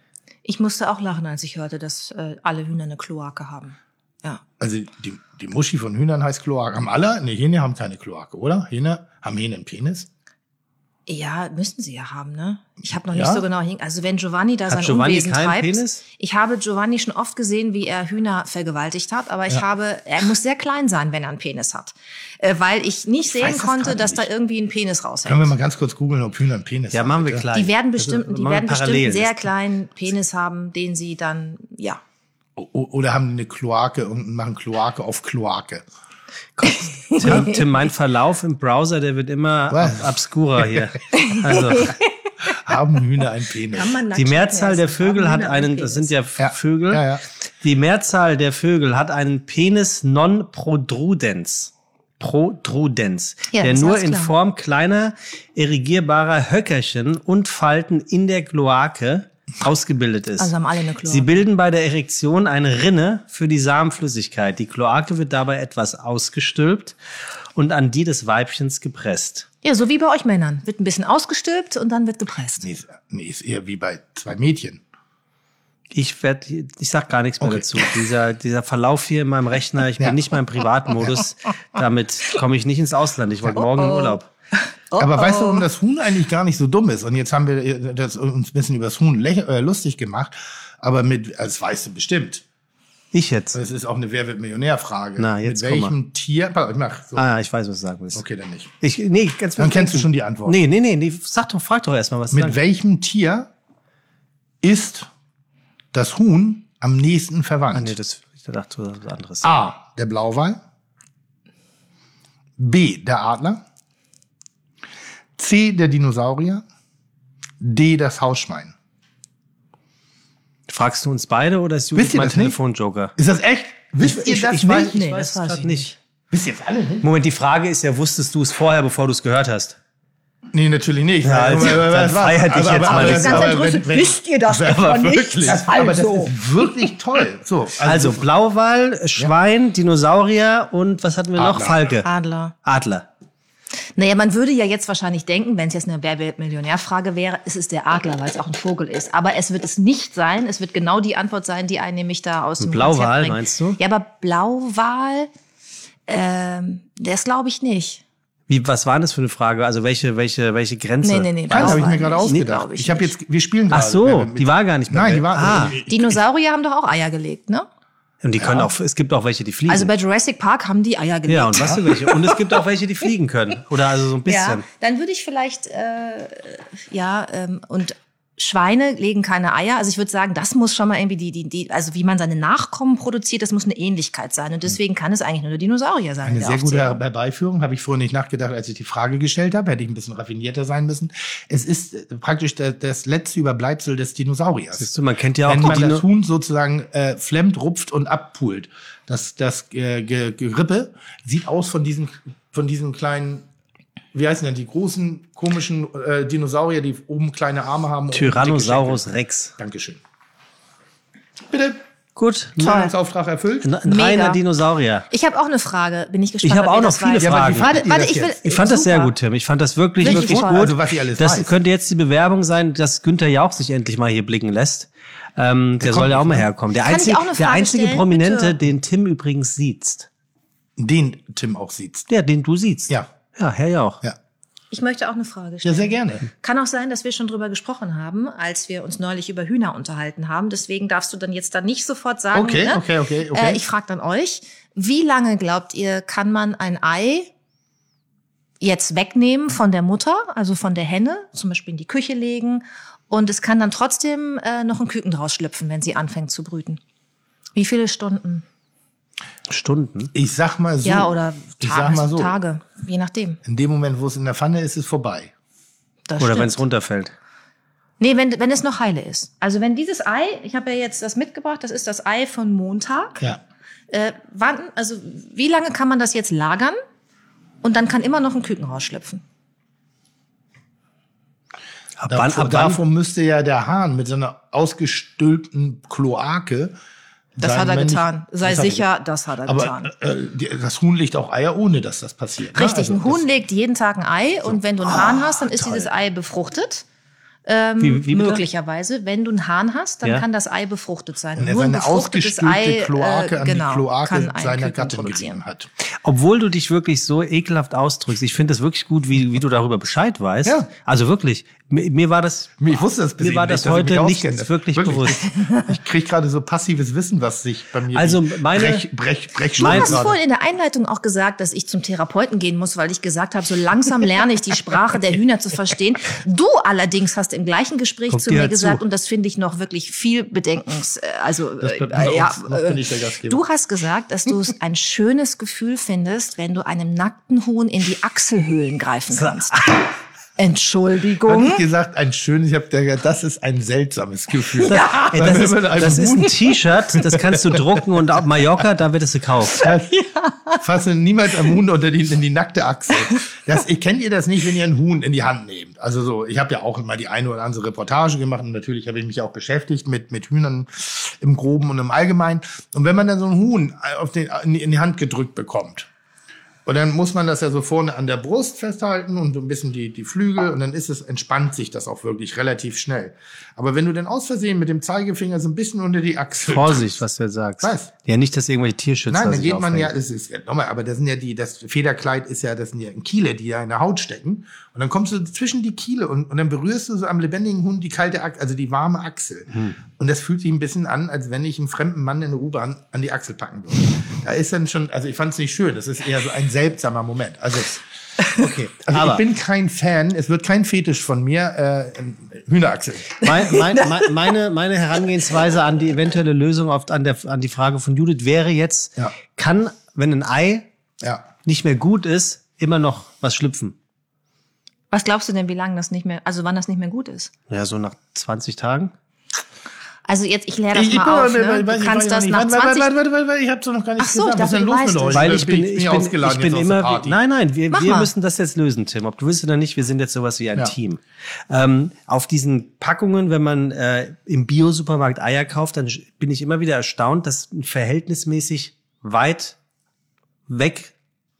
Ich musste auch lachen, als ich hörte, dass alle Hühner eine Kloake haben. Ja. Also die Muschi von Hühnern heißt Kloake. Haben alle? Ne, Hähne haben keine Kloake, oder? Haben Hähne einen Penis? Ja, müssten sie ja haben, ne? Ich habe noch nicht so genau also wenn Giovanni da sein Unwesen treibt. Penis? Ich habe Giovanni schon oft gesehen, wie er Hühner vergewaltigt hat, aber er muss sehr klein sein, wenn er einen Penis hat. Weil ich nicht sehen konnte, dass da irgendwie ein Penis raushängt. Können wir mal ganz kurz googeln, ob Hühner einen Penis haben? Ja, machen wir klein. Die werden bestimmt einen sehr kleinen Penis haben, den sie dann, ja. Oder haben eine Kloake und machen Kloake auf Kloake. Tim, mein Verlauf im Browser, der wird immer obskurer hier. Also, haben Hühner einen Penis? Die Mehrzahl der Vögel hat einen, das sind ja Vögel, ja. Die Mehrzahl der Vögel hat einen Penis non protrudenz, der nur in Form kleiner, erigierbarer Höckerchen und Falten in der Kloake ausgebildet ist. Also haben alle eine Kloake. Sie bilden bei der Erektion eine Rinne für die Samenflüssigkeit. Die Kloake wird dabei etwas ausgestülpt und an die des Weibchens gepresst. Ja, so wie bei euch Männern. Wird ein bisschen ausgestülpt und dann wird gepresst. Nee, ist eher wie bei 2 Mädchen. Ich sag gar nichts mehr dazu. Dieser Verlauf hier in meinem Rechner, ich bin nicht mehr im Privatmodus. Damit komme ich nicht ins Ausland. Ich wollte morgen in Urlaub. Aber weißt du, warum das Huhn eigentlich gar nicht so dumm ist? Und jetzt haben wir uns ein bisschen über das Huhn lustig gemacht. Aber das weißt du bestimmt. Ich jetzt? Das ist auch eine Wer wird Millionär-Frage. Na, jetzt mit welchem Tier? Ich mach so. Ich weiß, was du sagen willst. Okay, dann nicht. Dann kennst du schon die Antwort. Nee. Frag doch erstmal, was du sagst. Mit welchem Tier ist das Huhn am nächsten verwandt? Ich dachte, das ist was anderes. A, der Blauwal. B, der Adler. C, der Dinosaurier. D, das Hausschwein. Fragst du uns beide oder ist Judith mein Telefonjoker? Ist das echt? Wisst ihr das nicht? Ich weiß es gerade nicht. Wisst ihr es alle nicht? Moment, die Frage ist ja, wusstest du es vorher, bevor du es gehört hast? Nee, natürlich nicht. Ja, dann feier dich jetzt mal. Wisst ihr das etwa nicht? Aber das ist wirklich toll. So, also Blauwal, Schwein, Dinosaurier und was hatten wir noch? Falke. Adler. Naja, man würde ja jetzt wahrscheinlich denken, wenn es jetzt eine Wer wird Millionär-Frage wäre, ist es der Adler, weil es auch ein Vogel ist. Aber es wird es nicht sein. Es wird genau die Antwort sein, die einen nämlich da aus dem Blauwal, bringt. meinst du? Ja, aber Blauwal, der ist glaube ich nicht. Was war das für eine Frage? Also welche Grenze? Nee. Das habe ich mir gerade ausgedacht. Wir spielen gerade. Ach so, die war gar nicht mehr. Nein, die war. Dinosaurier haben doch auch Eier gelegt, ne? Und die können auch, es gibt auch welche, die fliegen. Also bei Jurassic Park haben die Eier gelegt. Ja, und was für welche? Und es gibt auch welche, die fliegen können. Oder also so ein bisschen. Ja, dann würde ich vielleicht, und Schweine legen keine Eier. Also ich würde sagen, das muss schon mal irgendwie also wie man seine Nachkommen produziert, das muss eine Ähnlichkeit sein. Und deswegen kann es eigentlich nur der Dinosaurier sein. Eine sehr gute Herbeiführung, habe ich vorher nicht nachgedacht, als ich die Frage gestellt habe. Hätte ich ein bisschen raffinierter sein müssen. Es ist praktisch das letzte Überbleibsel des Dinosauriers. Siehst du, man kennt ja auch wenn man das Huhn sozusagen flemmt, rupft und abpult. Das Gerippe sieht aus von diesen kleinen, wie heißen denn die großen, komischen Dinosaurier, die oben kleine Arme haben? Tyrannosaurus Rex. Dankeschön. Bitte. Gut. Zahlungsauftrag erfüllt. Ein reiner Dinosaurier. Ich habe auch eine Frage. Bin ich gespannt. Ich habe auch noch viele Fragen. Ich fand das sehr gut, Tim. Ich fand das wirklich gut. Also, was ich alles das weiß. Könnte jetzt die Bewerbung sein, dass Günther Jauch sich endlich mal hier blicken lässt. Der soll ja auch mal herkommen. Der einzige Prominente, den Tim übrigens sieht. Den Tim auch sieht. Ja, den du siehst. Ja. Ja, Herr Jauch. Ja. Ich möchte auch eine Frage stellen. Ja, sehr gerne. Kann auch sein, dass wir schon drüber gesprochen haben, als wir uns neulich über Hühner unterhalten haben. Deswegen darfst du dann jetzt nicht sofort sagen. Okay. Ich frage dann euch, wie lange glaubt ihr, kann man ein Ei jetzt wegnehmen von der Mutter, also von der Henne, zum Beispiel in die Küche legen, und es kann dann trotzdem noch ein Küken draus schlüpfen, wenn sie anfängt zu brüten? Wie viele Stunden? Ich sag mal so. Ja, oder Tage, je nachdem. In dem Moment, wo es in der Pfanne ist, ist es vorbei. Oder wenn es runterfällt. Nee, wenn es noch heile ist. Also wenn dieses Ei, ich habe ja jetzt das mitgebracht, das ist das Ei von Montag. Ja. Wie lange kann man das jetzt lagern? Und dann kann immer noch ein Küken rausschlüpfen. Davor müsste ja der Hahn mit seiner ausgestülpten Kloake. Das hat er getan. Sei sicher, das hat er getan. Das Huhn legt auch Eier, ohne dass das passiert. Richtig, ein Huhn legt jeden Tag ein Ei und wenn du einen Hahn hast, dann ist dieses Ei befruchtet. Wie möglicherweise. Wenn du einen Hahn hast, dann kann das Ei befruchtet sein. Und er seine ausgespülte Kloake an die Kloake seiner Gattin gegeben hat. Obwohl du dich wirklich so ekelhaft ausdrückst. Ich finde das wirklich gut, wie du darüber Bescheid weißt. Ja. Also wirklich. Mir war das, ich wusste das mir war das heute nicht wirklich bewusst. Ich kriege gerade so passives Wissen, was sich bei mir du hast vorhin in der Einleitung auch gesagt, dass ich zum Therapeuten gehen muss, weil ich gesagt habe, so langsam lerne ich die Sprache der Hühner zu verstehen. Du allerdings hast im gleichen Gespräch zu mir gesagt, und das finde ich noch wirklich viel bedenkens. Du hast gesagt, dass du es ein schönes Gefühl findest, wenn du einem nackten Huhn in die Achselhöhlen greifen kannst. Entschuldigung. Habe ich gesagt, das ist ein seltsames Gefühl. Ja, das ist ein T-Shirt, das kannst du drucken und auf Mallorca, da wird es gekauft. Ja. Fasse niemals am Huhn in die nackte Achsel. Kennt ihr das nicht, wenn ihr ein Huhn in die Hand nehmt? Also so, ich habe ja auch immer die eine oder andere Reportage gemacht und natürlich habe ich mich auch beschäftigt mit Hühnern im Groben und im Allgemeinen. Und wenn man dann so ein Huhn in die Hand gedrückt bekommt, und dann muss man das ja so vorne an der Brust festhalten und so ein bisschen die Flügel und dann entspannt sich das auch wirklich relativ schnell. Aber wenn du dann aus Versehen mit dem Zeigefinger so ein bisschen unter die Achsel... Vorsicht, was du sagst. Was? Ja, nicht, dass irgendwelche Tierschützer Nein, dann geht man aber das sind ja das Federkleid das sind ja Kiele, die ja in der Haut stecken. Und dann kommst du zwischen die Kiele und dann berührst du so am lebendigen Hund die kalte Achsel, also die warme Achsel. Und das fühlt sich ein bisschen an, als wenn ich einen fremden Mann in der U-Bahn an die Achsel packen würde. Da ist dann schon, also ich fand es nicht schön, das ist eher so ein seltsamer Moment. Also, okay. Also ich bin kein Fan, es wird kein Fetisch von mir, Hühnerachsel. Meine Herangehensweise an die eventuelle Lösung an die Frage von Judith wäre jetzt, kann, wenn ein Ei nicht mehr gut ist, immer noch was schlüpfen? Was glaubst du denn, wann das nicht mehr gut ist? Ja, so nach 20 Tagen. Also jetzt, ich lehre das mal auf, ne? Du kannst das nach 20... Warte, ich hab's doch noch gar nicht gesagt. Was ist denn los mit euch? Weil ich bin immer... Nein, wir müssen das jetzt lösen, Tim. Ob du willst oder nicht, wir sind jetzt sowas wie ein Team. Auf diesen Packungen, wenn man im Bio-Supermarkt Eier kauft, dann bin ich immer wieder erstaunt, dass verhältnismäßig weit weg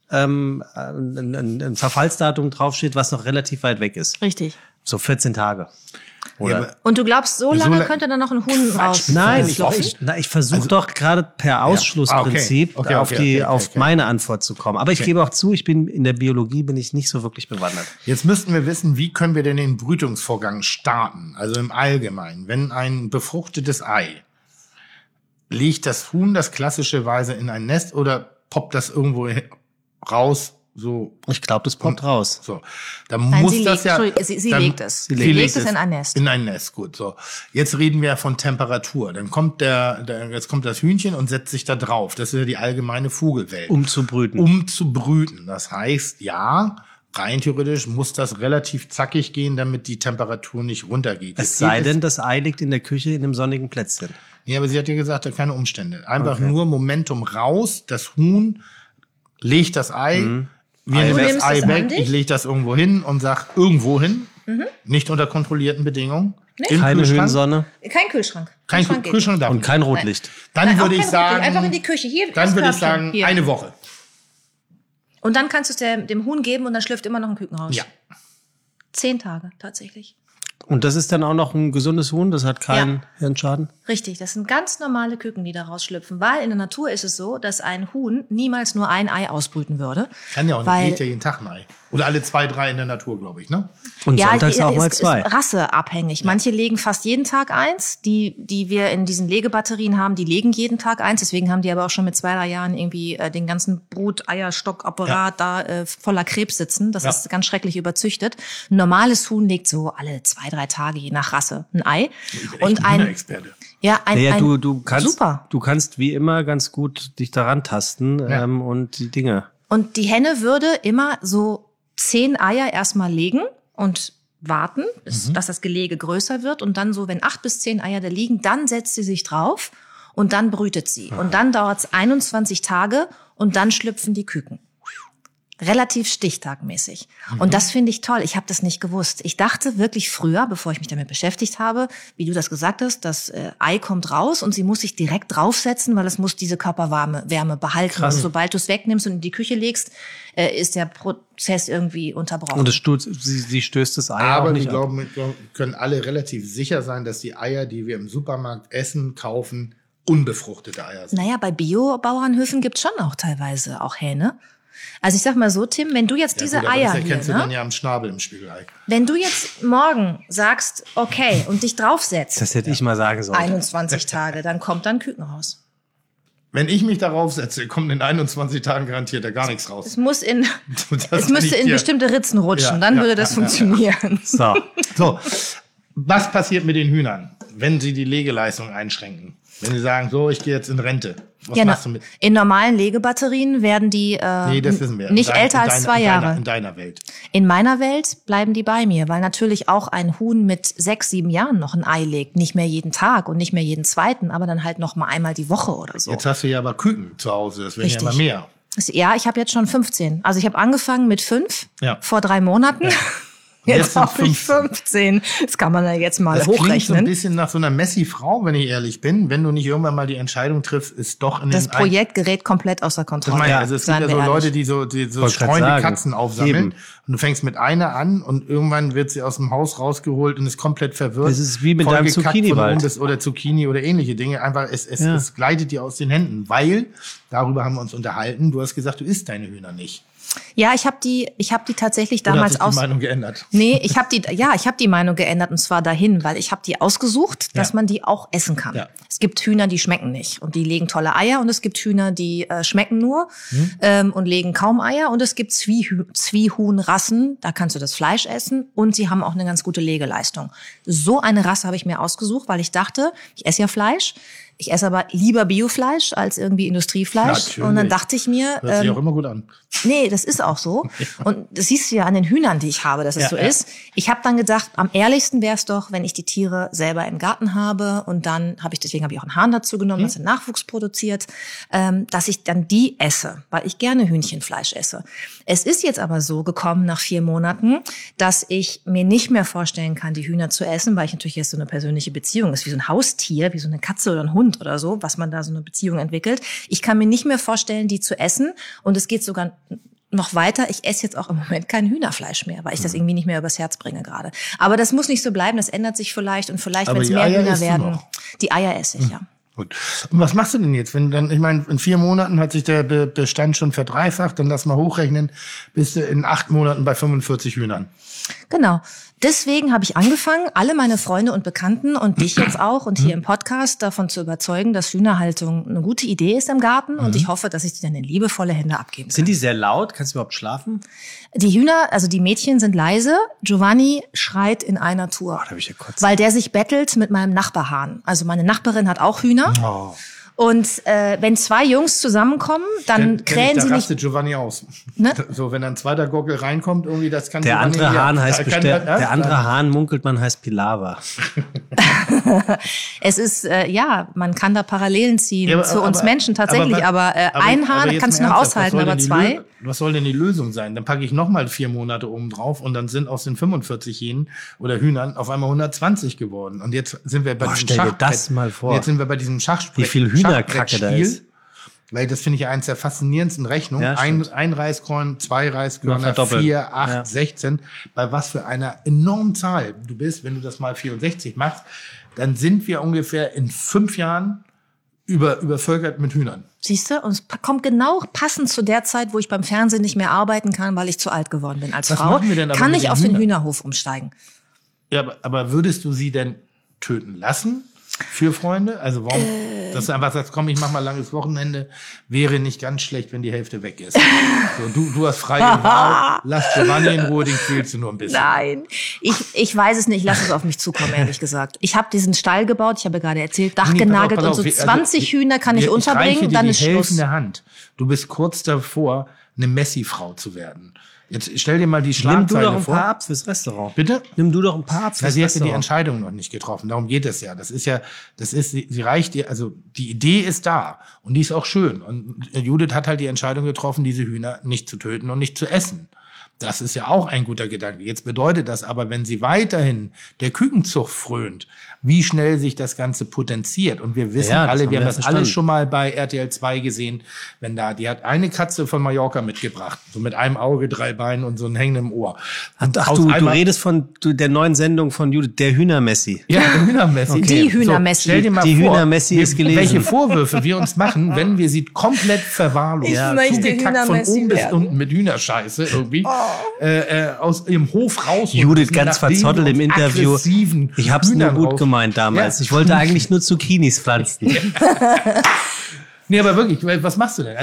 ein Verfallsdatum draufsteht, was noch relativ weit weg ist. Richtig. So 14 Tage. Oder? Und du glaubst, so lange könnte dann noch ein Huhn raus? Nein, ich versuche doch gerade per Ausschlussprinzip auf meine Antwort zu kommen. Aber ich gebe auch zu, in der Biologie bin ich nicht so wirklich bewandert. Jetzt müssten wir wissen, wie können wir denn den Brütungsvorgang starten? Also im Allgemeinen, wenn ein befruchtetes Ei, legt das Huhn das klassischerweise in ein Nest oder poppt das irgendwo raus? So. Ich glaube, das poppt raus. So. Sie legt es. Sie legt es in ein Nest. In ein Nest, gut, so. Jetzt reden wir von Temperatur. Dann kommt jetzt kommt das Hühnchen und setzt sich da drauf. Das ist ja die allgemeine Vogelwelt. Um zu brüten. Das heißt, rein theoretisch muss das relativ zackig gehen, damit die Temperatur nicht runtergeht. Es sei denn, das Ei liegt in der Küche in einem sonnigen Plätzchen. Ja, aber sie hat ja gesagt, da keine Umstände. Einfach nur Momentum raus, das Huhn legt das Ei, wir nehmen das Ei weg, ich lege das irgendwo hin und sag irgendwo hin, nicht unter kontrollierten Bedingungen. Nee. Keine Höhensonne. Kein Kühlschrank. Kühlschrank darf und kein Rotlicht. Dann würde ich sagen, einfach in die Küche. Dann würde ich sagen, eine Woche. Und dann kannst du es dem Huhn geben und dann schlüpft immer noch ein Küken raus. Ja. 10 Tage tatsächlich. Und das ist dann auch noch ein gesundes Huhn, das hat keinen Hirnschaden? Richtig, das sind ganz normale Küken, die da rausschlüpfen. Weil in der Natur ist es so, dass ein Huhn niemals nur ein Ei ausbrüten würde. Kann ja auch nicht, legt ja jeden Tag ein Ei. Oder alle 2, 3 in der Natur, glaube ich, ne? Und sonntags auch mal 2. Ist rasseabhängig. Manche legen fast jeden Tag eins. Die wir in diesen Legebatterien haben, die legen jeden Tag eins. Deswegen haben die aber auch schon mit 2, 3 Jahren irgendwie den ganzen Brut-Eierstockapparat voller Krebs sitzen. Das ist ganz schrecklich überzüchtet. Ein normales Huhn legt so alle 2, 3 Tage, je nach Rasse, ein Ei. Und Experte. Du kannst wie immer ganz gut dich daran tasten und die Dinge. Und die Henne würde immer so 10 Eier erstmal legen und warten, dass das Gelege größer wird. Und dann so, wenn 8 bis 10 Eier da liegen, dann setzt sie sich drauf und dann brütet sie. Und dann dauert es 21 Tage und dann schlüpfen die Küken. Relativ stichtagmäßig. Und das finde ich toll. Ich habe das nicht gewusst. Ich dachte wirklich früher, bevor ich mich damit beschäftigt habe, wie du das gesagt hast, das Ei kommt raus und sie muss sich direkt draufsetzen, weil es muss diese Körperwärme behalten. Krass. Und sobald du es wegnimmst und in die Küche legst, ist der Prozess irgendwie unterbrochen. Und sie stößt das Ei aber auch nicht ab. Aber wir können alle relativ sicher sein, dass die Eier, die wir im Supermarkt essen, kaufen, unbefruchtete Eier sind. Naja, bei Bio-Bauernhöfen gibt's schon auch teilweise auch Hähne. Also ich sag mal so, Tim, wenn du jetzt diese gut, Eier das erkennst hier, du dann ja am Schnabel im Spiegelei. Wenn du jetzt morgen sagst, okay, und dich draufsetzt. Das hätte ich mal sagen sollen. 21 Tage, dann kommt dann Küken raus. Wenn ich mich darauf setze, kommt in 21 Tagen garantiert da gar nichts raus. Es müsste in bestimmte Ritzen rutschen, dann würde das funktionieren. So, was passiert mit den Hühnern, wenn sie die Legeleistung einschränken? Wenn sie sagen, so, ich gehe jetzt in Rente. Was machst du mit? In normalen Legebatterien werden die das wissen wir. nicht älter als 2 Jahre. In deiner Welt. In meiner Welt bleiben die bei mir, weil natürlich auch ein Huhn mit 6, 7 Jahren noch ein Ei legt. Nicht mehr jeden Tag und nicht mehr jeden zweiten, aber dann halt noch mal einmal die Woche oder so. Jetzt hast du ja aber Küken zu Hause, das werden ja immer mehr. Ja, ich habe jetzt schon 15. Also ich habe angefangen mit 5 vor 3 Monaten. Ja. Jetzt habe ich 15. Das kann man ja jetzt mal hochrechnen. Das klingt so ein bisschen nach so einer Messi-Frau, wenn ich ehrlich bin. Wenn du nicht irgendwann mal die Entscheidung triffst, ist doch in das Projekt gerät komplett außer Kontrolle. Das also es gibt ja so Leute, die so streunende Katzen aufsammeln. Eben. Und du fängst mit einer an und irgendwann wird sie aus dem Haus rausgeholt und ist komplett verwirrt. Das ist wie mit deinem Zucchini-Wald. Oder Zucchini oder ähnliche Dinge. Einfach, es gleitet dir aus den Händen. Weil, darüber haben wir uns unterhalten, du hast gesagt, du isst deine Hühner nicht. Ja, ich habe die tatsächlich damals die Meinung geändert? Nee, ich habe die Meinung geändert und zwar dahin, weil ich habe die ausgesucht, dass man die auch essen kann. Ja. Es gibt Hühner, die schmecken nicht und die legen tolle Eier und es gibt Hühner, die schmecken nur und legen kaum Eier und es gibt Zwiehuhnrassen, da kannst du das Fleisch essen und sie haben auch eine ganz gute Legeleistung. So eine Rasse habe ich mir ausgesucht, weil ich dachte, ich esse ja Fleisch. Ich esse aber lieber Biofleisch als irgendwie Industriefleisch. Natürlich. Und dann dachte ich mir... Hört sich auch immer gut an. Nee, das ist auch so. Und das siehst du ja an den Hühnern, die ich habe, dass es so ist. Ich habe dann gedacht, am ehrlichsten wäre es doch, wenn ich die Tiere selber im Garten habe. Und dann deswegen habe ich auch einen Hahn dazu genommen, dass er Nachwuchs produziert, dass ich dann die esse, weil ich gerne Hühnchenfleisch esse. Es ist jetzt aber so gekommen nach 4 Monaten, dass ich mir nicht mehr vorstellen kann, die Hühner zu essen, weil ich natürlich jetzt so eine persönliche Beziehung ist, wie so ein Haustier, wie so eine Katze oder ein Hund oder so, was man da so eine Beziehung entwickelt. Ich kann mir nicht mehr vorstellen, die zu essen. Und es geht sogar noch weiter. Ich esse jetzt auch im Moment kein Hühnerfleisch mehr, weil ich das irgendwie nicht mehr übers Herz bringe gerade. Aber das muss nicht so bleiben. Das ändert sich vielleicht. Und vielleicht, wenn es mehr Hühner werden, die Eier esse ich, ja. Gut. Und was machst du denn jetzt? Wenn dann, ich meine, in 4 Monaten hat sich der Bestand schon verdreifacht, dann lass mal hochrechnen, bist du in 8 Monaten bei 45 Hühnern. Genau. Deswegen habe ich angefangen, alle meine Freunde und Bekannten und dich jetzt auch und hier im Podcast davon zu überzeugen, dass Hühnerhaltung eine gute Idee ist im Garten und ich hoffe, dass ich die dann in liebevolle Hände abgeben kann. Sind die sehr laut? Kannst du überhaupt schlafen? Die Hühner, also die Mädchen sind leise. Giovanni schreit in einer Tour, da hab ich ja kurz weil der sich bettelt mit meinem Nachbarhahn. Also meine Nachbarin hat auch Hühner. Oh. Und wenn 2 Jungs zusammenkommen, dann krähen sie nicht. Da rastet Giovanni aus. Ne? So, wenn ein zweiter Gockel reinkommt, irgendwie, das kann der Giovanni andere Hahn heißt bestimmt. Der andere Hahn munkelt man heißt Pilava. Es ist man kann da Parallelen ziehen zu uns Menschen tatsächlich. Aber ein Hahn kannst du noch aushalten, aber 2. Was soll denn die Lösung sein? Dann packe ich nochmal 4 Monate oben drauf und dann sind aus den 45 Hähnen oder Hühnern auf einmal 120 geworden. Und jetzt sind wir bei diesem Schachbrett. Stell dir das mal vor. Jetzt sind wir bei diesem Schachspiel. Wie viel Hühnerkacke da ist. Weil das finde ich ja eins der faszinierendsten Rechnungen. Ja, ein Reiskorn, 2 Reiskörner, 4, 8, 16. Bei was für einer enormen Zahl du bist, wenn du das mal 64 machst, dann sind wir ungefähr in 5 Jahren übervölkert mit Hühnern. Siehst du? Und es kommt genau passend zu der Zeit, wo ich beim Fernsehen nicht mehr arbeiten kann, weil ich zu alt geworden bin als Frau. Kann ich auf den Hühnerhof umsteigen. Ja, aber würdest du sie denn töten lassen? Für Freunde? Also warum, dass du einfach sagst, komm, ich mach mal langes Wochenende, wäre nicht ganz schlecht, wenn die Hälfte weg ist. So, du hast freie Wahl, lass Giovanni in Ruhe, den quälst du nur ein bisschen. Nein, ich weiß es nicht, lass es auf mich zukommen, ehrlich gesagt. Ich habe diesen Stall gebaut, ich habe gerade erzählt, Dach genagelt und so 20 Hühner kann ich unterbringen, dann ist Schluss. In der Hand. du bist kurz davor, eine Messi-Frau zu werden. Jetzt stell dir mal die Schlagzeile vor. Nimm du doch ein paar ab fürs Restaurant. Bitte? Nimm du doch ein paar ab fürs Restaurant. Sie hat die Entscheidung noch nicht getroffen. Darum geht es ja. Sie reicht dir, also die Idee ist da. Und die ist auch schön. Und Judith hat halt die Entscheidung getroffen, diese Hühner nicht zu töten und nicht zu essen. Das ist ja auch ein guter Gedanke. Jetzt bedeutet das aber, wenn sie weiterhin der Kükenzucht frönt, wie schnell sich das Ganze potenziert. Und wir wissen alle, wir haben das alles schon mal bei RTL 2 gesehen, die hat eine Katze von Mallorca mitgebracht, so mit einem Auge, 3 Beinen und so einem hängenden Ohr. Du redest von der neuen Sendung von Judith, der Hühnermessi. Ja, der Hühnermessi. Okay. Die Hühnermessi. So, stell dir mal die vor, Hühnermessi ist gelesen. Welche Vorwürfe wir uns machen, wenn wir sie komplett verwahrlosen. Ich möchte von oben bis unten mit Hühnerscheiße irgendwie aus ihrem Hof raus. Judith ganz verzottelt im Interview. Ich hab's nur gut gemeint damals. Ja. Ich wollte eigentlich nur Zucchinis pflanzen. Nee, aber wirklich, was machst du denn?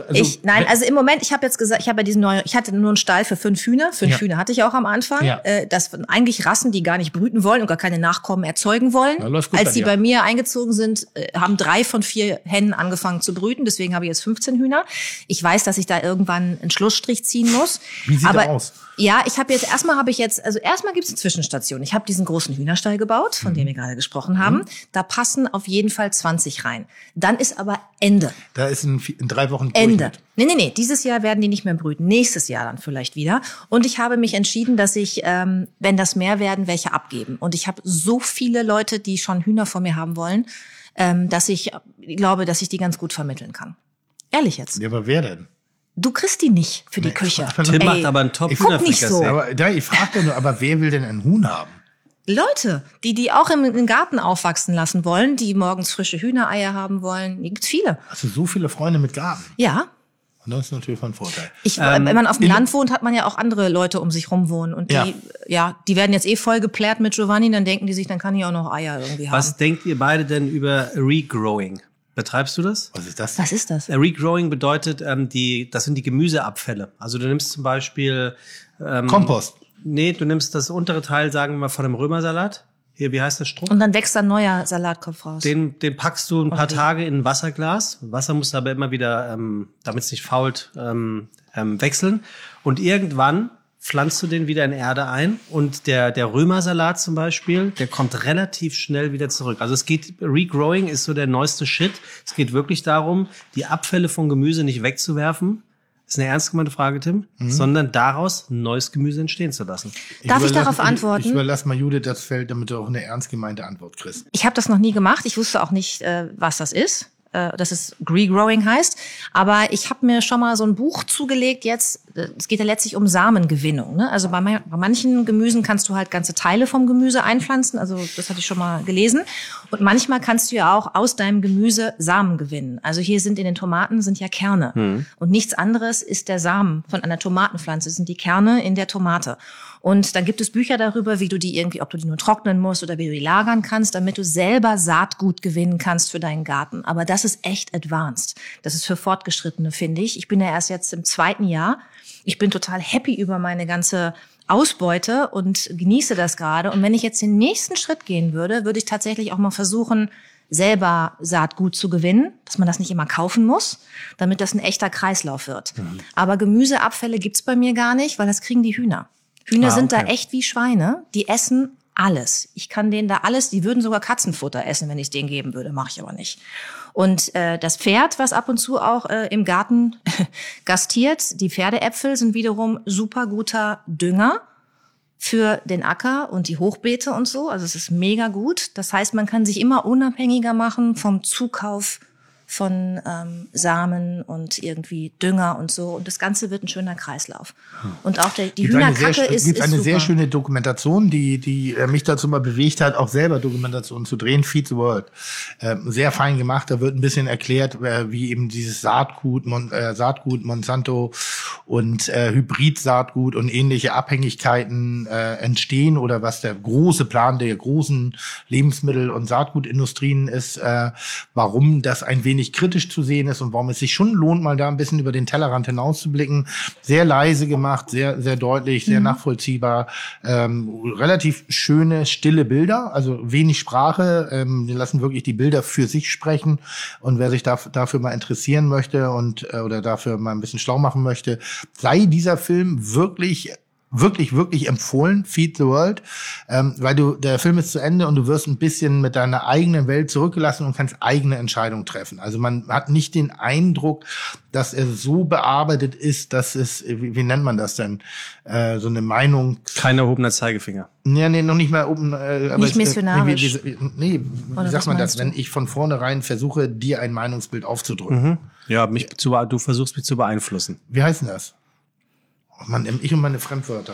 Also im Moment, ich habe jetzt gesagt, ich hatte nur einen Stall für 5 Hühner. 5 Hühner hatte ich auch am Anfang. Ja. Das waren eigentlich Rassen, die gar nicht brüten wollen und gar keine Nachkommen erzeugen wollen. Als sie bei mir eingezogen sind, haben 3 von 4 Hennen angefangen zu brüten. Deswegen habe ich jetzt 15 Hühner. Ich weiß, dass ich da irgendwann einen Schlussstrich ziehen muss. Wie sieht der aus? Ja, erstmal gibt's eine Zwischenstation. Ich habe diesen großen Hühnerstall gebaut, von dem wir gerade gesprochen haben. Da passen auf jeden Fall 20 rein. Dann ist aber Ende. Da ist in 3 Wochen Ende. Nee. Dieses Jahr werden die nicht mehr brüten. Nächstes Jahr dann vielleicht wieder. Und ich habe mich entschieden, dass ich, wenn das mehr werden, welche abgeben. Und ich habe so viele Leute, die schon Hühner von mir haben wollen, dass ich glaube, dass ich die ganz gut vermitteln kann. Ehrlich jetzt. Ja, aber wer denn? Du kriegst die nicht für die Küche. Tim macht aber einen Top-Hühnerfrikassee. So. Ich frage nur, aber wer will denn einen Huhn haben? Leute, die auch im Garten aufwachsen lassen wollen, die morgens frische Hühnereier haben wollen. Die gibt's viele. Hast du so viele Freunde mit Garten? Ja. Und das ist natürlich von Vorteil. Wenn man auf dem Land wohnt, hat man ja auch andere Leute um sich rum wohnen. Und die werden jetzt voll geplärt mit Giovanni, dann denken die sich, dann kann ich auch noch Eier irgendwie haben. Was denkt ihr beide denn über Regrowing? Betreibst du das? Was ist das? Was ist das? Regrowing bedeutet, das sind die Gemüseabfälle. Also du nimmst zum Beispiel Kompost. Nee, du nimmst das untere Teil, sagen wir mal, von einem Römersalat. Hier, wie heißt das, Strumpf? Und dann wächst ein neuer Salatkopf raus. Den packst du ein paar Tage in ein Wasserglas. Wasser musst du aber immer wieder, damit es nicht fault, wechseln. Und irgendwann pflanzt du den wieder in Erde ein. Und der Römersalat zum Beispiel, der kommt relativ schnell wieder zurück. Also Regrowing ist so der neueste Shit. Es geht wirklich darum, die Abfälle von Gemüse nicht wegzuwerfen. Das ist eine ernst gemeinte Frage, Tim, sondern daraus neues Gemüse entstehen zu lassen. Darf ich darauf antworten? Ich überlasse mal Judith das Feld, damit du auch eine ernst gemeinte Antwort kriegst. Ich habe das noch nie gemacht. Ich wusste auch nicht, was das ist. Dass es Regrowing heißt. Aber ich habe mir schon mal so ein Buch zugelegt jetzt. Es geht ja letztlich um Samengewinnung. Ne? Also bei manchen Gemüsen kannst du halt ganze Teile vom Gemüse einpflanzen. Also das hatte ich schon mal gelesen. Und manchmal kannst du ja auch aus deinem Gemüse Samen gewinnen. Also hier in den Tomaten sind ja Kerne. Und nichts anderes ist der Samen von einer Tomatenpflanze. Das sind die Kerne in der Tomate. Und dann gibt es Bücher darüber, wie du die ob du die nur trocknen musst oder wie du die lagern kannst, damit du selber Saatgut gewinnen kannst für deinen Garten. Aber das ist echt advanced. Das ist für Fortgeschrittene, finde ich. Ich bin ja erst jetzt im 2. Jahr. Ich bin total happy über meine ganze Ausbeute und genieße das gerade. Und wenn ich jetzt den nächsten Schritt gehen würde, würde ich tatsächlich auch mal versuchen, selber Saatgut zu gewinnen, dass man das nicht immer kaufen muss, damit das ein echter Kreislauf wird. Aber Gemüseabfälle gibt's bei mir gar nicht, weil das kriegen die Hühner. Hühner sind da echt wie Schweine, die essen alles. Ich kann denen da alles, die würden sogar Katzenfutter essen, wenn ich es denen geben würde, mache ich aber nicht. Und das Pferd, was ab und zu auch im Garten gastiert, die Pferdeäpfel sind wiederum super guter Dünger für den Acker und die Hochbeete und so. Also es ist mega gut. Das heißt, man kann sich immer unabhängiger machen vom Zukauf von Samen und irgendwie Dünger und so. Und das Ganze wird ein schöner Kreislauf. Und auch die Hühnerkacke ist super. Es gibt eine sehr schöne Dokumentation, die mich dazu mal bewegt hat, auch selber Dokumentationen zu drehen. Feed the World. Sehr fein gemacht. Da wird ein bisschen erklärt, wie eben dieses Saatgut Monsanto und Hybrid-Saatgut und ähnliche Abhängigkeiten entstehen oder was der große Plan der großen Lebensmittel- und Saatgutindustrien ist, warum das ein wenig wenig kritisch zu sehen ist und warum es sich schon lohnt, mal da ein bisschen über den Tellerrand hinauszublicken. Sehr leise gemacht, sehr, sehr deutlich, sehr nachvollziehbar. Relativ schöne, stille Bilder, also wenig Sprache. Die lassen wirklich die Bilder für sich sprechen. Und wer sich dafür mal interessieren möchte oder dafür mal ein bisschen schlau machen möchte, sei dieser Film wirklich empfohlen, Feed the World, weil der Film ist zu Ende und du wirst ein bisschen mit deiner eigenen Welt zurückgelassen und kannst eigene Entscheidungen treffen. Also man hat nicht den Eindruck, dass er so bearbeitet ist, dass es, wie nennt man das denn, so eine Meinung... Kein erhobener Zeigefinger. Nee, noch nicht mal oben... nicht missionarisch. Wie sagt man das, wenn ich von vornherein versuche, dir ein Meinungsbild aufzudrücken? Mhm. Ja, du versuchst mich zu beeinflussen. Wie heißt denn das? Oh Mann, ich und meine Fremdwörter.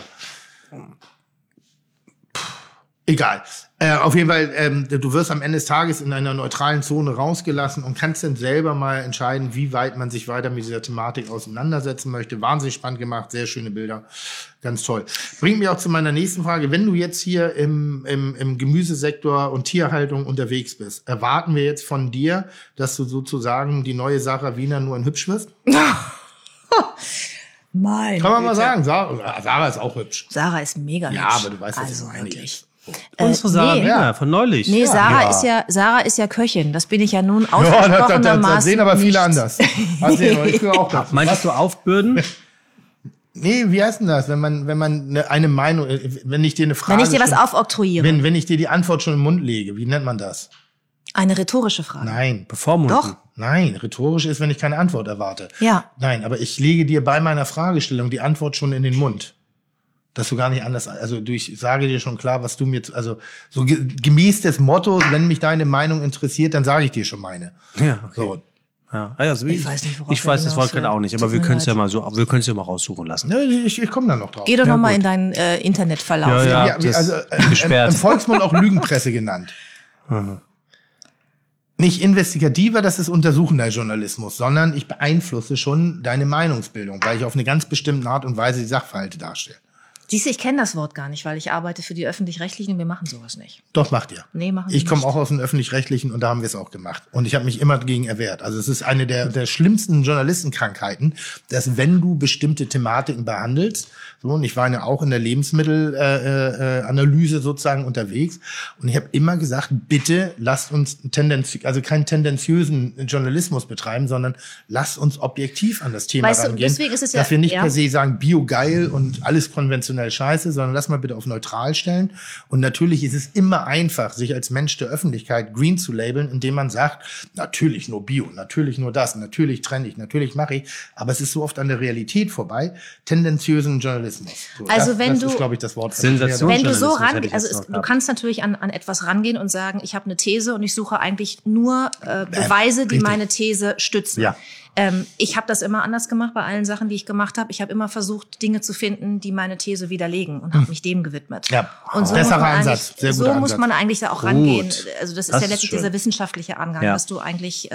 Egal. Auf jeden Fall, du wirst am Ende des Tages in einer neutralen Zone rausgelassen und kannst dann selber mal entscheiden, wie weit man sich weiter mit dieser Thematik auseinandersetzen möchte. Wahnsinnig spannend gemacht, sehr schöne Bilder. Ganz toll. Bringt mich auch zu meiner nächsten Frage. Wenn du jetzt hier im Gemüsesektor und Tierhaltung unterwegs bist, erwarten wir jetzt von dir, dass du sozusagen die neue Sarah Wiener nur in hübsch wirst? Kann man mal sagen, Sarah ist auch hübsch. Sarah ist mega hübsch. Ja, aber du weißt, was ich meine. Wirklich. Unsere Sarah Wiener von neulich. Nee, Sarah ist ja Köchin. Das bin ich ja nun ausgesprochenermaßen. Das sehen aber viele anders. Meinst du Aufbürden? Nee, wie heißt denn das, wenn man eine Meinung, wenn ich dir eine Frage... Wenn ich dir was aufoktroyiere. Wenn ich dir die Antwort schon im Mund lege, wie nennt man das? Eine rhetorische Frage. Nein. Bevormunden. Doch. Nein, rhetorisch ist, wenn ich keine Antwort erwarte. Ja. Nein, aber ich lege dir bei meiner Fragestellung die Antwort schon in den Mund. Dass du gar nicht anders, also ich sage dir schon klar, was du mir, also so gemäß des Mottos, wenn mich deine Meinung interessiert, dann sage ich dir schon meine. Ja, okay. So. Ja, also ich weiß nicht, worauf ich weiß das Wort gerade auch nicht, aber wir können es ja mal mal raussuchen lassen. Ja, ich komme dann noch drauf. Geh doch noch mal in deinen Internetverlauf. Ja, im Volksmund auch Lügenpresse genannt. Nicht investigativer, das ist untersuchender Journalismus, sondern ich beeinflusse schon deine Meinungsbildung, weil ich auf eine ganz bestimmte Art und Weise die Sachverhalte darstelle. Siehst du, ich kenne das Wort gar nicht, weil ich arbeite für die Öffentlich-Rechtlichen und wir machen sowas nicht. Doch, macht ihr. Nee, machen wir Ich komme nicht. auch aus dem Öffentlich-Rechtlichen und da haben wir es auch gemacht. Und ich habe mich immer dagegen erwehrt. Also es ist eine der schlimmsten Journalistenkrankheiten, dass wenn du bestimmte Thematiken behandelst, so, und ich war ja auch in der Lebensmittelanalyse sozusagen unterwegs und ich habe immer gesagt, bitte lasst uns keinen tendenziösen Journalismus betreiben, sondern lasst uns objektiv an das Thema rangehen. Deswegen ist es dass wir nicht per se sagen, Bio geil und alles konventionell scheiße, sondern lass mal bitte auf neutral stellen. Und natürlich ist es immer einfach, sich als Mensch der Öffentlichkeit green zu labeln, indem man sagt, natürlich nur Bio, natürlich nur das, natürlich trenne ich, natürlich mache ich, aber es ist so oft an der Realität vorbei, tendenziösen Journalismus. So, also das ist, glaube ich, das Wort. Wenn du so rangehst, also du kannst natürlich an etwas rangehen und sagen, ich habe eine These und ich suche eigentlich nur Beweise, die meine These stützen. Ja. Ich habe das immer anders gemacht bei allen Sachen, die ich gemacht habe. Ich habe immer versucht, Dinge zu finden, die meine These widerlegen und habe mich dem gewidmet. Ja, und so besserer Ansatz, sehr guter Ansatz. Muss man eigentlich da auch rangehen. Also das ist ja letztlich dieser wissenschaftliche Angang, dass du eigentlich,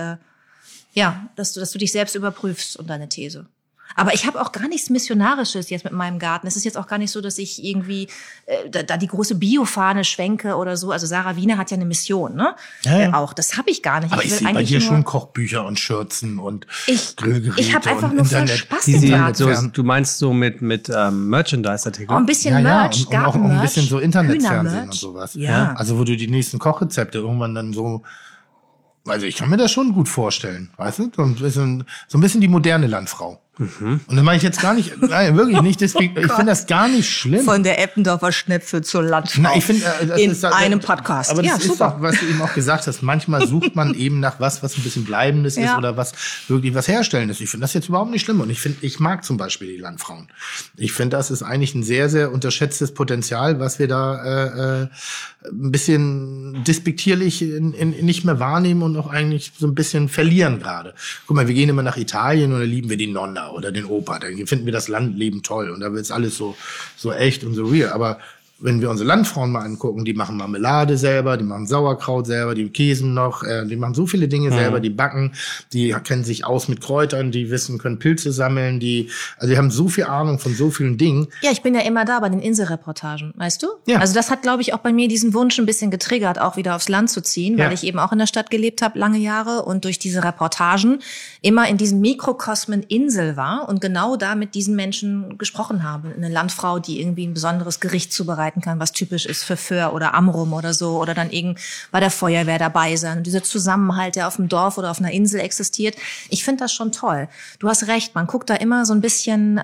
dass du dich selbst überprüfst und deine These. Aber ich habe auch gar nichts Missionarisches jetzt mit meinem Garten. Es ist jetzt auch gar nicht so, dass ich irgendwie da die große Biofahne schwenke oder so. Also Sarah Wiener hat ja eine Mission, ne? Ja. Auch. Das habe ich gar nicht. Aber ich sehe bei dir schon Kochbücher und Schürzen und Grillgeräte. Ich habe einfach nur voll Spaß im Garten. Du meinst so mit Merchandise-Artikeln? Ein bisschen Merch, und auch ein bisschen so Internetfernsehen und sowas. Ja. Also wo du die nächsten Kochrezepte irgendwann dann so... Also ich kann mir das schon gut vorstellen, weißt du? So ein bisschen die moderne Landfrau. Und das meine ich jetzt gar nicht, nein, wirklich nicht. Deswegen, ich finde das gar nicht schlimm. Von der Eppendorfer Schnepfe zur Landfrau. Na, ich finde, einem Podcast. Aber das ist doch, was du eben auch gesagt hast. Manchmal sucht man eben nach was ein bisschen Bleibendes ist oder was wirklich was Herstellendes. Ich finde das jetzt überhaupt nicht schlimm. Und ich mag zum Beispiel die Landfrauen. Ich finde, das ist eigentlich ein sehr, sehr unterschätztes Potenzial, was wir da ein bisschen despektierlich nicht mehr wahrnehmen und auch eigentlich so ein bisschen verlieren gerade. Guck mal, wir gehen immer nach Italien und da lieben wir die Nonna oder den Opa. Da finden wir das Landleben toll und da wird alles so echt und so real. Aber wenn wir unsere Landfrauen mal angucken, die machen Marmelade selber, die machen Sauerkraut selber, die käsen noch, die machen so viele Dinge selber, die backen, die kennen sich aus mit Kräutern, die können Pilze sammeln, die haben so viel Ahnung von so vielen Dingen. Ja, ich bin ja immer da bei den Inselreportagen, weißt du? Ja. Also das hat, glaube ich, auch bei mir diesen Wunsch ein bisschen getriggert, auch wieder aufs Land zu ziehen, weil ich eben auch in der Stadt gelebt habe, lange Jahre, und durch diese Reportagen immer in diesem Mikrokosmen Insel war und genau da mit diesen Menschen gesprochen habe. Eine Landfrau, die irgendwie ein besonderes Gericht zubereiten kann, was typisch ist für Föhr oder Amrum oder so, oder dann eben bei der Feuerwehr dabei sein. Und dieser Zusammenhalt, der auf dem Dorf oder auf einer Insel existiert, ich finde das schon toll. Du hast recht, man guckt da immer so ein bisschen,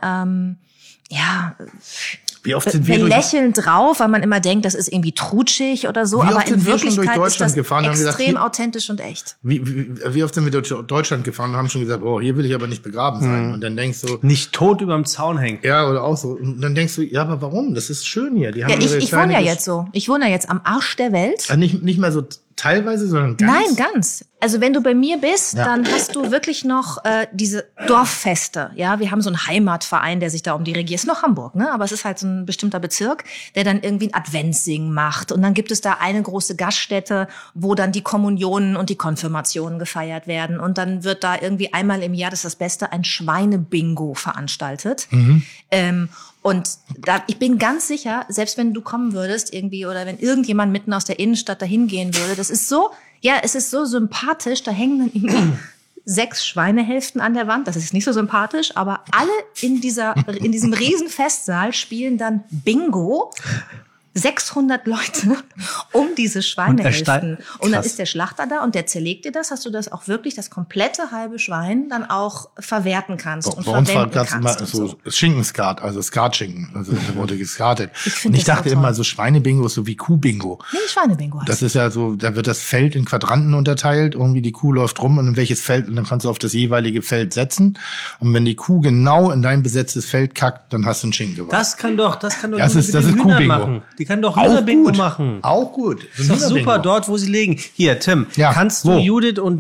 Wie oft sind wir lächelnd drauf, weil man immer denkt, das ist irgendwie trutschig oder so, aber in Wirklichkeit ist das extrem authentisch und echt. Wie oft sind wir durch Deutschland gefahren und haben schon gesagt, hier will ich aber nicht begraben sein. Und dann denkst du... Nicht tot überm Zaun hängen. Ja, oder auch so. Und dann denkst du, ja, aber warum? Das ist schön hier. Die haben ich wohne ja jetzt so. Ich wohne ja jetzt am Arsch der Welt. Nicht mehr so teilweise, sondern ganz? Nein, ganz. Also wenn du bei mir bist, dann hast du wirklich noch diese Dorffeste. Ja, wir haben so einen Heimatverein, der sich da um die Regie ist, noch Hamburg, ne? Aber es ist halt so ein bestimmter Bezirk, der dann irgendwie ein Adventssingen macht. Und dann gibt es da eine große Gaststätte, wo dann die Kommunionen und die Konfirmationen gefeiert werden. Und dann wird da irgendwie einmal im Jahr, das ist das Beste, ein Schweinebingo veranstaltet. Und ich bin ganz sicher, selbst wenn du kommen würdest irgendwie oder wenn irgendjemand mitten aus der Innenstadt dahin gehen würde, es ist so sympathisch, da hängen dann irgendwie 6 Schweinehälften an der Wand, das ist nicht so sympathisch, aber alle in diesem riesen Festsaal spielen dann Bingo. 600 Leute um diese Schweinehälften. Und dann ist der Schlachter da und der zerlegt dir das, dass du das auch wirklich, das komplette halbe Schwein dann auch verwerten kannst und verwenden kannst. Bei uns war das immer so Schinkenskat, also Skatschinken, also da wurde geskartet. Und ich dachte immer, so Schweinebingo ist so wie Kuhbingo. Nee, Schweinebingo heißt das. Ist ja so, da wird das Feld in Quadranten unterteilt, irgendwie die Kuh läuft rum und in welches Feld, und dann kannst du auf das jeweilige Feld setzen. Und wenn die Kuh genau in dein besetztes Feld kackt, dann hast du einen Schinken gewonnen. Das kann doch das ist Kuhbingo machen. Die kann doch Hühnerbingo machen. Auch gut. Das ist doch super dort, wo sie legen. Hier, Tim, kannst du Judith und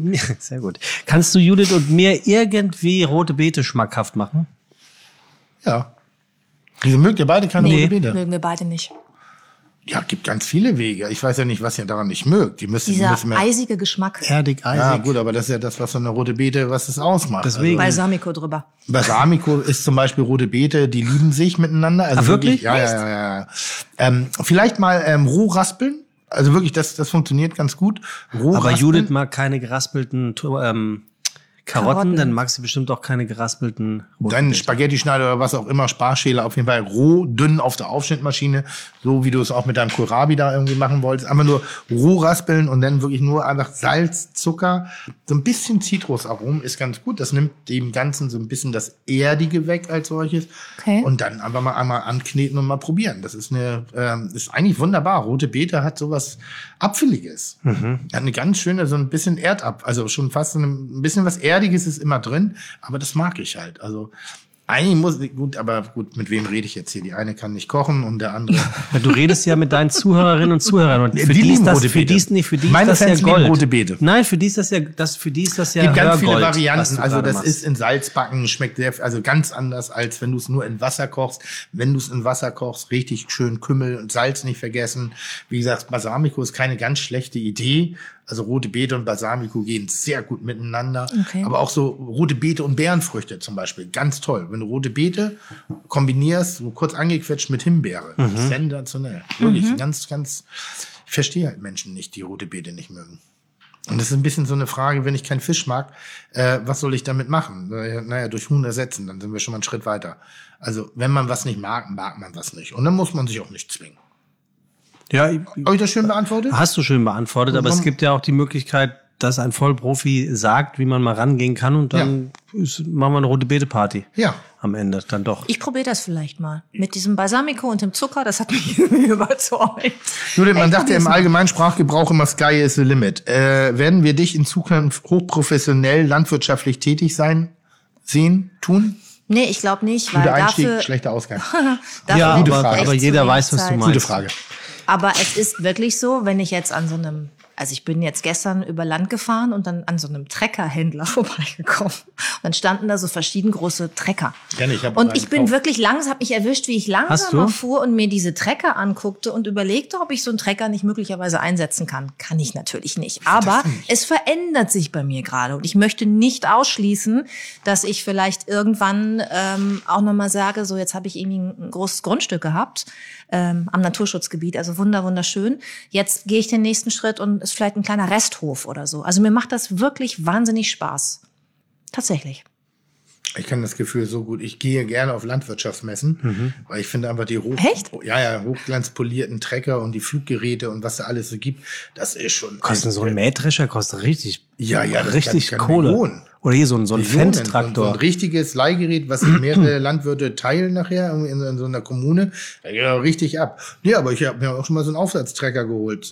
mir irgendwie rote Beete schmackhaft machen? Ja. Wieso mögt ihr beide keine rote Beete? Mögen wir beide nicht. Ja, gibt ganz viele Wege. Ich weiß ja nicht, was ihr daran nicht mögt. Dieser eisige Geschmack. Erdig, eisig. Ja, gut, aber das ist ja das, was so eine rote Beete, was es ausmacht. Deswegen. Balsamico drüber. Balsamico ist zum Beispiel rote Beete, die lieben sich miteinander. Also wirklich? Ja. Vielleicht mal roh raspeln. Also wirklich, das funktioniert ganz gut. Roh aber raspeln. Judith mag keine geraspelten Karotten, dann magst du bestimmt auch keine geraspelten Dein Spaghetti-Schneider oder was auch immer, Sparschäler, auf jeden Fall roh, dünn auf der Aufschnittmaschine, so wie du es auch mit deinem Kohlrabi da irgendwie machen wolltest. Einfach nur roh raspeln und dann wirklich nur einfach Salz, Zucker, so ein bisschen Zitrusaromen ist ganz gut. Das nimmt dem Ganzen so ein bisschen das Erdige weg als solches. Okay. Und dann einfach mal einmal ankneten und mal probieren. Das ist ist eigentlich wunderbar. Rote Beete hat sowas Apfeliges. Hat eine ganz schöne, so ein bisschen also schon fast so ein bisschen was Erdiges ist immer drin, aber das mag ich halt. Also eigentlich mit wem rede ich jetzt hier? Die eine kann nicht kochen und der andere. Du redest ja mit deinen Zuhörerinnen und Zuhörern und für die ist das ja Gold. Rote Beete. Nein, für die ist das ja gibt ganz viele Varianten. Also das ist in Salzbacken, schmeckt ganz anders, als wenn du es nur in Wasser kochst. Wenn du es in Wasser kochst, richtig schön Kümmel und Salz nicht vergessen. Wie gesagt, Balsamico ist keine ganz schlechte Idee. Also rote Beete und Balsamico gehen sehr gut miteinander. Okay. Aber auch so rote Beete und Beerenfrüchte zum Beispiel, ganz toll. Wenn du rote Beete kombinierst, so kurz angequetscht mit Himbeere, sensationell. Wirklich, ganz, ganz. Ich verstehe halt Menschen nicht, die rote Beete nicht mögen. Und das ist ein bisschen so eine Frage, wenn ich keinen Fisch mag, was soll ich damit machen? Naja, durch Huhn ersetzen, dann sind wir schon mal einen Schritt weiter. Also wenn man was nicht mag, mag man was nicht. Und dann muss man sich auch nicht zwingen. Ja, habe ich das schön beantwortet? Hast du schön beantwortet, aber es gibt ja auch die Möglichkeit, dass ein Vollprofi sagt, wie man mal rangehen kann und dann machen wir eine rote Beete-Party. Ja. Am Ende dann doch. Ich probiere das vielleicht mal. Mit diesem Balsamico und dem Zucker, das hat mich überzeugt. Judith, man sagt ja im allgemeinen Sprachgebrauch immer, Sky is the limit. Werden wir dich in Zukunft hochprofessionell landwirtschaftlich tätig sein, tun? Nee, ich glaube nicht. Weil guter Einstieg, schlechter Ausgang. Ja, aber jeder weiß, was du meinst. Gute Frage. Aber es ist wirklich so, wenn ich jetzt an so einem Also ich bin jetzt gestern über Land gefahren und dann an so einem Treckerhändler vorbeigekommen. Und dann standen da so verschieden große Trecker. Ja, ich bin wirklich langsam, hab mich erwischt, wie ich langsamer fuhr und mir diese Trecker anguckte und überlegte, ob ich so einen Trecker nicht möglicherweise einsetzen kann. Kann ich natürlich nicht. Aber es verändert sich bei mir gerade und ich möchte nicht ausschließen, dass ich vielleicht irgendwann auch nochmal sage, so jetzt habe ich irgendwie ein großes Grundstück gehabt am Naturschutzgebiet, also wunderschön. Jetzt gehe ich den nächsten Schritt und ist vielleicht ein kleiner Resthof oder so. Also mir macht das wirklich wahnsinnig Spaß. Tatsächlich. Ich kann das Gefühl so gut. Ich gehe gerne auf Landwirtschaftsmessen, weil ich finde einfach die hochglanzpolierten Trecker und die Fluggeräte und was da alles so gibt, das ist schon... So ein Mähdrescher kostet richtig richtig Kohle. Millionen. Oder hier so ein Fendt-Traktor. So ein richtiges Leihgerät, was mehrere Landwirte teilen nachher in so einer Kommune. Da geht auch richtig ab. Ja, aber ich habe mir auch schon mal so einen Aufsatztrecker geholt.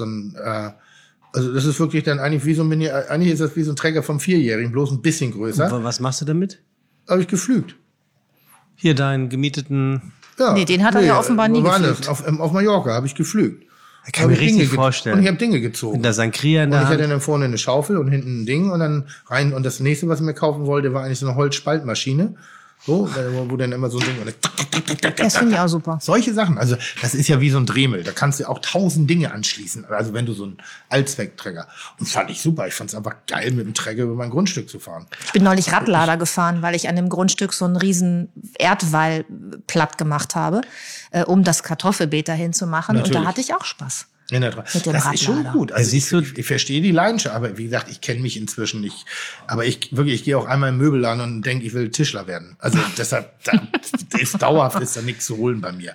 Also das ist wirklich dann eigentlich eigentlich ist das wie so ein Trecker vom 4-Jährigen, bloß ein bisschen größer. Und was machst du damit? Habe ich geflügt. Hier deinen gemieteten... Ja, den hat er ja offenbar nie geflügt. Auf Mallorca habe ich geflügt. Ich kann mir richtig vorstellen. Und ich habe Dinge gezogen. In der Sangria in der Hand. Und ich hatte dann vorne eine Schaufel und hinten ein Ding und dann rein. Und das nächste, was ich mir kaufen wollte, war eigentlich so eine Holzspaltmaschine. So, wo dann immer so ein Ding... Das finde ich auch super. Solche Sachen. Also das ist ja wie so ein Dremel. Da kannst du auch 1000 Dinge anschließen. Also wenn du so einen Allzweckträger. Und das fand ich super. Ich fand es einfach geil, mit dem Träger über mein Grundstück zu fahren. Ich bin neulich Radlader gefahren, weil ich an dem Grundstück so einen riesen Erdwall platt gemacht habe, um das Kartoffelbeet dahin zu machen. Natürlich. Und da hatte ich auch Spaß. Mit dem das ist schon gut. Also ich verstehe die Leidenschaft, aber wie gesagt, ich kenne mich inzwischen nicht. Aber ich gehe auch einmal im Möbelladen und denke, ich will Tischler werden. Also deshalb, dauerhaft ist da nichts zu holen bei mir.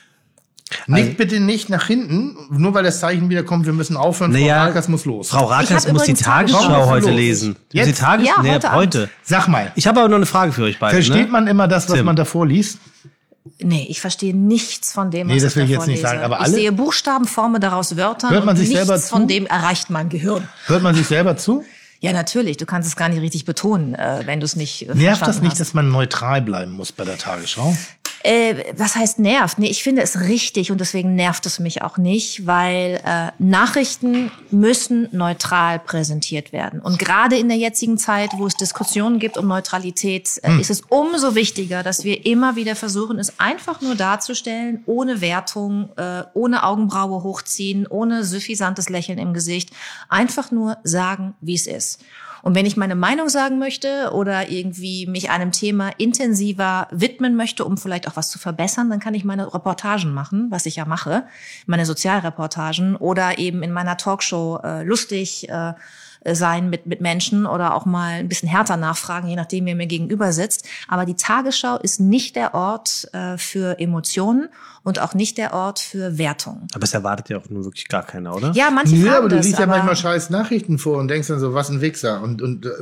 Nickt bitte nicht nach hinten, nur weil das Zeichen wieder kommt, wir müssen aufhören, Frau Rakers muss los. Frau Rakers muss die Tagesschau heute lesen. Jetzt? Die Tagesschau? Nee, heute. Sag mal. Ich habe aber noch eine Frage für euch beide. Versteht man immer das, was man davor liest? Nee, ich verstehe nichts von dem, was das will ich jetzt nicht sagen. Aber ich sehe Buchstaben, forme daraus Wörter. Hört man sich nichts selber zu? Von dem erreicht mein Gehirn. Hört man sich selber zu? Ja, natürlich. Du kannst es gar nicht richtig betonen, wenn du es nicht Nervt das nicht, dass man neutral bleiben muss bei der Tagesschau? Was heißt nervt? Nee, ich finde es richtig und deswegen nervt es mich auch nicht, weil Nachrichten müssen neutral präsentiert werden. Und gerade in der jetzigen Zeit, wo es Diskussionen gibt um Neutralität, ist es umso wichtiger, dass wir immer wieder versuchen, es einfach nur darzustellen, ohne Wertung, ohne Augenbraue hochziehen, ohne suffisantes Lächeln im Gesicht. Einfach nur sagen, wie es ist. Und wenn ich meine Meinung sagen möchte oder irgendwie mich einem Thema intensiver widmen möchte, um vielleicht auch was zu verbessern, dann kann ich meine Reportagen machen, was ich ja mache, meine Sozialreportagen oder eben in meiner Talkshow lustig sein mit Menschen oder auch mal ein bisschen härter nachfragen, je nachdem, wer mir gegenüber sitzt. Aber die Tagesschau ist nicht der Ort für Emotionen und auch nicht der Ort für Wertung. Aber es erwartet ja auch nur wirklich gar keiner, oder? Ja, manche fragen aber du das, liest ja manchmal scheiß Nachrichten vor und denkst dann so, was ein Wichser. Und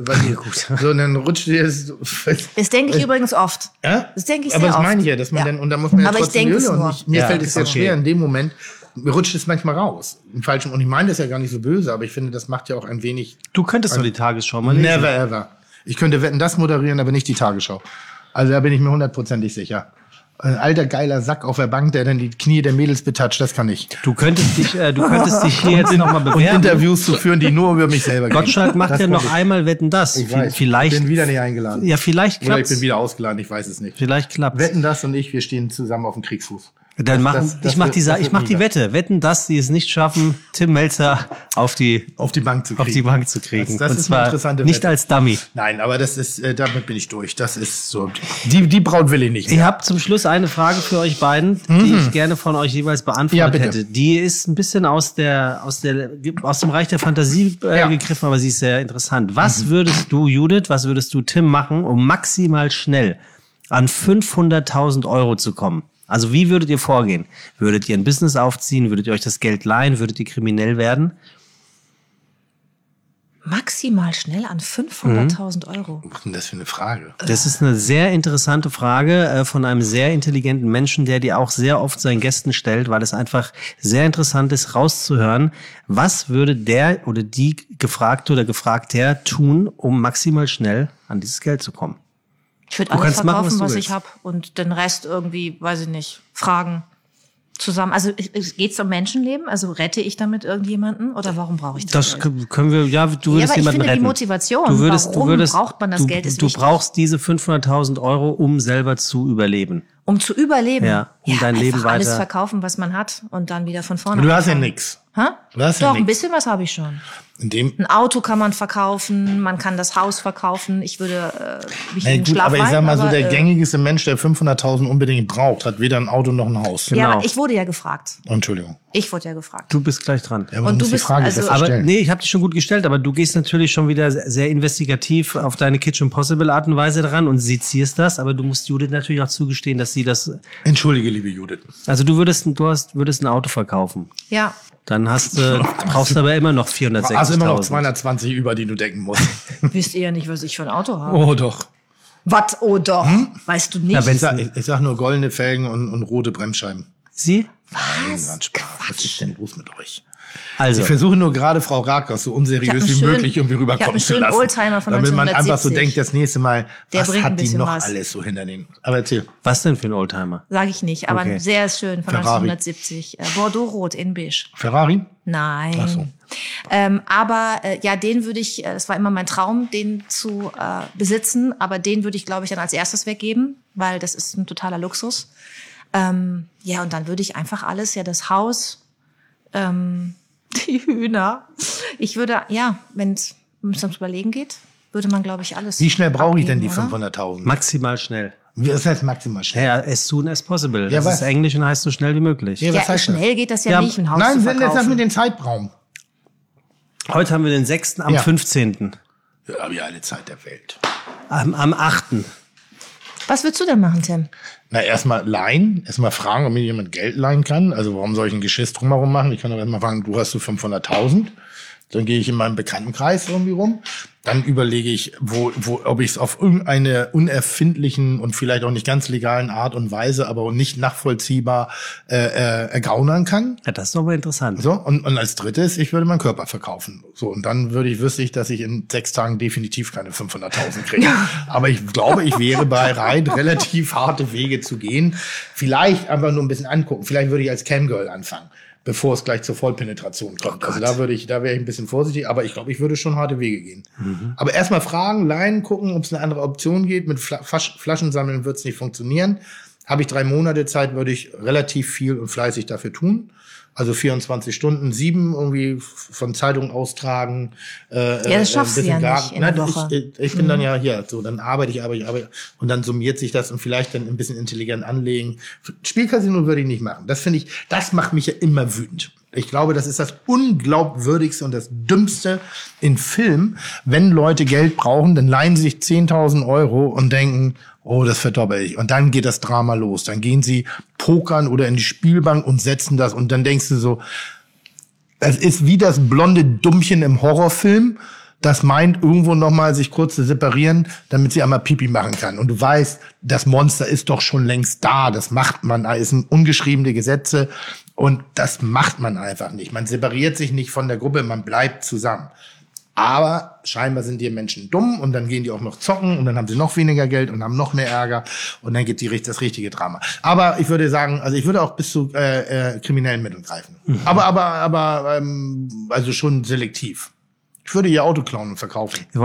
so, und dann rutscht dir das... Das denke ich übrigens oft. Ja? Das denke ich aber sehr oft. Aber das meine ich ja, dass man dann, und da muss man ja aber trotzdem ich denke es mir fällt es jetzt schwer in dem Moment, mir rutscht es manchmal raus. Im Falschen. Und ich meine das ja gar nicht so böse, aber ich finde, das macht ja auch ein wenig... Du könntest doch die Tagesschau mal lesen. Never ever. Ich könnte Wetten, das moderieren, aber nicht die Tagesschau. Also da bin ich mir 100%ig sicher. Ein alter geiler Sack auf der Bank, der dann die Knie der Mädels betatscht, das kann ich. Du könntest dich hier jetzt noch mal bewerben. Und Interviews zu führen, die nur über mich selber gehen. Gottschalk macht ja noch einmal Wetten, das. Ich weiß, vielleicht, ich bin wieder nicht eingeladen. Ja, vielleicht klappt's. Oder ich bin wieder ausgeladen, ich weiß es nicht. Vielleicht klappt's. Wetten, das und ich, wir stehen zusammen auf dem Kriegsfuß. Dann ich mach die Wette. Wetten, dass sie es nicht schaffen, Tim Melzer auf die Bank zu kriegen. Das ist und zwar eine interessante nicht Wette. Als Dummy. Nein, aber das ist, damit bin ich durch. Das ist so. Die Braut will ich nicht mehr. Ich habe zum Schluss eine Frage für euch beiden, die ich gerne von euch jeweils beantwortet hätte. Die ist ein bisschen aus dem Reich der Fantasie gegriffen, aber sie ist sehr interessant. Was würdest du, Judith, Tim machen, um maximal schnell an 500.000 Euro zu kommen? Also wie würdet ihr vorgehen? Würdet ihr ein Business aufziehen? Würdet ihr euch das Geld leihen? Würdet ihr kriminell werden? Maximal schnell an 500.000 Euro. Was ist denn das für eine Frage? Das ist eine sehr interessante Frage von einem sehr intelligenten Menschen, der die auch sehr oft seinen Gästen stellt, weil es einfach sehr interessant ist, rauszuhören, was würde der oder die Gefragte oder Gefragter tun, um maximal schnell an dieses Geld zu kommen? Ich würde alles verkaufen, was ich habe und den Rest irgendwie, weiß ich nicht, fragen, zusammen, also geht's um Menschenleben? Also rette ich damit irgendjemanden oder warum brauche ich das Geld? Das können wir, ja, du würdest jemanden retten. Die Motivation, warum braucht man das Geld, ist Du wichtig. brauchst diese 500.000 €, um selber zu überleben. Um zu überleben? Ja, dein Leben weiter. Alles verkaufen, was man hat und dann wieder von vorne. Du hast ja nichts. Doch, ein bisschen was habe ich schon. Ein Auto kann man verkaufen, man kann das Haus verkaufen. Ich würde mich in den Schlaf aber ich sag mal so, der aber, gängigste Mensch, der 500.000 unbedingt braucht, hat weder ein Auto noch ein Haus. Ja, aber ich wurde ja gefragt. Entschuldigung. Ich wurde ja gefragt. Du bist gleich dran. Ja, aber und du bist die Frage aber nee, ich habe dich schon gut gestellt, aber du gehst natürlich schon wieder sehr investigativ auf deine Kitchen Possible Art und Weise dran und sezierst das, aber du musst Judith natürlich auch zugestehen, dass sie das. Entschuldige, liebe Judith. Also du würdest ein Auto verkaufen. Ja. Dann brauchst du aber immer noch 460.000. Also immer noch 220 über, die du decken musst. Wisst ihr ja nicht, was ich für ein Auto habe? Oh doch. Was? Oh doch. Weißt du nicht? Ja, ich sag nur goldene Felgen und rote Bremsscheiben. Sie? Nein, ganz Spaß. Was ist denn los mit euch? Also. Ich versuche nur gerade Frau Rakers so unseriös wie möglich irgendwie rüberkommen zu lassen. Oldtimer von damit man 1970. einfach so denkt, das nächste Mal, Der was hat die noch was. alles so hinter den... Aber erzähl. Was denn für ein Oldtimer? Sag ich nicht, aber Okay. sehr schön von Ferrari. 1970. Bordeaux-Rot in Beige. Ferrari? Nein. Ach so. Aber den würde ich, das war immer mein Traum, den zu besitzen, aber den würde ich, glaube ich, dann als erstes weggeben, weil das ist ein totaler Luxus. Und dann würde ich einfach alles, das Haus, die Hühner. Ich würde, wenn es ums Überlegen geht, würde man, glaube ich, alles. Wie schnell brauche ich denn die abgeben, 500.000? Maximal schnell. Das heißt maximal schnell. Ja, as soon as possible. Ja, Das was? ist Englisch und heißt so schnell wie möglich. Ja, was heißt schnell das? geht das ja nicht, ein Haus Nein, zu jetzt verkaufen. sag mir den Zeitraum. Heute haben wir den 6. am Ja. 15. Ja, habe ich alle Zeit der Welt. Am 8. Was würdest du denn machen, Tim? Na, erstmal leihen, erstmal fragen, ob mir jemand Geld leihen kann. Also warum soll ich ein Geschiss drumherum machen? Ich kann doch erstmal fragen, du hast so 500.000. Dann gehe ich in meinem Bekanntenkreis irgendwie rum. Dann überlege ich, ob ich es auf irgendeine unerfindlichen und vielleicht auch nicht ganz legalen Art und Weise, aber auch nicht nachvollziehbar ergaunern kann. Ja, das ist doch mal interessant. So, und als drittes, ich würde meinen Körper verkaufen. So, und dann wüsste ich, dass ich in 6 Tagen definitiv keine 500.000 kriege. Aber ich glaube, ich wäre bereit, relativ harte Wege zu gehen. Vielleicht einfach nur ein bisschen angucken. Vielleicht würde ich als Camgirl anfangen, bevor es gleich zur Vollpenetration kommt. Also da wäre ich ein bisschen vorsichtig, aber ich glaube, ich würde schon harte Wege gehen. Aber erstmal fragen, leihen, gucken, ob es eine andere Option geht. Mit Flaschen sammeln wird es nicht funktionieren. Habe ich 3 Monate Zeit, würde ich relativ viel und fleißig dafür tun. Also 24 Stunden, 7 irgendwie von Zeitung austragen. Das schaffst du ja nicht in der Woche. Ich bin dann ja hier, so, dann arbeite ich. Und dann summiert sich das und vielleicht dann ein bisschen intelligent anlegen. Spielcasino würde ich nicht machen. Das macht mich ja immer wütend. Ich glaube, das ist das Unglaubwürdigste und das Dümmste in Film. Wenn Leute Geld brauchen, dann leihen sie sich 10.000 € und denken, oh, das verdoppel ich. Und dann geht das Drama los. Dann gehen sie pokern oder in die Spielbank und setzen das. Und dann denkst du so, das ist wie das blonde Dummchen im Horrorfilm, das meint, irgendwo nochmal sich kurz zu separieren, damit sie einmal Pipi machen kann. Und du weißt, das Monster ist doch schon längst da. Das macht man. Da sind ungeschriebene Gesetze. Und das macht man einfach nicht. Man separiert sich nicht von der Gruppe, man bleibt zusammen. Aber scheinbar sind die Menschen dumm und dann gehen die auch noch zocken und dann haben sie noch weniger Geld und haben noch mehr Ärger und dann geht das richtige Drama. Aber ich würde sagen, also ich würde auch bis zu kriminellen Mitteln greifen. Aber also schon selektiv. Ich würde ihr Auto klauen und verkaufen. Das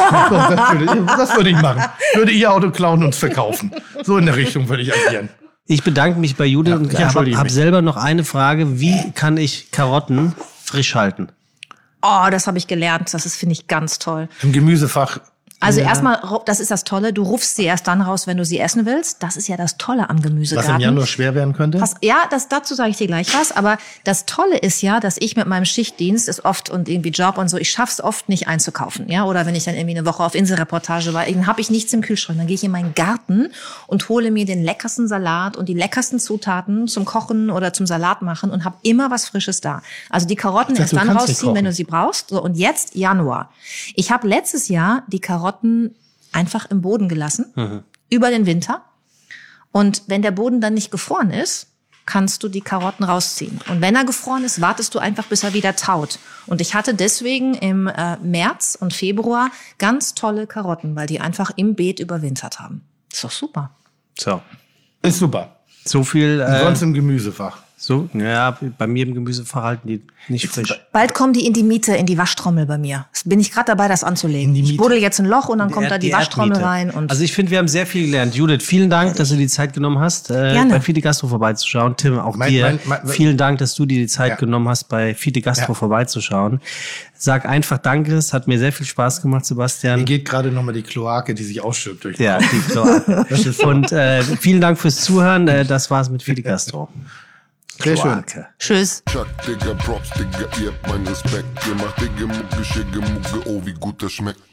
würde ich machen. Ich würde ihr Auto klauen und verkaufen. So in der Richtung würde ich agieren. Ich bedanke mich bei Judith und habe selber noch eine Frage. Wie kann ich Karotten frisch halten? Oh, das habe ich gelernt. Das finde ich ganz toll. Im Gemüsefach. Also erstmal, das ist das Tolle, du rufst sie erst dann raus, wenn du sie essen willst. Das ist ja das Tolle am Gemüsegarten. Was im Januar schwer werden könnte? Dazu sage ich dir gleich was. Aber das Tolle ist ja, dass ich mit meinem Schichtdienst ist oft und irgendwie Job und so, ich schaff's oft nicht einzukaufen. Ja, oder wenn ich dann irgendwie eine Woche auf Inselreportage war, dann habe ich nichts im Kühlschrank. Dann gehe ich in meinen Garten und hole mir den leckersten Salat und die leckersten Zutaten zum Kochen oder zum Salat machen und habe immer was Frisches da. Also die Karotten erst dann rausziehen, wenn du sie brauchst. So, und jetzt Januar. Ich habe letztes Jahr die Karotten einfach im Boden gelassen, über den Winter. Und wenn der Boden dann nicht gefroren ist, kannst du die Karotten rausziehen. Und wenn er gefroren ist, wartest du einfach, bis er wieder taut. Und ich hatte deswegen im März und Februar ganz tolle Karotten, weil die einfach im Beet überwintert haben. Ist doch super. So. Ist super. So viel. Sonst im Gemüsefach. So, ja, bei mir im Gemüsefach halten die nicht frisch. Bald kommen die in die Miete, in die Waschtrommel bei mir. Bin ich gerade dabei, das anzulegen. Ich buddel jetzt ein Loch und dann kommt da die Waschtrommel rein. Und also ich finde, wir haben sehr viel gelernt. Judith, vielen Dank, dass du die Zeit genommen hast, bei Fide Gastro vorbeizuschauen. Tim, auch dir. Vielen Dank, dass du dir die Zeit genommen hast, bei Fide Gastro vorbeizuschauen. Sag einfach Danke, es hat mir sehr viel Spaß gemacht, Sebastian. Mir geht gerade nochmal die Kloake, die sich ausschüppt durch die Kloake. Und vielen Dank fürs Zuhören. Das war's mit Fide Gastro. Sehr schön. Tschüss. Chuck, Digga, Props, Digga, ihr habt meinen Respekt. Ihr macht Digga, Mucke, Schicke, Mucke, oh, wie gut das schmeckt.